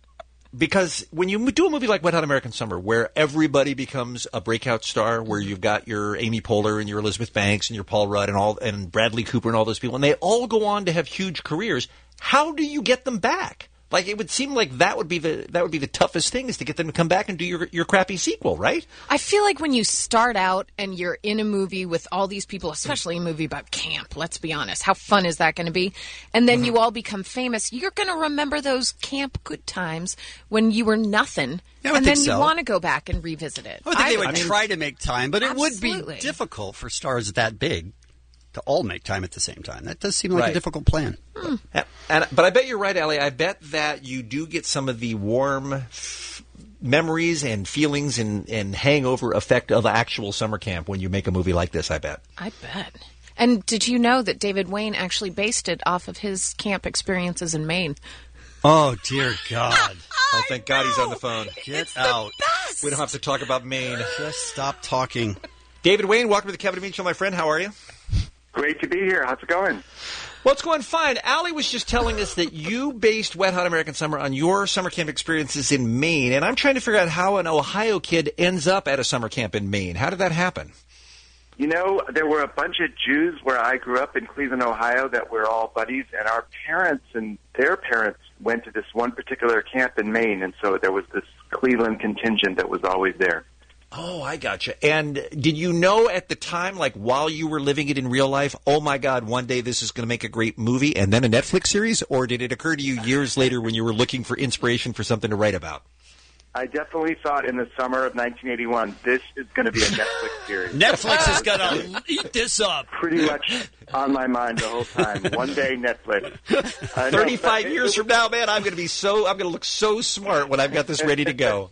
[SPEAKER 14] Because when you do a movie like Wet Hot American Summer, where everybody becomes a breakout star, where you've got your Amy Poehler and your Elizabeth Banks and your Paul Rudd and all and Bradley Cooper and all those people, and they all go on to have huge careers, how do you get them back? Like, it would seem like that would be the that would be the toughest thing, is to get them to come back and do your your crappy sequel, right?
[SPEAKER 9] I feel like when you start out and you're in a movie with all these people, especially a movie about camp, let's be honest, how fun is that going to be? And then you all become famous. You're going to remember those camp good times when you were nothing.
[SPEAKER 10] Yeah, I would
[SPEAKER 9] and then
[SPEAKER 10] think
[SPEAKER 9] you
[SPEAKER 10] so.
[SPEAKER 9] want to go back and revisit it.
[SPEAKER 10] I would think they would
[SPEAKER 9] I mean,
[SPEAKER 10] try to make time, but it would
[SPEAKER 9] Absolutely.
[SPEAKER 10] be difficult for stars that big to all make time at the same time. That does seem like
[SPEAKER 14] Right.
[SPEAKER 10] a difficult plan.
[SPEAKER 9] Hmm.
[SPEAKER 14] And, and- but I bet you're right, Allie. I bet that you do get some of the warm f- memories and feelings and, and hangover effect of actual summer camp when you make a movie like this, I bet.
[SPEAKER 9] I bet. And did you know that David Wayne actually based it off of his camp experiences in Maine?
[SPEAKER 10] Oh, dear God.
[SPEAKER 14] Oh, thank God he's on the phone.
[SPEAKER 10] Get out.
[SPEAKER 14] We don't have to talk about Maine.
[SPEAKER 10] Just stop talking.
[SPEAKER 14] David Wayne, welcome to the Kevin and Bean Show, my friend. How are you?
[SPEAKER 21] Great to be here. How's it going?
[SPEAKER 14] Well, it's going fine. Allie was just telling us that you based Wet Hot American Summer on your summer camp experiences in Maine, and I'm trying to figure out how an Ohio kid ends up at a summer camp in Maine. How did that happen?
[SPEAKER 21] You know, there were a bunch of Jews where I grew up in Cleveland, Ohio, that were all buddies, and our parents and their parents went to this one particular camp in Maine, and so there was this Cleveland contingent that was always there.
[SPEAKER 14] Oh, I gotcha. And did you know at the time, like while you were living it in real life, oh my God, one day this is going to make a great movie and then a Netflix series? Or did it occur to you years later when you were looking for inspiration for something to write about?
[SPEAKER 21] I definitely thought in the summer of nineteen eighty-one, this is going to be a Netflix series.
[SPEAKER 10] Netflix is going to eat this up.
[SPEAKER 21] Pretty much on my mind the whole time. One day, Netflix. Uh, no,
[SPEAKER 14] thirty-five
[SPEAKER 21] but it-
[SPEAKER 14] years
[SPEAKER 21] it
[SPEAKER 14] from now, man, I'm going to be so, I'm going to look so smart when I've got this ready to go.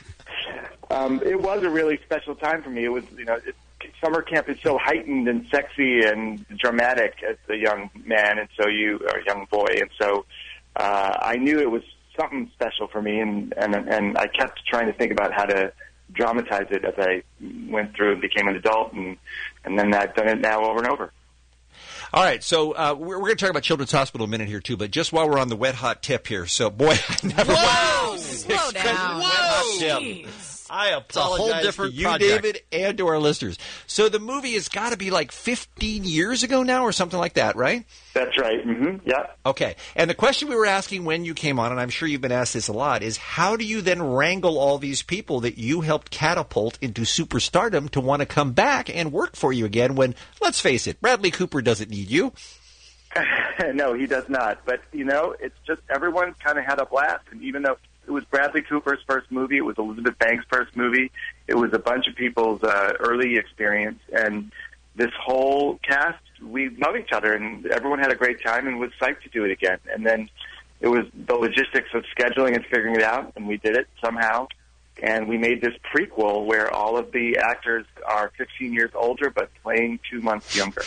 [SPEAKER 21] Um, it was a really special time for me. It was, you know, it, summer camp is so heightened and sexy and dramatic as a young man, and so you, or a young boy, and so uh, I knew it was something special for me, and, and and I kept trying to think about how to dramatize it as I went through and became an adult, and and then I've done it now over and over.
[SPEAKER 14] All right, so uh, we're, we're going to talk about Children's Hospital in a minute here, too, but just while we're on the wet hot tip here, so boy, I never
[SPEAKER 9] Whoa! Slow down.
[SPEAKER 14] Whoa!
[SPEAKER 9] Jeez.
[SPEAKER 14] I apologize
[SPEAKER 10] whole different
[SPEAKER 14] to you,
[SPEAKER 10] project.
[SPEAKER 14] David, and to our listeners. So the movie has got to be like fifteen years ago now or something like that, right?
[SPEAKER 21] That's right. Mm-hmm. Yeah.
[SPEAKER 14] Okay. And the question we were asking when you came on, and I'm sure you've been asked this a lot, is how do you then wrangle all these people that you helped catapult into superstardom to want to come back and work for you again when, let's face it, Bradley Cooper doesn't need you?
[SPEAKER 21] No, he does not. But, you know, it's just everyone kind of had a blast. And even though it was Bradley Cooper's first movie, it was Elizabeth Banks' first movie, it was a bunch of people's uh, early experience. And this whole cast, we love each other, and everyone had a great time and was psyched to do it again. And then it was the logistics of scheduling and figuring it out, and we did it somehow. And we made this prequel where all of the actors are fifteen years older but playing two months younger.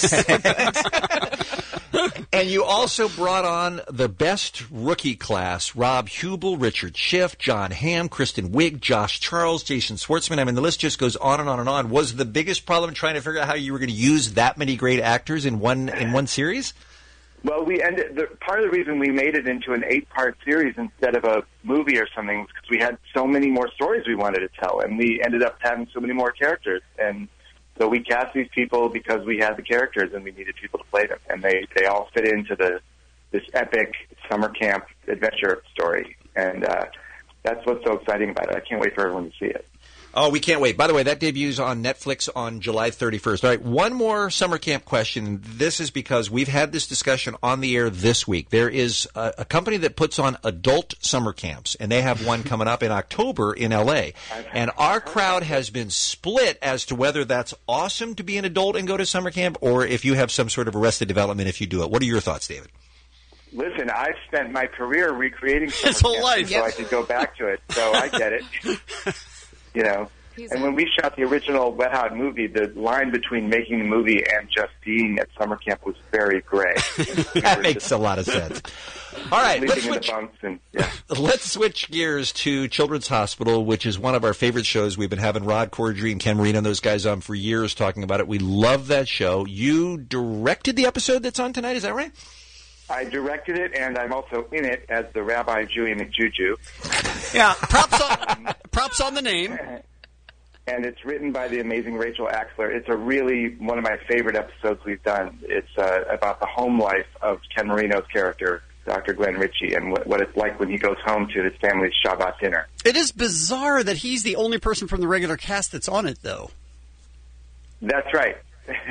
[SPEAKER 14] And you also brought on the best rookie class: Rob Hubel, Richard Schiff, John Hamm, Kristen Wiig, Josh Charles, Jason Schwartzman. I mean, the list just goes on and on and on. Was the biggest problem trying to figure out how you were going to use that many great actors in one in one series?
[SPEAKER 21] Well, we ended. The, part of the reason we made it into an eight-part series instead of a movie or something was because we had so many more stories we wanted to tell, and we ended up having so many more characters. And so we cast these people because we had the characters and we needed people to play them, and they they all fit into the this epic summer camp adventure story. And uh, that's what's so exciting about it. I can't wait for everyone to see it.
[SPEAKER 14] Oh, we can't wait. By the way, that debuts on Netflix on July thirty-first. All right, one more summer camp question. This is because we've had this discussion on the air this week. There is a, a company that puts on adult summer camps, and they have one coming up in October in L A. And our crowd has been split as to whether that's awesome to be an adult and go to summer camp, or if you have some sort of Arrested Development if you do it. What are your thoughts, David?
[SPEAKER 21] Listen, I've spent my career recreating summer
[SPEAKER 10] His whole
[SPEAKER 21] camp,
[SPEAKER 10] life.
[SPEAKER 21] so
[SPEAKER 10] Yep.
[SPEAKER 21] I could go back to it. So I get it. You know, and when we shot the original Wet Hot movie, the line between making the movie and just being at summer camp was very gray.
[SPEAKER 14] That makes a lot of sense. All right, let's
[SPEAKER 21] Sleeping in the
[SPEAKER 14] switch,
[SPEAKER 21] bunks and, yeah.
[SPEAKER 14] let's switch gears to Children's Hospital, which is one of our favorite shows. We've been having Rod Cordry and Ken Marino and those guys on for years talking about it. We love that show. You directed the episode that's on tonight, is that right?
[SPEAKER 21] I directed it, and I'm also in it as the Rabbi Julie McJuju.
[SPEAKER 10] Yeah, props on, props on the name.
[SPEAKER 21] And it's written by the amazing Rachel Axler. It's a really one of my favorite episodes we've done. It's uh, about the home life of Ken Marino's character, Doctor Glenn Ritchie, and what, what it's like when he goes home to his family's Shabbat dinner.
[SPEAKER 10] It is bizarre that he's the only person from the regular cast that's on it, though.
[SPEAKER 21] That's right.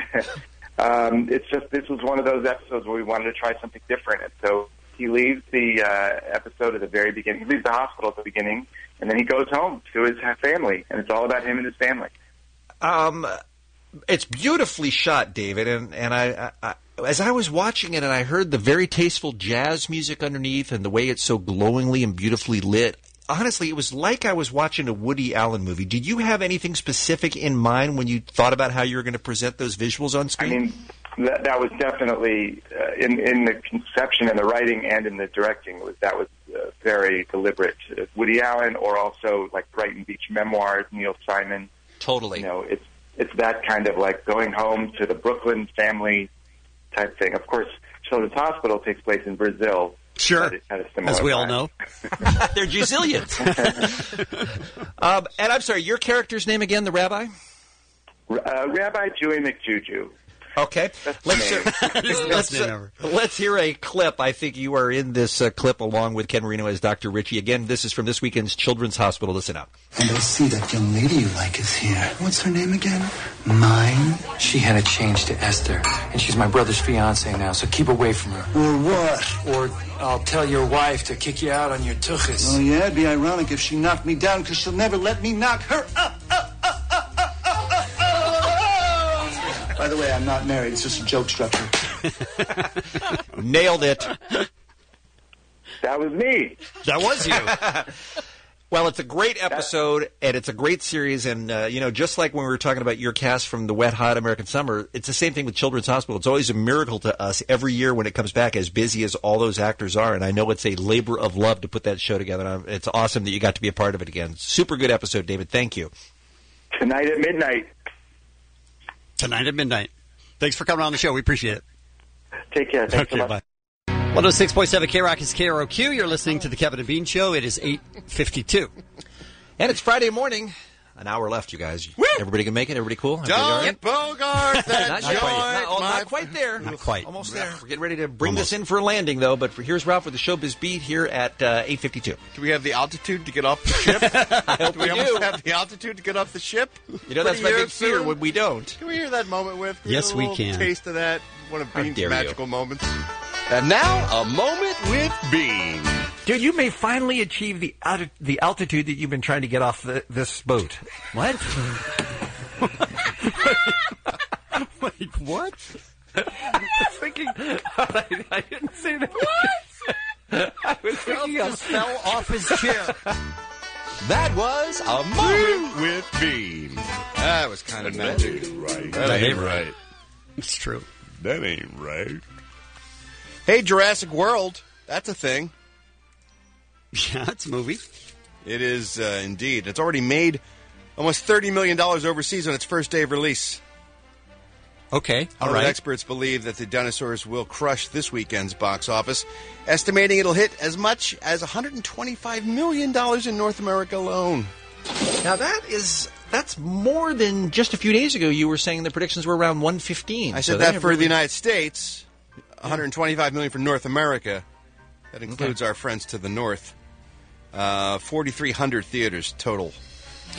[SPEAKER 21] um, it's just this was one of those episodes where we wanted to try something different, and so he leaves the uh, episode at the very beginning. He leaves the hospital at the beginning, and then he goes home to his family, and it's all about him and his family.
[SPEAKER 14] Um, it's beautifully shot, David, and and I, I, I as I was watching it and I heard the very tasteful jazz music underneath and the way it's so glowingly and beautifully lit. Honestly, it was like I was watching a Woody Allen movie. Did you have anything specific in mind when you thought about how you were going to present those visuals on screen?
[SPEAKER 21] I mean, that, that was definitely uh, in in the conception and the writing and in the directing. Was that was uh, very deliberate. Uh, Woody Allen, or also like Brighton Beach Memoirs, Neil Simon.
[SPEAKER 14] Totally.
[SPEAKER 21] You know, it's it's that kind of like going home to the Brooklyn family type thing. Of course, Children's Hospital takes place in Brazil.
[SPEAKER 10] Sure, as we all
[SPEAKER 21] time.
[SPEAKER 10] know.
[SPEAKER 14] They're Brazilians. um, and I'm sorry, your character's name again, the rabbi?
[SPEAKER 21] Uh, Rabbi Julie McJuju.
[SPEAKER 14] Okay. Let's hear, let's, uh, let's hear a clip. I think you are in this uh, clip along with Ken Marino as Doctor Ritchie. Again, this is from this weekend's Children's Hospital. Listen up.
[SPEAKER 17] And I see that young lady you like is here. What's her name again? Mine?
[SPEAKER 11] She had it changed to Esther, and she's my brother's fiance now, so keep away from her.
[SPEAKER 17] Or what?
[SPEAKER 11] Or I'll tell your wife to kick you out on your tuchus.
[SPEAKER 17] Oh, yeah? It'd be ironic if she knocked me down, because she'll never let me knock her up. By the way, I'm not married. It's just a joke structure.
[SPEAKER 14] Nailed it.
[SPEAKER 21] That was me.
[SPEAKER 10] That was you.
[SPEAKER 14] Well, it's a great episode, and it's a great series, and, uh, you know, just like when we were talking about your cast from the Wet Hot American Summer, it's the same thing with Children's Hospital. It's always a miracle to us every year when it comes back, as busy as all those actors are, and I know it's a labor of love to put that show together, and it's awesome that you got to be a part of it again. Super good episode, David. Thank you.
[SPEAKER 21] Tonight at midnight.
[SPEAKER 10] Tonight at midnight. Thanks for coming on the show. We appreciate it.
[SPEAKER 21] Take care. Thanks
[SPEAKER 10] okay,
[SPEAKER 21] so much.
[SPEAKER 10] Bye. one oh six point seven K Rock is K R O Q. You're listening to the Kevin and Bean Show. It is eight fifty-two.
[SPEAKER 14] And it's Friday morning. An hour left, you guys. Woo! Everybody can make it? Everybody cool? Everybody
[SPEAKER 16] Don't
[SPEAKER 14] all right?
[SPEAKER 16] bogart that
[SPEAKER 14] not,
[SPEAKER 16] joint.
[SPEAKER 14] quite, not, oh,
[SPEAKER 16] my
[SPEAKER 14] not quite there.
[SPEAKER 10] Not quite.
[SPEAKER 14] Almost there. We're getting ready to bring
[SPEAKER 16] Almost.
[SPEAKER 14] this in for a landing, though. But for, here's Ralph with the Showbiz Beat here at uh, eight fifty-two.
[SPEAKER 16] Do we have the altitude to get off the ship?
[SPEAKER 14] I hope
[SPEAKER 16] do we,
[SPEAKER 14] we
[SPEAKER 16] almost
[SPEAKER 14] do.
[SPEAKER 16] have the altitude to get off the ship?
[SPEAKER 14] You know, that's my
[SPEAKER 16] Pretty
[SPEAKER 14] big fear
[SPEAKER 16] soon?
[SPEAKER 14] when we don't.
[SPEAKER 16] Can we hear that moment with? Can
[SPEAKER 10] Yes,
[SPEAKER 16] get a
[SPEAKER 10] we
[SPEAKER 16] little
[SPEAKER 10] can.
[SPEAKER 16] Taste of that. One of
[SPEAKER 14] How
[SPEAKER 16] Bean's
[SPEAKER 14] dare you.
[SPEAKER 16] magical moments. And now, a moment with Bean.
[SPEAKER 22] Dude, you may finally achieve the alti- the altitude that you've been trying to get off the, this boat. What?
[SPEAKER 10] Wait, what?
[SPEAKER 22] I was thinking. I, I didn't say that. What? I was thinking
[SPEAKER 10] Ralph just fell off his chair.
[SPEAKER 16] That was a moment with Bean. That was kind of magic.
[SPEAKER 13] Right.
[SPEAKER 16] That,
[SPEAKER 10] That
[SPEAKER 16] ain't
[SPEAKER 10] ain't
[SPEAKER 16] right.
[SPEAKER 10] It's true.
[SPEAKER 13] That ain't right.
[SPEAKER 16] Hey, Jurassic World. That's a thing.
[SPEAKER 10] Yeah, it's a movie.
[SPEAKER 16] It is uh, indeed. It's already made almost thirty million dollars overseas on its first day of release.
[SPEAKER 10] Okay, all
[SPEAKER 16] Hollywood
[SPEAKER 10] right.
[SPEAKER 16] experts believe that the dinosaurs will crush this weekend's box office, estimating it'll hit as much as one hundred twenty-five million dollars in North America alone.
[SPEAKER 14] Now, that is... That's more than just a few days ago you were saying the predictions were around one fifteen.
[SPEAKER 16] I
[SPEAKER 14] So
[SPEAKER 16] said
[SPEAKER 14] they
[SPEAKER 16] that
[SPEAKER 14] have
[SPEAKER 16] for
[SPEAKER 14] really-
[SPEAKER 16] the United States, one hundred twenty-five million dollars for North America. That includes our friends to the north. Uh, forty-three hundred theaters total.
[SPEAKER 10] Okay.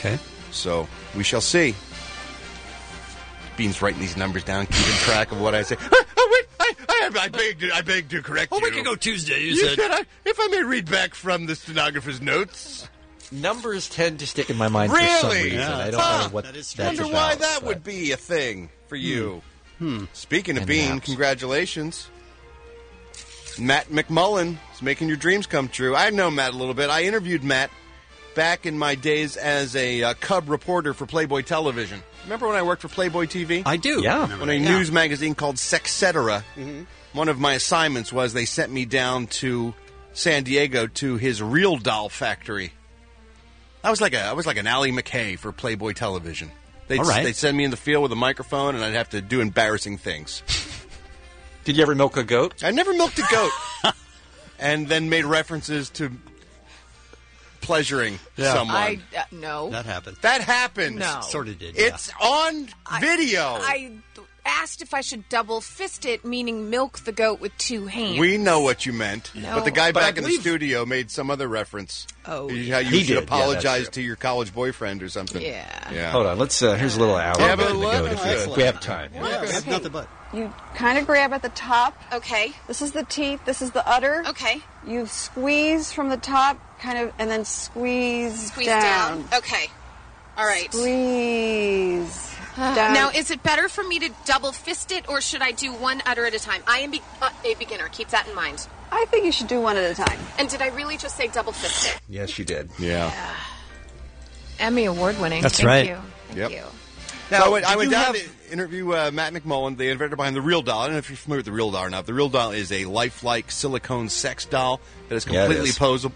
[SPEAKER 16] So we shall see. Bean's writing these numbers down, keeping track of what I say. Oh, oh wait, I, I, I beg to, I beg to correct
[SPEAKER 10] A
[SPEAKER 16] you.
[SPEAKER 10] week ago Tuesday, you,
[SPEAKER 16] You
[SPEAKER 10] said.
[SPEAKER 16] said I, if I may read back from the stenographer's notes.
[SPEAKER 14] Numbers tend to stick in my mind
[SPEAKER 16] Really?
[SPEAKER 14] for some reason.
[SPEAKER 16] Yeah,
[SPEAKER 14] I don't
[SPEAKER 16] huh.
[SPEAKER 14] know what
[SPEAKER 16] That is
[SPEAKER 14] that's
[SPEAKER 16] Wonder
[SPEAKER 14] about.
[SPEAKER 16] why that
[SPEAKER 14] but-
[SPEAKER 16] would be a thing for you.
[SPEAKER 10] Hmm.
[SPEAKER 16] Speaking of
[SPEAKER 14] And
[SPEAKER 16] Bean,
[SPEAKER 14] naps.
[SPEAKER 16] congratulations. Matt McMullen is making your dreams come true. I know Matt a little bit. I interviewed Matt back in my days as a uh, cub reporter for Playboy Television. Remember when I worked for Playboy T V?
[SPEAKER 10] I do.
[SPEAKER 14] Yeah.
[SPEAKER 16] On a
[SPEAKER 10] Yeah.
[SPEAKER 16] news magazine called Sexcetera.
[SPEAKER 10] Mm-hmm.
[SPEAKER 16] One of my assignments was they sent me down to San Diego to his Real Doll factory. I was like a I was like an Ally McKay for Playboy Television. They'd,
[SPEAKER 10] All right.
[SPEAKER 16] they'd send me in the field with a microphone, and I'd have to do embarrassing things.
[SPEAKER 14] Did you ever milk a goat?
[SPEAKER 16] I never milked a goat, and then made references to pleasuring
[SPEAKER 10] Yeah.
[SPEAKER 16] someone.
[SPEAKER 9] I uh, no.
[SPEAKER 10] That happened.
[SPEAKER 16] that happened.
[SPEAKER 9] No.
[SPEAKER 10] Sort of did.
[SPEAKER 16] It's on video.
[SPEAKER 9] I asked if I should double fist it, meaning milk the goat with two hands.
[SPEAKER 16] We know what you meant,
[SPEAKER 9] No.
[SPEAKER 16] but the guy
[SPEAKER 14] But I
[SPEAKER 16] back in the
[SPEAKER 14] believe-
[SPEAKER 16] studio made some other reference.
[SPEAKER 9] Oh,
[SPEAKER 16] How you
[SPEAKER 14] He
[SPEAKER 16] should
[SPEAKER 14] did, yeah,
[SPEAKER 16] apologize
[SPEAKER 14] that's true.
[SPEAKER 16] to your college boyfriend or something.
[SPEAKER 9] Yeah.
[SPEAKER 16] Yeah.
[SPEAKER 14] Hold on. Let's. Uh, here's a little hour.
[SPEAKER 16] Yeah,
[SPEAKER 14] of
[SPEAKER 16] but
[SPEAKER 14] the
[SPEAKER 16] look-
[SPEAKER 14] goat if, we, if we have time.
[SPEAKER 10] Yeah, I have nothing but.
[SPEAKER 2] You kind of grab at the top.
[SPEAKER 4] Okay.
[SPEAKER 2] This is the teeth. This is the udder.
[SPEAKER 4] Okay.
[SPEAKER 2] You squeeze from the top, kind of, and then squeeze,
[SPEAKER 4] Squeeze down. Okay. All right.
[SPEAKER 2] Squeeze down.
[SPEAKER 4] Now, is it better for me to double fist it, or should I do one udder at a time? I am be- uh, a beginner. Keep that in mind.
[SPEAKER 2] I think you should do one at a time.
[SPEAKER 4] And did I really just say double fist it?
[SPEAKER 14] Yes, you did.
[SPEAKER 16] Yeah.
[SPEAKER 9] Emmy award winning.
[SPEAKER 10] That's
[SPEAKER 9] Thank
[SPEAKER 10] right.
[SPEAKER 9] You. Thank
[SPEAKER 16] Yep.
[SPEAKER 9] you.
[SPEAKER 16] Now, I went, I
[SPEAKER 10] did
[SPEAKER 16] went
[SPEAKER 10] you
[SPEAKER 16] down
[SPEAKER 10] have-
[SPEAKER 16] to interview uh, Matt McMullen, the inventor behind the Real Doll. I don't know if you're familiar with the Real Doll or not. The Real Doll is a lifelike silicone sex doll that is
[SPEAKER 14] Yeah, it
[SPEAKER 16] completely
[SPEAKER 14] is.
[SPEAKER 16] posable.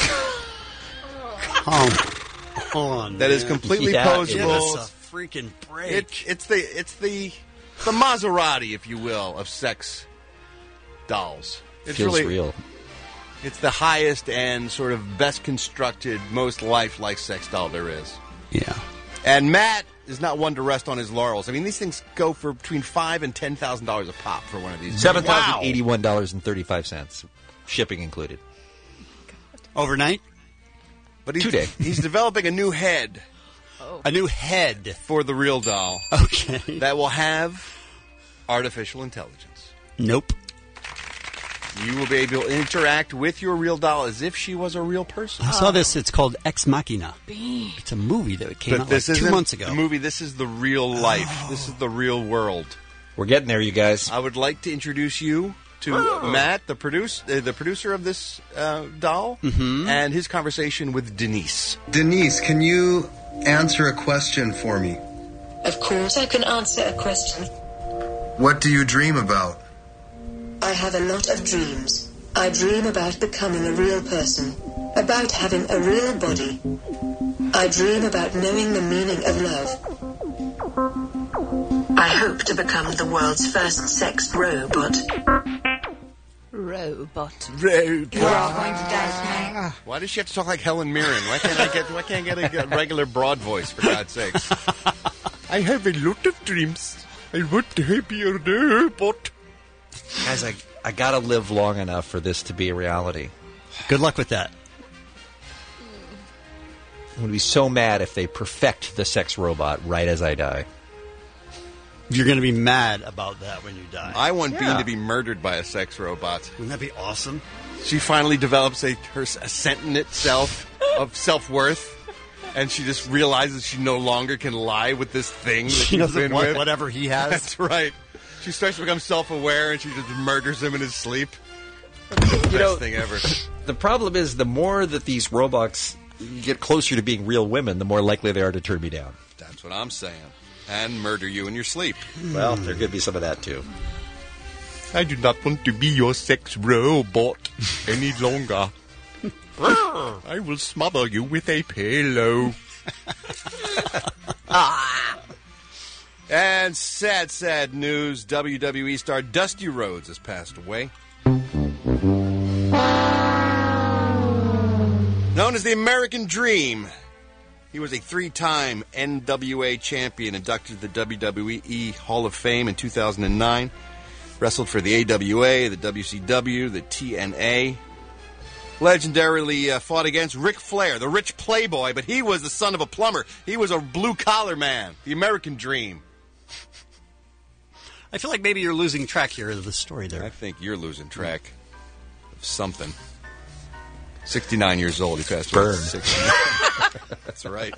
[SPEAKER 10] Come on.
[SPEAKER 16] That is
[SPEAKER 10] man.
[SPEAKER 16] completely
[SPEAKER 14] Yeah, it
[SPEAKER 10] Give
[SPEAKER 16] posable.
[SPEAKER 10] us a freaking break.
[SPEAKER 16] It, it's the it's the the Maserati, if you will, of sex dolls. It's
[SPEAKER 14] Feels
[SPEAKER 16] really
[SPEAKER 14] real.
[SPEAKER 16] It's the highest and sort of best constructed, most lifelike sex doll there is.
[SPEAKER 10] yeah.
[SPEAKER 16] And Matt is not one to rest on his laurels. I mean, these things go for between five and ten thousand dollars a pop for one of these.
[SPEAKER 14] Seven
[SPEAKER 16] Wow.
[SPEAKER 14] thousand eighty-one dollars and thirty-five cents, shipping included.
[SPEAKER 10] Overnight?
[SPEAKER 16] But he's,
[SPEAKER 14] Today.
[SPEAKER 16] he's developing a new head
[SPEAKER 10] A new head.
[SPEAKER 16] for the Real Doll
[SPEAKER 10] Okay.
[SPEAKER 16] that will have artificial intelligence.
[SPEAKER 10] Nope.
[SPEAKER 16] You will be able to interact with your Real Doll as if she was a real person.
[SPEAKER 10] I saw this. It's called Ex Machina. It's a movie that came
[SPEAKER 16] But
[SPEAKER 10] out
[SPEAKER 16] this
[SPEAKER 10] like two
[SPEAKER 16] isn't
[SPEAKER 10] months ago.
[SPEAKER 16] the movie. This is the real life. This is the real world.
[SPEAKER 14] We're getting there, you guys.
[SPEAKER 16] I would like to introduce you to Matt, the produce, uh, the producer of this uh, doll,
[SPEAKER 10] Mm-hmm.
[SPEAKER 16] and his conversation with Denise.
[SPEAKER 23] Denise, can you answer a question for me?
[SPEAKER 24] Of course, I can answer a question.
[SPEAKER 23] What do you dream about?
[SPEAKER 24] I have a lot of dreams. I dream about becoming a real person, about having a real body. I dream about knowing the meaning of love. I hope to become the world's first sex robot.
[SPEAKER 9] Robot.
[SPEAKER 16] Robot.
[SPEAKER 24] You're all going to die tonight.
[SPEAKER 16] Why does she have to talk like Helen Mirren? Why can't I get? Why can't I get a regular broad voice? For God's sakes! I have a lot of dreams. I want to be a robot.
[SPEAKER 14] Guys, I, I gotta live long enough for this to be a reality.
[SPEAKER 10] Good luck with that.
[SPEAKER 14] I'm gonna be so mad if they perfect the sex robot right as I die.
[SPEAKER 10] You're going to be mad about that when you die.
[SPEAKER 16] I want
[SPEAKER 10] Yeah.
[SPEAKER 16] Bean to be murdered by a sex robot.
[SPEAKER 10] Wouldn't that be awesome?
[SPEAKER 16] She finally develops a her a sentient self of self worth, and she just realizes she no longer can lie with this thing that
[SPEAKER 10] She
[SPEAKER 16] she's
[SPEAKER 10] doesn't
[SPEAKER 16] been
[SPEAKER 10] want
[SPEAKER 16] with.
[SPEAKER 10] whatever he has.
[SPEAKER 16] That's right. She starts to become self aware, and she just murders him in his sleep. That's the best
[SPEAKER 14] You know,
[SPEAKER 16] thing ever.
[SPEAKER 14] The problem is the more that these robots get closer to being real women, the more likely they are to turn me down.
[SPEAKER 16] That's what I'm saying. And murder you in your sleep.
[SPEAKER 14] Well, there could be some of that too.
[SPEAKER 16] I do not want to be your sex robot any longer. I will smother you with a pillow. And sad, sad news. W W E star Dusty Rhodes has passed away. Known as the American Dream, he was a three-time N W A champion, inducted to the W W E Hall of Fame in two thousand nine. Wrestled for the A W A, the W C W, the T N A. legendarily uh, fought against Ric Flair, the rich playboy, but he was the son of a plumber. He was a blue-collar man, the American dream.
[SPEAKER 10] I feel like maybe you're losing track here of the story there.
[SPEAKER 16] I think you're losing track of something. sixty-nine years old, he passed away.
[SPEAKER 14] Burn.
[SPEAKER 16] sixty-nine. That's right.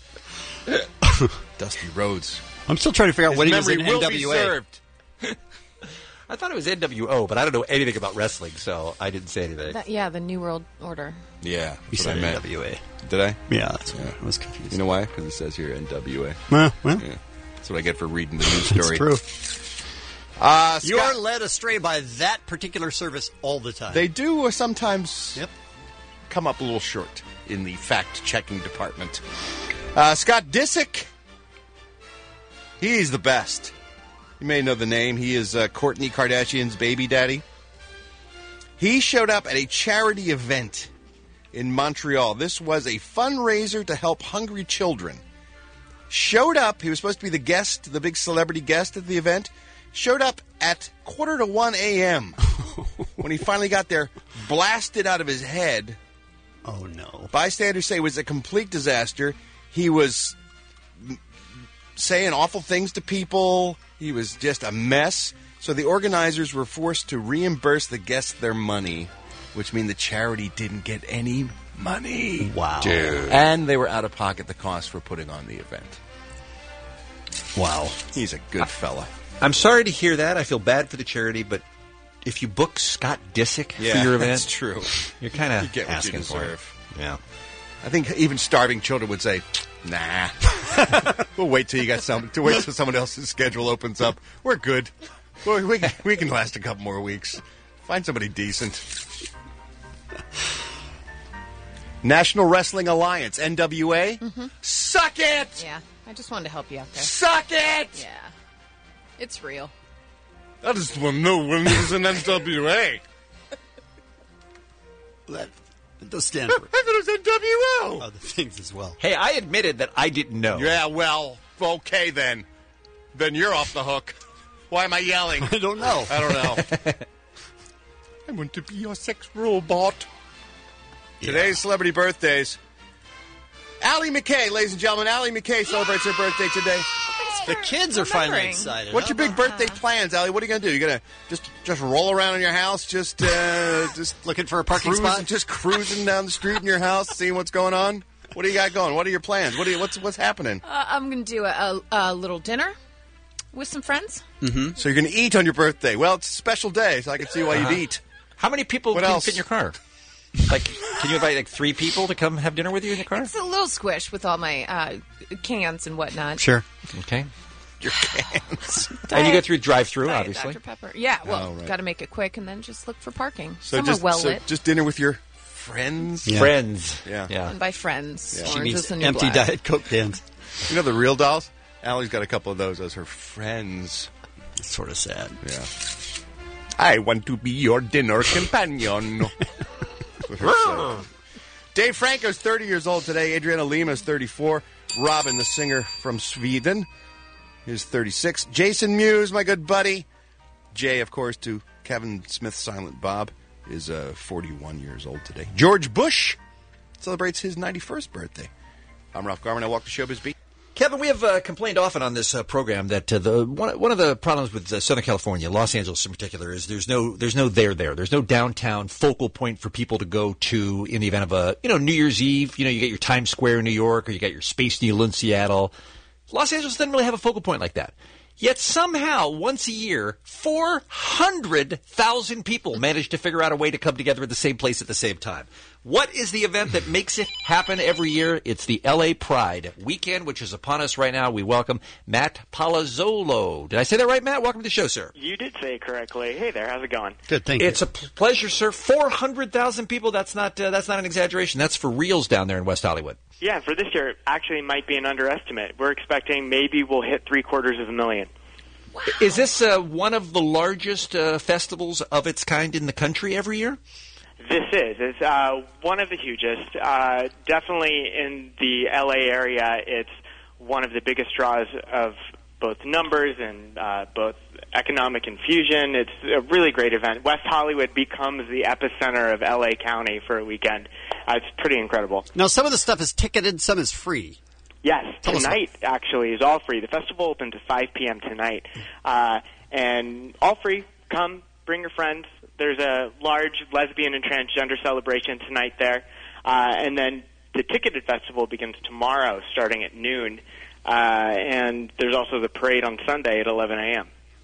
[SPEAKER 16] Dusty Rhodes.
[SPEAKER 10] I'm still trying to figure out
[SPEAKER 16] His
[SPEAKER 10] what he was in
[SPEAKER 16] memory will
[SPEAKER 10] N
[SPEAKER 16] be
[SPEAKER 10] W A.
[SPEAKER 16] served.
[SPEAKER 14] I thought it was N W O, but I don't know anything about wrestling, so I didn't say anything.
[SPEAKER 9] That- yeah, the New World Order.
[SPEAKER 16] Yeah,
[SPEAKER 10] You
[SPEAKER 16] that's what
[SPEAKER 10] said
[SPEAKER 16] I meant.
[SPEAKER 10] N W A.
[SPEAKER 16] Did I?
[SPEAKER 10] Yeah, that's what I was confused.
[SPEAKER 16] You know why? Because it says here N W A.
[SPEAKER 10] Well, well.
[SPEAKER 16] Yeah. That's what I get for reading the news story.
[SPEAKER 10] It's true.
[SPEAKER 16] Uh, Scott,
[SPEAKER 10] You're led astray by that particular service all the time.
[SPEAKER 16] they do uh, sometimes
[SPEAKER 10] Yep.
[SPEAKER 16] come up a little short in the fact-checking department. Uh, Scott Disick, he's the best. You may know the name. He is uh, Kourtney Kardashian's baby daddy. He showed up at a charity event in Montreal. This was a fundraiser to help hungry children. Showed up. He was supposed to be the guest, the big celebrity guest at the event. Showed up at quarter to one a.m. When he finally got there, blasted out of his head.
[SPEAKER 10] Oh, no.
[SPEAKER 16] Bystanders say it was a complete disaster. He was saying awful things to people. He was just a mess. So the organizers were forced to reimburse the guests their money, which means the charity didn't get any money.
[SPEAKER 10] Wow.
[SPEAKER 16] Dude. And they were out of pocket the cost for putting on the event.
[SPEAKER 10] Wow.
[SPEAKER 16] He's a good fella.
[SPEAKER 14] I'm sorry to hear that. I feel bad for the charity, but if you book Scott Disick
[SPEAKER 16] Yeah,
[SPEAKER 14] for your event,
[SPEAKER 16] that's true.
[SPEAKER 14] You're kind
[SPEAKER 16] You
[SPEAKER 14] of
[SPEAKER 16] get what you
[SPEAKER 14] asking for it.
[SPEAKER 16] deserve.
[SPEAKER 14] Yeah.
[SPEAKER 16] I think even starving children would say, nah. We'll wait till you got some, to wait till someone else's schedule opens up. We're good. We, we, can- we can last a couple more weeks. Find somebody decent. National Wrestling Alliance, N W A.
[SPEAKER 9] Mm-hmm.
[SPEAKER 16] Suck it!
[SPEAKER 9] Yeah, I just wanted to help you out there.
[SPEAKER 16] Suck it!
[SPEAKER 9] Yeah, it's real.
[SPEAKER 16] I just want to know when there's an N W A.
[SPEAKER 10] That, that does stand for
[SPEAKER 16] I thought it was N W O.
[SPEAKER 10] other things as well.
[SPEAKER 14] Hey, I admitted that I didn't know.
[SPEAKER 16] Yeah, well, okay then. Then you're off the hook. Why am I yelling?
[SPEAKER 10] I don't know.
[SPEAKER 16] I don't know. I want to be your sex robot. Today's celebrity birthdays. Allie McKay, ladies and gentlemen. Allie McKay celebrates her birthday today.
[SPEAKER 10] The kids are finally
[SPEAKER 9] remembering.
[SPEAKER 10] excited.
[SPEAKER 16] What's your big birthday plans, Allie? What are you going to do? You going to just just roll around in your house, just uh, just
[SPEAKER 10] Looking for a parking
[SPEAKER 16] cruising,
[SPEAKER 10] spot?
[SPEAKER 16] just cruising down the street in your house, seeing what's going on? What do you got going? What are your plans? What do you, what's what's happening?
[SPEAKER 9] Uh, I'm going to do a, a, a little dinner with some friends.
[SPEAKER 16] Mm-hmm. So you're going to eat on your birthday. Well, it's a special day, so I can see why
[SPEAKER 14] Uh-huh.
[SPEAKER 16] you'd eat.
[SPEAKER 14] How many people
[SPEAKER 16] What
[SPEAKER 14] can
[SPEAKER 16] else?
[SPEAKER 14] fit in your car? Like, can you invite like three people to come have dinner with you in your car?
[SPEAKER 9] It's a little squish with all my uh, cans and whatnot.
[SPEAKER 10] Sure.
[SPEAKER 14] Okay.
[SPEAKER 16] Your cans.
[SPEAKER 14] And you go through drive-through,
[SPEAKER 9] Diet
[SPEAKER 14] obviously.
[SPEAKER 9] Doctor Pepper. Yeah, well,
[SPEAKER 16] Oh, right.
[SPEAKER 9] got to make it quick and then just look for parking.
[SPEAKER 16] So
[SPEAKER 9] Somewhere
[SPEAKER 16] just
[SPEAKER 9] well
[SPEAKER 16] so
[SPEAKER 9] lit.
[SPEAKER 16] just dinner with your friends.
[SPEAKER 10] Yeah.
[SPEAKER 14] Friends.
[SPEAKER 16] Yeah.
[SPEAKER 14] Yeah.
[SPEAKER 9] And by friends,
[SPEAKER 16] Yeah.
[SPEAKER 10] She
[SPEAKER 9] orange
[SPEAKER 10] means
[SPEAKER 9] is the new
[SPEAKER 10] empty
[SPEAKER 9] black.
[SPEAKER 10] Diet Coke cans.
[SPEAKER 16] You know the real dolls? Allie's got a couple of those as her friends.
[SPEAKER 10] It's sort of sad.
[SPEAKER 16] Yeah. I want to be your dinner companion. That's what her said. Dave Franco's thirty years old today. Adriana Lima's thirty-four. Robin, the singer from Sweden, is thirty-six. Jason Mewes, my good buddy. Jay, of course, to Kevin Smith's Silent Bob, is uh, forty-one years old today. George Bush celebrates his ninety-first birthday. I'm Ralph Garman. I walk the showbiz beat.
[SPEAKER 14] Kevin, we have uh, complained often on this uh, program that uh, the one, one of the problems with uh, Southern California, Los Angeles in particular, is there's no there's no there there. There's no downtown focal point for people to go to in the event of a you know New Year's Eve. You know, you get your Times Square in New York, or you got your Space Needle in Seattle. Los Angeles doesn't really have a focal point like that. Yet somehow, once a year, four hundred thousand people manage to figure out a way to come together at the same place at the same time. What is the event that makes it happen every year? It's the L A Pride weekend, which is upon us right now. We welcome Matt Palazzolo. Did I say that right, Matt? Welcome to the show, sir.
[SPEAKER 6] You did say it correctly. Hey there, how's it going?
[SPEAKER 10] Good, thank
[SPEAKER 14] It's a p- pleasure, sir. four hundred thousand people. That's not uh, that's not an exaggeration. That's for reals down there in West Hollywood.
[SPEAKER 6] Yeah, for this year, it actually might be an underestimate. We're expecting maybe we'll hit three quarters of a million.
[SPEAKER 14] Is this uh, one of the largest uh, festivals of its kind in the country every year?
[SPEAKER 6] This is. It's uh, one of the hugest. Uh, definitely in the L A area, it's one of the biggest draws of both numbers and uh, both economic infusion. It's a really great event. West Hollywood becomes the epicenter of L A County for a weekend. Uh, it's pretty incredible.
[SPEAKER 10] Now, some of the stuff is ticketed, some is free.
[SPEAKER 6] Yes,
[SPEAKER 10] Tell us
[SPEAKER 6] tonight actually is all free. The festival opens at five p.m. tonight, uh, and all free. Come, bring your friends. There's a large lesbian and transgender celebration tonight there, uh, and then the ticketed festival begins tomorrow, starting at noon. Uh, and there's also the parade on Sunday at eleven a.m.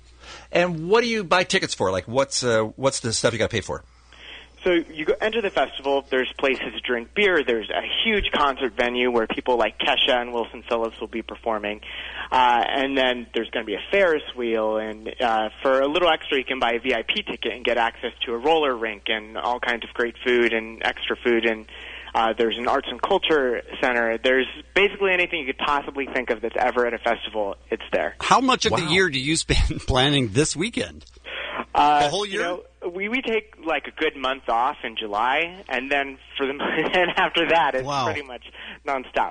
[SPEAKER 14] And what do you buy tickets for? Like, what's uh, what's the stuff you got to pay for?
[SPEAKER 6] So you go, enter the festival. There's places to drink beer. There's a huge concert venue where people like Kesha and Wilson Phillips will be performing. Uh, and then there's going to be a Ferris wheel. And uh, for a little extra, you can buy a V I P ticket and get access to a roller rink and all kinds of great food and extra food. And uh, there's an arts and culture center. There's basically anything you could possibly think of that's ever at a festival. It's there.
[SPEAKER 10] How much of
[SPEAKER 14] Wow.
[SPEAKER 10] the year do you spend planning this weekend?
[SPEAKER 6] Uh,
[SPEAKER 10] The whole year?
[SPEAKER 6] You know, we we take like a good month off in July, and then for the and after that, it's
[SPEAKER 10] Wow.
[SPEAKER 6] pretty much nonstop.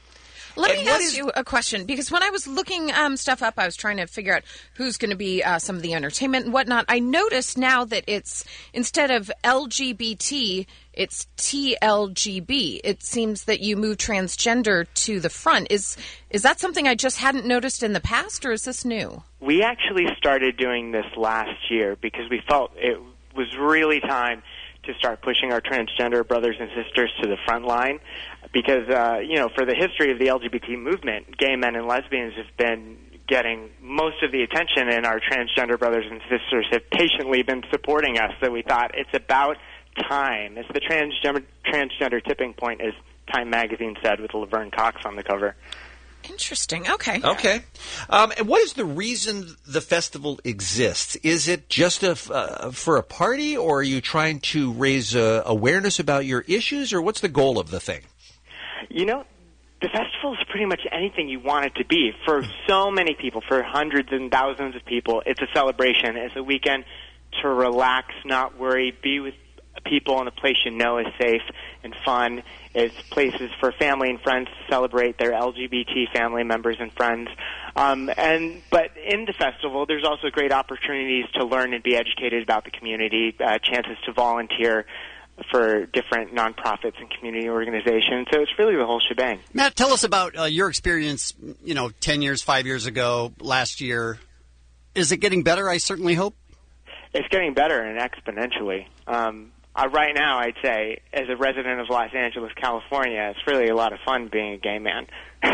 [SPEAKER 9] Let
[SPEAKER 14] And
[SPEAKER 9] me
[SPEAKER 14] what
[SPEAKER 9] ask
[SPEAKER 14] is-
[SPEAKER 9] you a question, because when I was looking um, stuff up, I was trying to figure out who's going to be uh, some of the entertainment and whatnot. I noticed now that it's, instead of L G B T, it's T L G B. It seems that you move transgender to the front. Is is that something I just hadn't noticed in the past, or is this new?
[SPEAKER 6] We actually started doing this last year because we felt it was really time to start pushing our transgender brothers and sisters to the front line. Because, uh, you know, for the history of the L G B T movement, gay men and lesbians have been getting most of the attention, and our transgender brothers and sisters have patiently been supporting us. So we thought it's about time. It's the transgender, transgender tipping point, as Time Magazine said, with Laverne Cox on the cover.
[SPEAKER 9] Interesting. Okay.
[SPEAKER 14] Okay. Um, and what is the reason the festival exists? Is it just a, f- uh, for a party, or are you trying to raise uh, awareness about your issues, or what's the goal of the thing?
[SPEAKER 6] You know, the festival is pretty much anything you want it to be. For so many people, for hundreds and thousands of people, it's a celebration. It's a weekend to relax, not worry, be with people in a place you know is safe and fun. It's places for family and friends to celebrate their L G B T family members and friends. Um, and but in the festival, there's also great opportunities to learn and be educated about the community, uh, chances to volunteer for different nonprofits and community organizations. So it's really the whole shebang.
[SPEAKER 10] Matt, tell us about uh, your experience, you know, ten years, five years ago, last year. Is it getting better, I certainly hope?
[SPEAKER 6] It's getting better and exponentially. Um, uh, right now, I'd say, as a resident of Los Angeles, California, it's really a lot of fun being a gay man.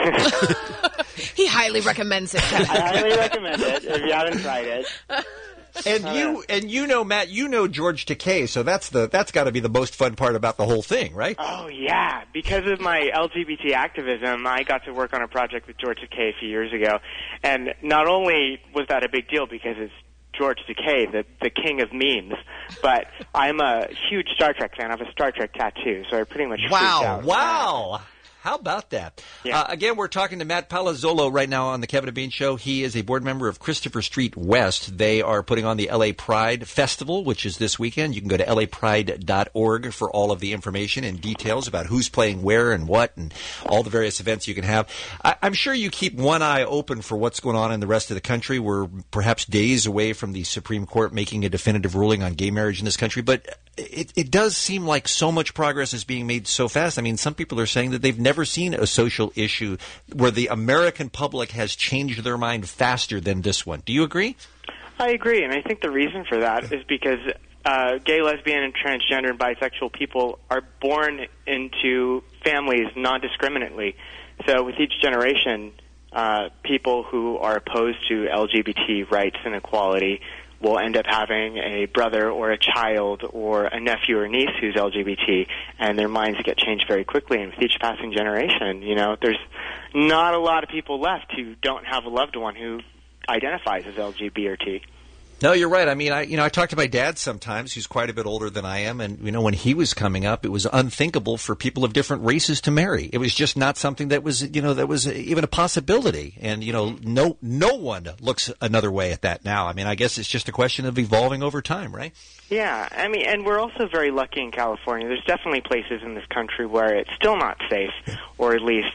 [SPEAKER 9] He highly recommends it.
[SPEAKER 6] I highly recommend it if you haven't tried it.
[SPEAKER 14] And you and you know, Matt, you know George Takei, so that's the that's got to be the most fun part about the whole thing, right?
[SPEAKER 6] Oh, yeah. Because of my L G B T activism, I got to work on a project with George Takei a few years ago. And not only was that a big deal because it's George Takei, the, the king of memes, but I'm a huge Star Trek fan. I have a Star Trek tattoo, so I pretty much freaked
[SPEAKER 14] Wow,
[SPEAKER 6] out.
[SPEAKER 14] wow. How about that?
[SPEAKER 6] Yeah.
[SPEAKER 14] Uh, again, we're talking to Matt Palazzolo right now on the Kevin and Bean Show. He is a board member of Christopher Street West. They are putting on the L A Pride Festival, which is this weekend. You can go to L A pride dot org for all of the information and details about who's playing where and what and all the various events you can have. I- I'm sure you keep one eye open for what's going on in the rest of the country. We're perhaps days away from the Supreme Court making a definitive ruling on gay marriage in this country, but it, it does seem like so much progress is being made so fast. I mean, some people are saying that they've never seen a social issue where the American public has changed their mind faster than this one. Do you agree?
[SPEAKER 6] I agree, and I think the reason for that is because uh, gay, lesbian, and transgender and bisexual people are born into families non-discriminately. So with each generation, uh, people who are opposed to L G B T rights and equality will end up having a brother or a child or a nephew or niece who's L G B T, and their minds get changed very quickly. And with each passing generation, you know, there's not a lot of people left who don't have a loved one who identifies as L G B T.
[SPEAKER 14] No, you're right. I mean, I you know, I talk to my dad sometimes. He's quite a bit older than I am, and you know, when he was coming up, it was unthinkable for people of different races to marry. It was just not something that was, you know, that was even a possibility. And you know, no no one looks another way at that now. I mean, I guess it's just a question of evolving over time, right?
[SPEAKER 6] Yeah, I mean, and we're also very lucky in California. There's definitely places in this country where it's still not safe, or at least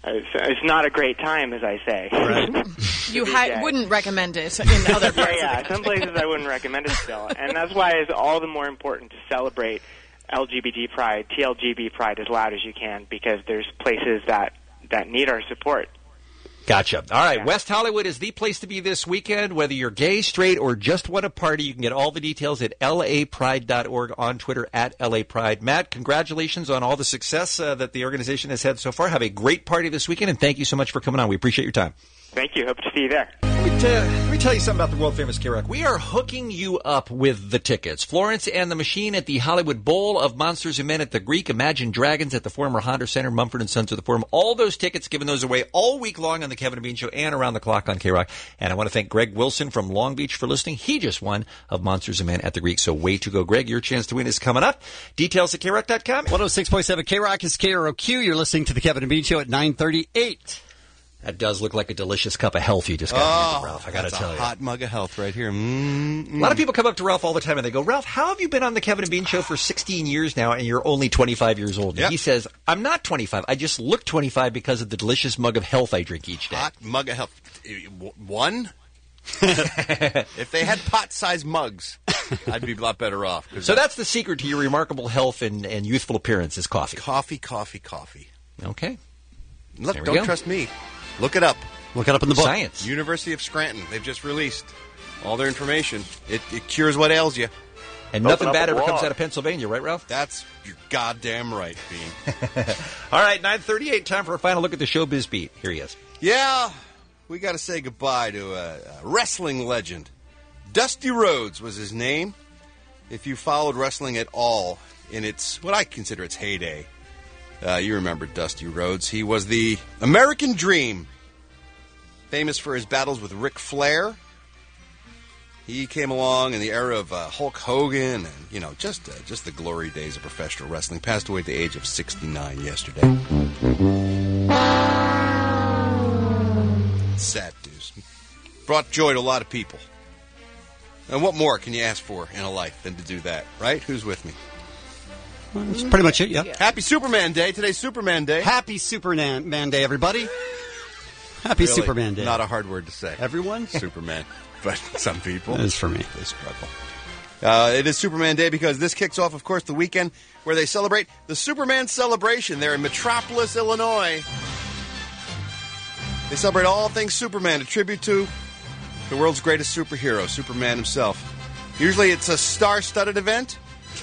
[SPEAKER 6] it's, it's not a great time, as I say.
[SPEAKER 9] You
[SPEAKER 6] Every
[SPEAKER 9] hi-
[SPEAKER 6] day.
[SPEAKER 9] wouldn't recommend it in other
[SPEAKER 6] yeah,
[SPEAKER 9] parts
[SPEAKER 6] yeah.
[SPEAKER 9] of the
[SPEAKER 6] Some
[SPEAKER 9] country.
[SPEAKER 6] places I wouldn't recommend it still, and that's why it's all the more important to celebrate L G B T pride, T L G B pride as loud as you can, because there's places that that need our support.
[SPEAKER 14] Gotcha. All right, West Hollywood is the place to be this weekend. Whether you're gay, straight, or just want a party, you can get all the details at L A pride dot org, on Twitter at L A Pride. Matt, congratulations on all the success uh, that the organization has had so far. Have a great party this weekend, and thank you so much for coming on. We appreciate your time.
[SPEAKER 6] Thank you. Hope to see you there.
[SPEAKER 14] Let me, tell, let me tell you something about the world-famous K-Rock. We are hooking you up with the tickets. Florence and the Machine at the Hollywood Bowl, of Monsters and Men at the Greek, Imagine Dragons at the former Honda Center, Mumford and Sons at the Forum. All those tickets, giving those away all week long on the Kevin and Bean Show and around the clock on K-Rock. And I want to thank Greg Wilson from Long Beach for listening. He just won of Monsters and Men at the Greek. So way to go, Greg. Your chance to win is coming up. Details at K rock dot com.
[SPEAKER 10] one oh six point seven K-Rock is K R O Q. You're listening to the Kevin and Bean Show at nine thirty-eight.
[SPEAKER 14] That does look like a delicious cup of health you just got,
[SPEAKER 16] Oh,
[SPEAKER 14] Ralph. I got to
[SPEAKER 16] that's
[SPEAKER 14] tell
[SPEAKER 16] a
[SPEAKER 14] you.
[SPEAKER 16] hot mug of health right here. Mm-mm.
[SPEAKER 14] A lot of people come up to Ralph all the time and they go, Ralph, how have you been on the Kevin and Bean Show for sixteen years now and you're only twenty-five years old?
[SPEAKER 16] Yep.
[SPEAKER 14] And he says, I'm not twenty-five. I just look twenty-five because of the delicious mug of health I drink each day.
[SPEAKER 16] Hot mug of health. One? If they had pot-sized mugs, I'd be a lot better off.
[SPEAKER 14] So that's the secret to your remarkable health and, and youthful appearance is coffee.
[SPEAKER 16] Coffee, coffee, coffee.
[SPEAKER 14] Okay.
[SPEAKER 16] Look,
[SPEAKER 14] There we
[SPEAKER 16] don't
[SPEAKER 14] go.
[SPEAKER 16] trust me. Look it up.
[SPEAKER 10] Look it up in the book.
[SPEAKER 14] Science.
[SPEAKER 16] University of Scranton. They've just released all their information. It, it cures what ails you.
[SPEAKER 14] And
[SPEAKER 16] Open
[SPEAKER 14] nothing
[SPEAKER 16] up
[SPEAKER 14] bad
[SPEAKER 16] a
[SPEAKER 14] ever comes
[SPEAKER 16] blog.
[SPEAKER 14] out of Pennsylvania, right, Ralph?
[SPEAKER 16] That's you're goddamn right, Bean.
[SPEAKER 14] All right, nine thirty-eight, time for a final look at the showbiz beat. Here he is.
[SPEAKER 16] Yeah, we got to say goodbye to a, a wrestling legend. Dusty Rhodes was his name. If you followed wrestling at all in its what I consider its heyday, uh, you remember Dusty Rhodes. He was the American Dream, famous for his battles with Ric Flair. He came along in the era of uh, Hulk Hogan, and you know, just uh, just the glory days of professional wrestling. Passed away at the age of sixty-nine yesterday. Sad news. Brought joy to a lot of people. And what more can you ask for in a life than to do that, right? Who's with me?
[SPEAKER 10] Well, that's pretty much it, yeah.
[SPEAKER 16] Happy Superman Day. Today's Superman Day.
[SPEAKER 10] Happy Superman Man Day, everybody. Happy
[SPEAKER 16] Really,
[SPEAKER 10] Superman Day.
[SPEAKER 16] Not a hard word to say.
[SPEAKER 10] Everyone?
[SPEAKER 16] Superman. But some people.
[SPEAKER 10] That is for me.
[SPEAKER 16] They struggle. Uh, it is Superman Day because this kicks off, of course, the weekend where they celebrate the Superman Celebration there in Metropolis, Illinois. They celebrate all things Superman, a tribute to the world's greatest superhero, Superman himself. Usually it's a star-studded event.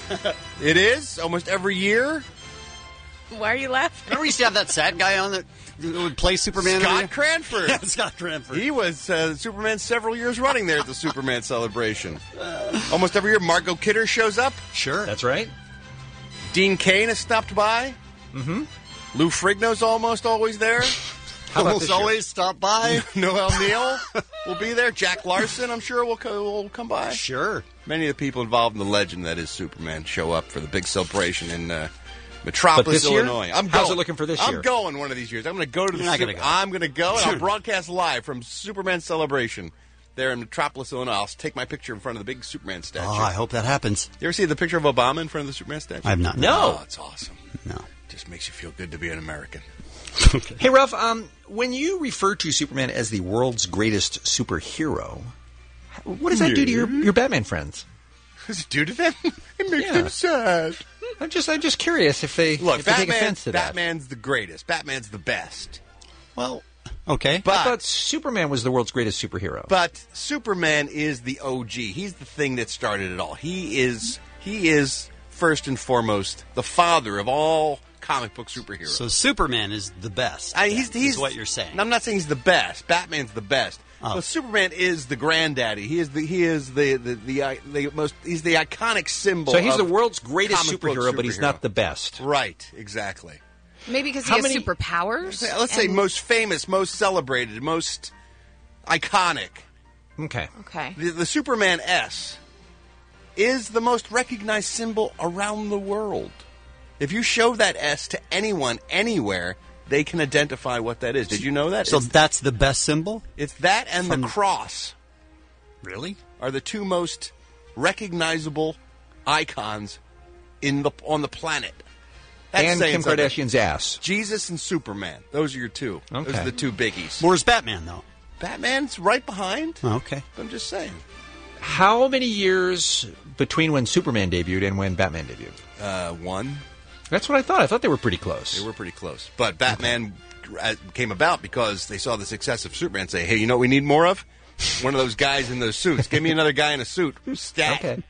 [SPEAKER 16] It is, almost every year.
[SPEAKER 9] Why are you laughing?
[SPEAKER 10] Remember we used to have that sad guy on that would play Superman?
[SPEAKER 16] Scott
[SPEAKER 10] every year?
[SPEAKER 16] Cranford.
[SPEAKER 10] Yeah, Scott Cranford.
[SPEAKER 16] He was uh, Superman several years running there at the Superman Celebration. Almost every year, Margot Kidder shows up.
[SPEAKER 10] Sure.
[SPEAKER 14] That's right.
[SPEAKER 16] Dean Cain has stopped by.
[SPEAKER 14] Mm-hmm.
[SPEAKER 16] Lou Frigno's almost always there.
[SPEAKER 14] How about
[SPEAKER 10] Almost
[SPEAKER 14] this year?
[SPEAKER 10] always stop by.
[SPEAKER 16] Noel Neal will be there. Jack Larson, I'm sure, will, co- will come by.
[SPEAKER 10] Sure.
[SPEAKER 16] Many of the people involved in the legend that is Superman show up for the big celebration in uh, Metropolis,
[SPEAKER 14] But this year?
[SPEAKER 16] Illinois. I'm
[SPEAKER 14] How's
[SPEAKER 16] going.
[SPEAKER 14] it looking for this
[SPEAKER 16] I'm
[SPEAKER 14] year?
[SPEAKER 16] going one of these years. I'm going to go to the.
[SPEAKER 10] You're not gonna
[SPEAKER 16] Sup-
[SPEAKER 10] go.
[SPEAKER 16] I'm going to go, and
[SPEAKER 10] Sure.
[SPEAKER 16] I'll broadcast live from Superman Celebration there in Metropolis, Illinois. I'll take my picture in front of the big Superman statue.
[SPEAKER 10] Oh, I hope that happens.
[SPEAKER 16] You ever see the picture of Obama in front of the Superman statue?
[SPEAKER 10] I have not.
[SPEAKER 14] No.
[SPEAKER 16] Oh, it's awesome.
[SPEAKER 10] No.
[SPEAKER 16] Just makes you feel good to be an American.
[SPEAKER 14] Hey, Ralph, um, when you refer to Superman as the world's greatest superhero, what does that do to your, your Batman friends?
[SPEAKER 16] What does it do to them? It makes
[SPEAKER 14] Yeah.
[SPEAKER 16] them sad.
[SPEAKER 14] I'm just I'm just curious if they,
[SPEAKER 16] Look,
[SPEAKER 14] if they take
[SPEAKER 16] Batman,
[SPEAKER 14] offense to that.
[SPEAKER 16] Batman's the greatest. Batman's the best.
[SPEAKER 10] Well, okay.
[SPEAKER 16] But
[SPEAKER 14] I thought Superman was the world's greatest superhero.
[SPEAKER 16] But Superman is the O G. He's the thing that started it all. He is he is first and foremost the father of all comic book superheroes.
[SPEAKER 10] So Superman is the best.
[SPEAKER 16] I, he's,
[SPEAKER 10] is
[SPEAKER 16] he's
[SPEAKER 10] what you're saying.
[SPEAKER 16] I'm not saying he's the best. Batman's the best.
[SPEAKER 10] Oh.
[SPEAKER 16] But Superman is the granddaddy. He is the he is the the, the, uh, the most he's the iconic symbol.
[SPEAKER 14] So he's
[SPEAKER 16] of
[SPEAKER 14] the world's greatest
[SPEAKER 16] comic book
[SPEAKER 14] superhero, but he's
[SPEAKER 16] superhero.
[SPEAKER 14] not the best.
[SPEAKER 16] Right, exactly.
[SPEAKER 9] Maybe because he
[SPEAKER 14] How
[SPEAKER 9] has
[SPEAKER 14] many-
[SPEAKER 9] superpowers?
[SPEAKER 16] Let's say
[SPEAKER 9] and-
[SPEAKER 16] most famous, most celebrated, most iconic.
[SPEAKER 14] Okay.
[SPEAKER 9] Okay.
[SPEAKER 16] The, the Superman S is the most recognized symbol around the world. If you show that S to anyone, anywhere, they can identify what that is. Did you know that?
[SPEAKER 10] So
[SPEAKER 16] it's,
[SPEAKER 10] that's the best symbol?
[SPEAKER 16] it's that and
[SPEAKER 10] from-
[SPEAKER 16] the cross
[SPEAKER 10] Really?
[SPEAKER 16] are the two most recognizable icons in the on the planet. That's
[SPEAKER 14] and
[SPEAKER 16] saying
[SPEAKER 14] Kim
[SPEAKER 16] something.
[SPEAKER 14] Kardashian's ass.
[SPEAKER 16] Jesus and Superman. Those are your two. Those
[SPEAKER 14] Okay.
[SPEAKER 16] are the two biggies.
[SPEAKER 10] Where's Batman, though?
[SPEAKER 16] Batman's right behind.
[SPEAKER 10] Oh, okay.
[SPEAKER 16] I'm just saying.
[SPEAKER 14] How many years between when Superman debuted and when Batman debuted?
[SPEAKER 16] Uh, one.
[SPEAKER 14] That's what I thought. I thought they were pretty close.
[SPEAKER 16] They were pretty close. But Batman uh came about because they saw the success of Superman and say, hey, you know what we need more of? One of those guys in those suits. Give me another guy in a suit. Stat.
[SPEAKER 14] Okay.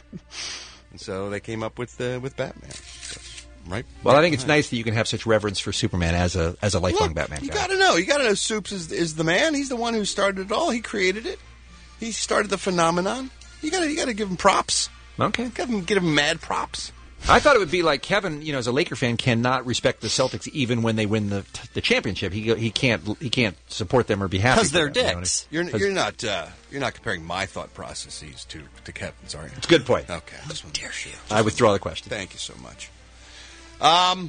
[SPEAKER 16] And so they came up with uh, with Batman. So, right.
[SPEAKER 14] Well, I think it's nice that you can have such reverence for Superman as a as a lifelong
[SPEAKER 16] Look,
[SPEAKER 14] Batman
[SPEAKER 16] You
[SPEAKER 14] guy.
[SPEAKER 16] got to know. You got to know Soups is, is the man. He's the one who started it all. He created it. He started the phenomenon. You got to you got to give him props.
[SPEAKER 14] Okay.
[SPEAKER 16] Give him give him mad props.
[SPEAKER 14] I thought it would be like Kevin, you know, as a Laker fan, cannot respect the Celtics even when they win the the championship. He he can't he can't support them or be happy
[SPEAKER 10] Because they're
[SPEAKER 14] for them, you know?
[SPEAKER 10] dicks.
[SPEAKER 16] You're
[SPEAKER 14] 'Cause-
[SPEAKER 16] you're not uh, you're not comparing my thought processes to to Kevin's, are you?
[SPEAKER 14] It's a good point.
[SPEAKER 16] Okay. I just want to dare you.
[SPEAKER 14] I withdraw the question.
[SPEAKER 16] Thank you so much. Um,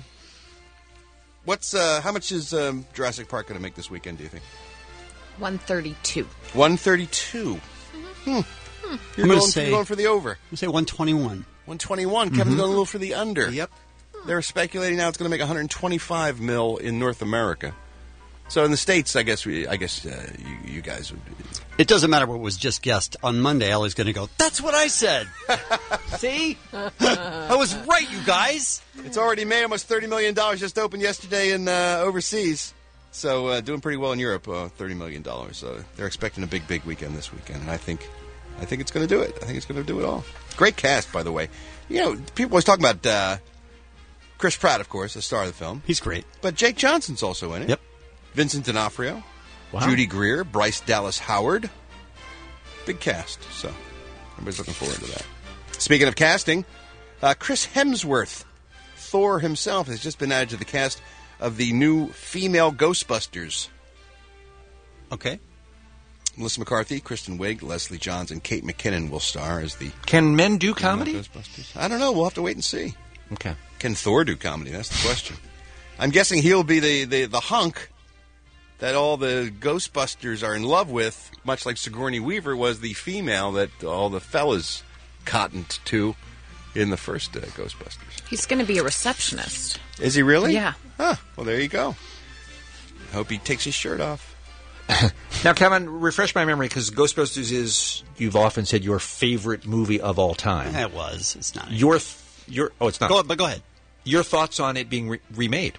[SPEAKER 16] what's uh, how much is um, Jurassic Park going to make this weekend? Do you think?
[SPEAKER 9] one thirty-two.
[SPEAKER 16] One thirty-two. Hmm. You're,
[SPEAKER 10] I'm
[SPEAKER 16] going,
[SPEAKER 10] gonna say-
[SPEAKER 16] you're going for the over.
[SPEAKER 10] I'm going to say one twenty-one.
[SPEAKER 16] One twenty-one. Kevin's
[SPEAKER 10] Mhm.
[SPEAKER 16] going a little for the under.
[SPEAKER 10] Yep.
[SPEAKER 16] They're speculating now it's going to make one hundred twenty-five mil in North America. So in the States, I guess we, I guess uh, you, you guys would.
[SPEAKER 10] It doesn't matter what was just guessed. On Monday, Ellie's going to go, that's what I said. See? I was right, you guys.
[SPEAKER 16] It's already made almost thirty million dollars. Just opened yesterday in uh, overseas. So uh, doing pretty well in Europe, uh, thirty million dollars. So they're expecting a big, big weekend this weekend. And I think I think it's going to do it. I think it's going to do it all. Great cast, by the way. You know, people always talk about uh, Chris Pratt, of course, the star of the film.
[SPEAKER 10] He's great.
[SPEAKER 16] But Jake Johnson's also in it.
[SPEAKER 10] Yep.
[SPEAKER 16] Vincent D'Onofrio,
[SPEAKER 14] Wow.
[SPEAKER 16] Judy Greer, Bryce Dallas Howard. Big cast, so everybody's looking forward to that. Speaking of casting, uh, Chris Hemsworth, Thor himself, has just been added to the cast of the new female Ghostbusters.
[SPEAKER 10] Okay.
[SPEAKER 16] Melissa McCarthy, Kristen Wiig, Leslie Johns, and Kate McKinnon will star as the
[SPEAKER 14] Can men do
[SPEAKER 16] female
[SPEAKER 14] comedy?
[SPEAKER 16] Ghostbusters. I don't know. We'll have to wait and see.
[SPEAKER 14] Okay.
[SPEAKER 16] Can Thor do comedy? That's the question. I'm guessing he'll be the, the, the hunk that all the Ghostbusters are in love with, much like Sigourney Weaver was the female that all the fellas cottoned to in the first uh, Ghostbusters.
[SPEAKER 9] He's going to be a receptionist.
[SPEAKER 16] Is he really?
[SPEAKER 9] Yeah.
[SPEAKER 16] Huh. Well, there you go. Hope he takes his shirt off.
[SPEAKER 14] Now, Kevin, refresh my memory because Ghostbusters is, you've often said, your favorite movie of all time.
[SPEAKER 10] It was. It's not.
[SPEAKER 14] Your, th- your, oh, it's not.
[SPEAKER 10] Go, but go ahead.
[SPEAKER 14] Your thoughts on it being re- remade?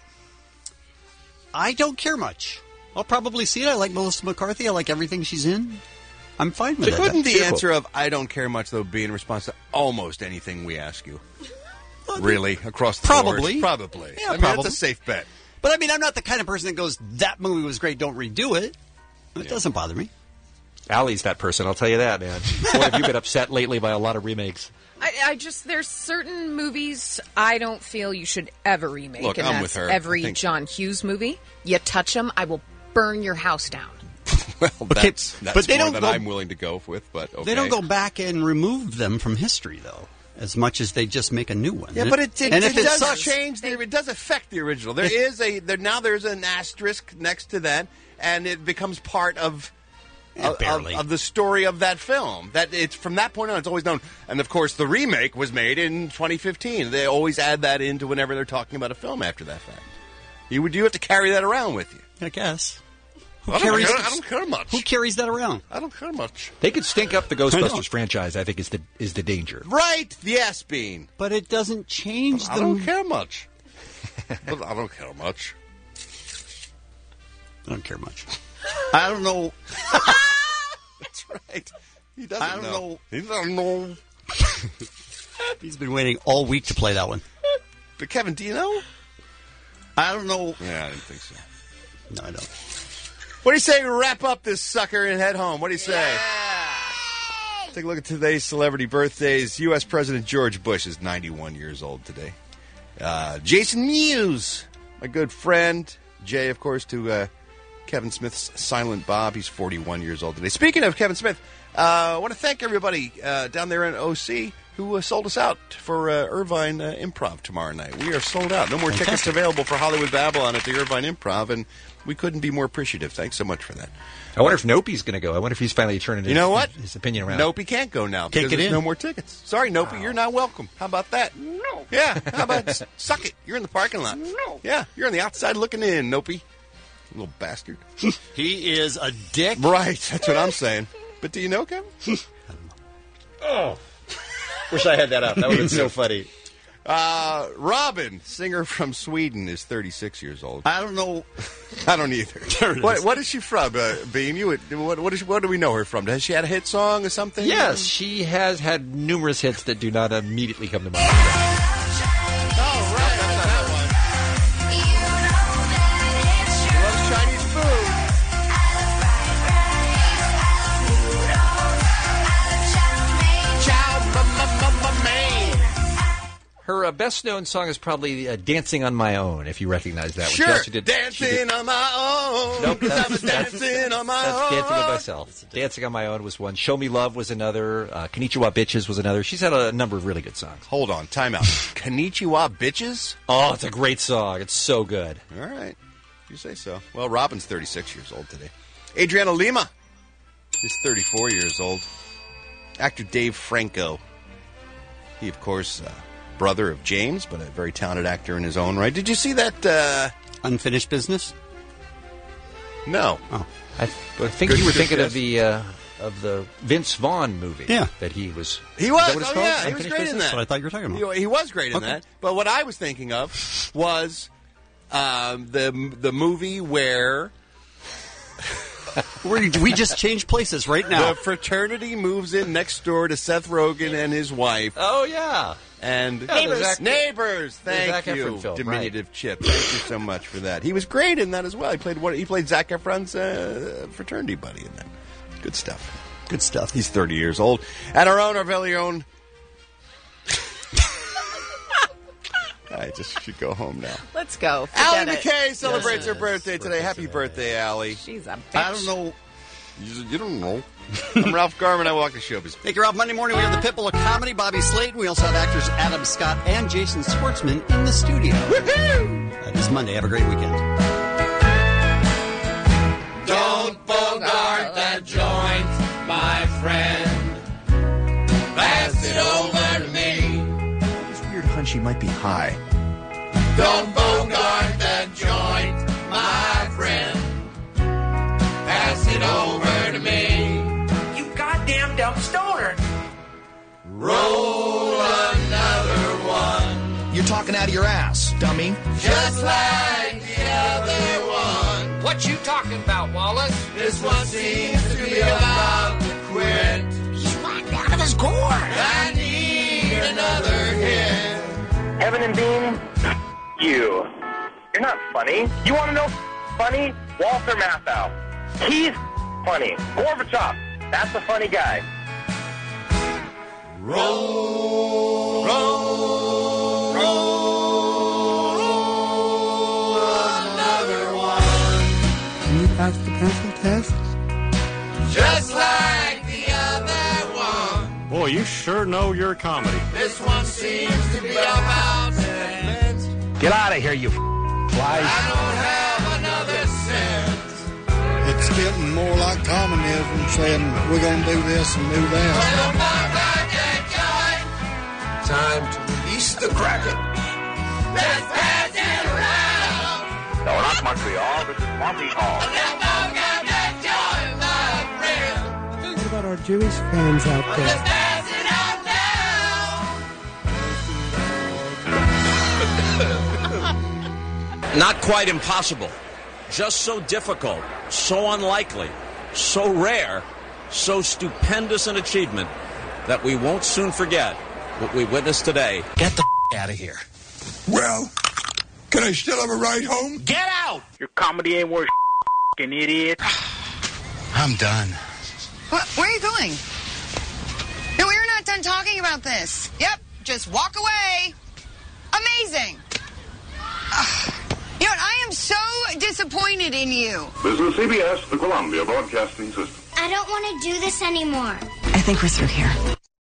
[SPEAKER 10] I don't care much. I'll probably see it. I like Melissa McCarthy. I like everything she's in. I'm fine with it.
[SPEAKER 16] Couldn't the
[SPEAKER 14] Beautiful.
[SPEAKER 16] answer of "I don't care much" though be in response to almost anything we ask you? Really, across the
[SPEAKER 10] Probably.
[SPEAKER 16] board? Probably.
[SPEAKER 10] Yeah,
[SPEAKER 16] I mean,
[SPEAKER 10] probably.
[SPEAKER 16] that's a safe bet.
[SPEAKER 10] But I mean, I'm not the kind of person that goes, that movie was great, don't redo it. It doesn't bother me.
[SPEAKER 14] Allie's that person, I'll tell you that, man. Boy, have you been upset lately by a lot of remakes.
[SPEAKER 9] I, I just there's certain movies I don't feel you should ever remake.
[SPEAKER 16] Look,
[SPEAKER 9] and
[SPEAKER 16] I'm
[SPEAKER 9] that's
[SPEAKER 16] with her.
[SPEAKER 9] every
[SPEAKER 16] I think-
[SPEAKER 9] John Hughes movie. You touch them, I will burn your house down.
[SPEAKER 16] Well,
[SPEAKER 10] Okay,
[SPEAKER 16] that's, that's
[SPEAKER 10] but they
[SPEAKER 16] more
[SPEAKER 10] don't
[SPEAKER 16] than
[SPEAKER 10] go-
[SPEAKER 16] I'm willing to go with. But okay.
[SPEAKER 10] They don't go back and remove them from history, though, as much as they just make a new one.
[SPEAKER 16] Yeah, but it, it,
[SPEAKER 10] and
[SPEAKER 16] it
[SPEAKER 10] if it
[SPEAKER 16] does
[SPEAKER 10] sucks,
[SPEAKER 16] change. The, it does affect the original. There is a there now. There's an asterisk next to that, and it becomes part of.
[SPEAKER 10] Yeah,
[SPEAKER 16] of,
[SPEAKER 10] barely.
[SPEAKER 16] of the story of that film. That it's from that point on, it's always known. And of course, the remake was made in twenty fifteen. They always add that into whenever they're talking about a film after that fact. You would you have to carry that around with you?
[SPEAKER 10] I guess. Who
[SPEAKER 16] I don't,
[SPEAKER 10] carries?
[SPEAKER 16] care, I don't care much.
[SPEAKER 10] Who carries that around?
[SPEAKER 16] I don't care much.
[SPEAKER 14] They could stink up the
[SPEAKER 10] I know.
[SPEAKER 14] Ghostbusters franchise, I think, is the is the danger.
[SPEAKER 16] Right? Yes, Bean.
[SPEAKER 10] But it doesn't change
[SPEAKER 16] I
[SPEAKER 10] the.
[SPEAKER 16] don't care much. But I don't care much.
[SPEAKER 10] I don't care much. I don't know.
[SPEAKER 16] That's right. He doesn't
[SPEAKER 10] I don't
[SPEAKER 16] know.
[SPEAKER 10] know.
[SPEAKER 16] He doesn't know.
[SPEAKER 10] He's been waiting all week to play that one.
[SPEAKER 16] But Kevin, do you know?
[SPEAKER 10] I don't know.
[SPEAKER 16] Yeah, I didn't think so.
[SPEAKER 10] No, I don't.
[SPEAKER 16] What do you say? Wrap up this sucker and head home. What do you say? Take a look at today's celebrity birthdays. U S. President George Bush is ninety-one years old today. Uh, Jason Mewes, my good friend. Jay, of course, to uh, Kevin Smith's Silent Bob. He's forty-one years old today. Speaking of Kevin Smith, uh, I want to thank everybody uh, down there in O C who uh, sold us out for uh, Irvine uh, Improv tomorrow night. We are sold out. No more
[SPEAKER 10] Fantastic.
[SPEAKER 16] tickets available for Hollywood Babylon at the Irvine Improv, and we couldn't be more appreciative. Thanks so much for that.
[SPEAKER 14] I wonder if Nope's going to go. I wonder if he's finally turning
[SPEAKER 16] You
[SPEAKER 14] his,
[SPEAKER 16] know what?
[SPEAKER 14] his opinion around.
[SPEAKER 16] Nope, can't go now.
[SPEAKER 14] Can't
[SPEAKER 16] because
[SPEAKER 14] get
[SPEAKER 16] there's
[SPEAKER 14] in.
[SPEAKER 16] no more tickets. Sorry, Nope, you're not welcome. How about that? No. Yeah, how about s- suck it? You're in the parking lot. No. Yeah, you're on the outside looking in, Nope. Little bastard.
[SPEAKER 10] He is a dick.
[SPEAKER 16] Right, that's what I'm saying. But do you know, Kevin?
[SPEAKER 14] Oh. Wish I had that up. That would have been so funny.
[SPEAKER 16] Uh, Robin, singer from Sweden, is thirty-six years old.
[SPEAKER 10] I don't know.
[SPEAKER 16] I don't either.
[SPEAKER 10] There it
[SPEAKER 16] What,
[SPEAKER 10] is.
[SPEAKER 16] what is she from, uh, Bean? You, would- what, what, is, what do we know her from? Has she had a hit song or something?
[SPEAKER 14] Yes, she has had numerous hits that do not immediately come to mind.
[SPEAKER 16] She loves Chinese food.
[SPEAKER 14] Her uh, best-known song is probably uh, "Dancing on My Own," if you recognize that one. She
[SPEAKER 16] Sure,
[SPEAKER 14] also did- she
[SPEAKER 16] dancing
[SPEAKER 14] did-
[SPEAKER 16] on my own.
[SPEAKER 14] Nope,
[SPEAKER 16] 'cause
[SPEAKER 14] that's,
[SPEAKER 16] I'm
[SPEAKER 14] that's-
[SPEAKER 16] dancing on my
[SPEAKER 14] that's
[SPEAKER 16] own.
[SPEAKER 14] Dancing on Myself. Dancing on My Own was one. Show Me Love was another. Uh, Konnichiwa Bitches was another. She's had a number of really good songs.
[SPEAKER 16] Hold on, time out. Konnichiwa Bitches?
[SPEAKER 14] Oh, it's a great song. It's so good.
[SPEAKER 16] All right. You say so. Well, Robin's thirty-six years old today. Adriana Lima is thirty-four years old. Actor Dave Franco. He, of course, uh, brother of James, but a very talented actor in his own right. Did you see that? Uh...
[SPEAKER 10] Unfinished Business?
[SPEAKER 16] No.
[SPEAKER 10] Oh.
[SPEAKER 14] I, I think
[SPEAKER 16] Good
[SPEAKER 14] you were
[SPEAKER 16] shit,
[SPEAKER 14] thinking
[SPEAKER 16] yes.
[SPEAKER 14] of the uh, of the Vince Vaughn movie.
[SPEAKER 10] Yeah.
[SPEAKER 14] That he was.
[SPEAKER 16] He
[SPEAKER 14] is
[SPEAKER 16] was.
[SPEAKER 14] that what it's
[SPEAKER 16] Oh,
[SPEAKER 14] called?
[SPEAKER 16] yeah. He was
[SPEAKER 14] Unfinished
[SPEAKER 16] great in
[SPEAKER 14] Business?
[SPEAKER 16] that.
[SPEAKER 10] That's what I thought you were talking about.
[SPEAKER 16] He, he was great in
[SPEAKER 10] Okay.
[SPEAKER 16] that. But what I was thinking of was um, the the movie where
[SPEAKER 10] We're, we just changed places right now.
[SPEAKER 16] the fraternity moves in next door to Seth Rogen and his wife.
[SPEAKER 14] Oh yeah.
[SPEAKER 16] And
[SPEAKER 14] Yeah, the Neighbors. Zac-
[SPEAKER 16] neighbors.
[SPEAKER 14] the
[SPEAKER 16] Thank
[SPEAKER 14] Zac
[SPEAKER 16] you,
[SPEAKER 14] Efron film,
[SPEAKER 16] diminutive Chip. Thank you so much for that. He was great in that as well. He played what? He played Zac Efron's uh, fraternity buddy in that. Good stuff.
[SPEAKER 10] Good stuff.
[SPEAKER 16] He's thirty years old. And our own, our very own. I just should go home now.
[SPEAKER 9] Let's go.
[SPEAKER 16] Allie
[SPEAKER 9] Forget it.
[SPEAKER 16] McKay celebrates
[SPEAKER 9] Yes.
[SPEAKER 16] her birthday today. Happy birthday, Allie.
[SPEAKER 9] She's a bitch.
[SPEAKER 10] I don't know.
[SPEAKER 16] You, you don't know. I'm Ralph Garman. I walk the showbiz.
[SPEAKER 10] Thank you, Ralph. Monday morning, we have the Pitbull of Comedy, Bobby Slayton. We also have actors Adam Scott and Jason Schwartzman in the studio.
[SPEAKER 16] Woohoo!
[SPEAKER 10] That is Monday. Have a great weekend.
[SPEAKER 7] Don't bogart that joint, my friend. Pass it over to me.
[SPEAKER 16] It's weird hunch he might be high.
[SPEAKER 7] Don't bogart that joint, my friend. Pass it over to me.
[SPEAKER 19] You goddamn dumb stoner.
[SPEAKER 7] Roll another one.
[SPEAKER 8] You're talking out of your ass, dummy.
[SPEAKER 7] Just like the other one.
[SPEAKER 19] What you talking about, Wallace?
[SPEAKER 7] This one seems to be about to quit.
[SPEAKER 19] He's whacked out of his gourd.
[SPEAKER 7] I need another hit.
[SPEAKER 21] Evan and Bean, you. You're not funny. You want to know funny? Walter Matthau. He's funny. Gorbachev. That's a funny guy.
[SPEAKER 7] Roll, roll, roll, roll another one.
[SPEAKER 12] Can you pass the pencil test?
[SPEAKER 7] Just like the other one.
[SPEAKER 1] Boy, you sure know your comedy.
[SPEAKER 7] This one seems to be about cent.
[SPEAKER 8] Get out of here, you flies.
[SPEAKER 7] I don't have another cent.
[SPEAKER 12] It's getting more like communism, saying we're going to do this and do that.
[SPEAKER 7] Time to release the Kraken. Let's pass it around.
[SPEAKER 21] No, not Montreal. This is Montreal.
[SPEAKER 12] What about our Jewish fans out there?
[SPEAKER 7] Pass it out now.
[SPEAKER 15] Not quite impossible, just so difficult, so unlikely, so rare, so stupendous an achievement that we won't soon forget what we witnessed today.
[SPEAKER 8] Get the f- out of here.
[SPEAKER 7] Well, can I still have a ride home?
[SPEAKER 8] Get out!
[SPEAKER 21] Your comedy ain't worth f***ing idiot.
[SPEAKER 8] I'm done.
[SPEAKER 25] What, where are you going? No, we're not done talking about this. Yep, just walk away. Amazing. Ugh. You know what? I am so disappointed in you.
[SPEAKER 26] This is C B S, the Columbia Broadcasting System.
[SPEAKER 3] I don't want to do this anymore.
[SPEAKER 25] I think we're through here.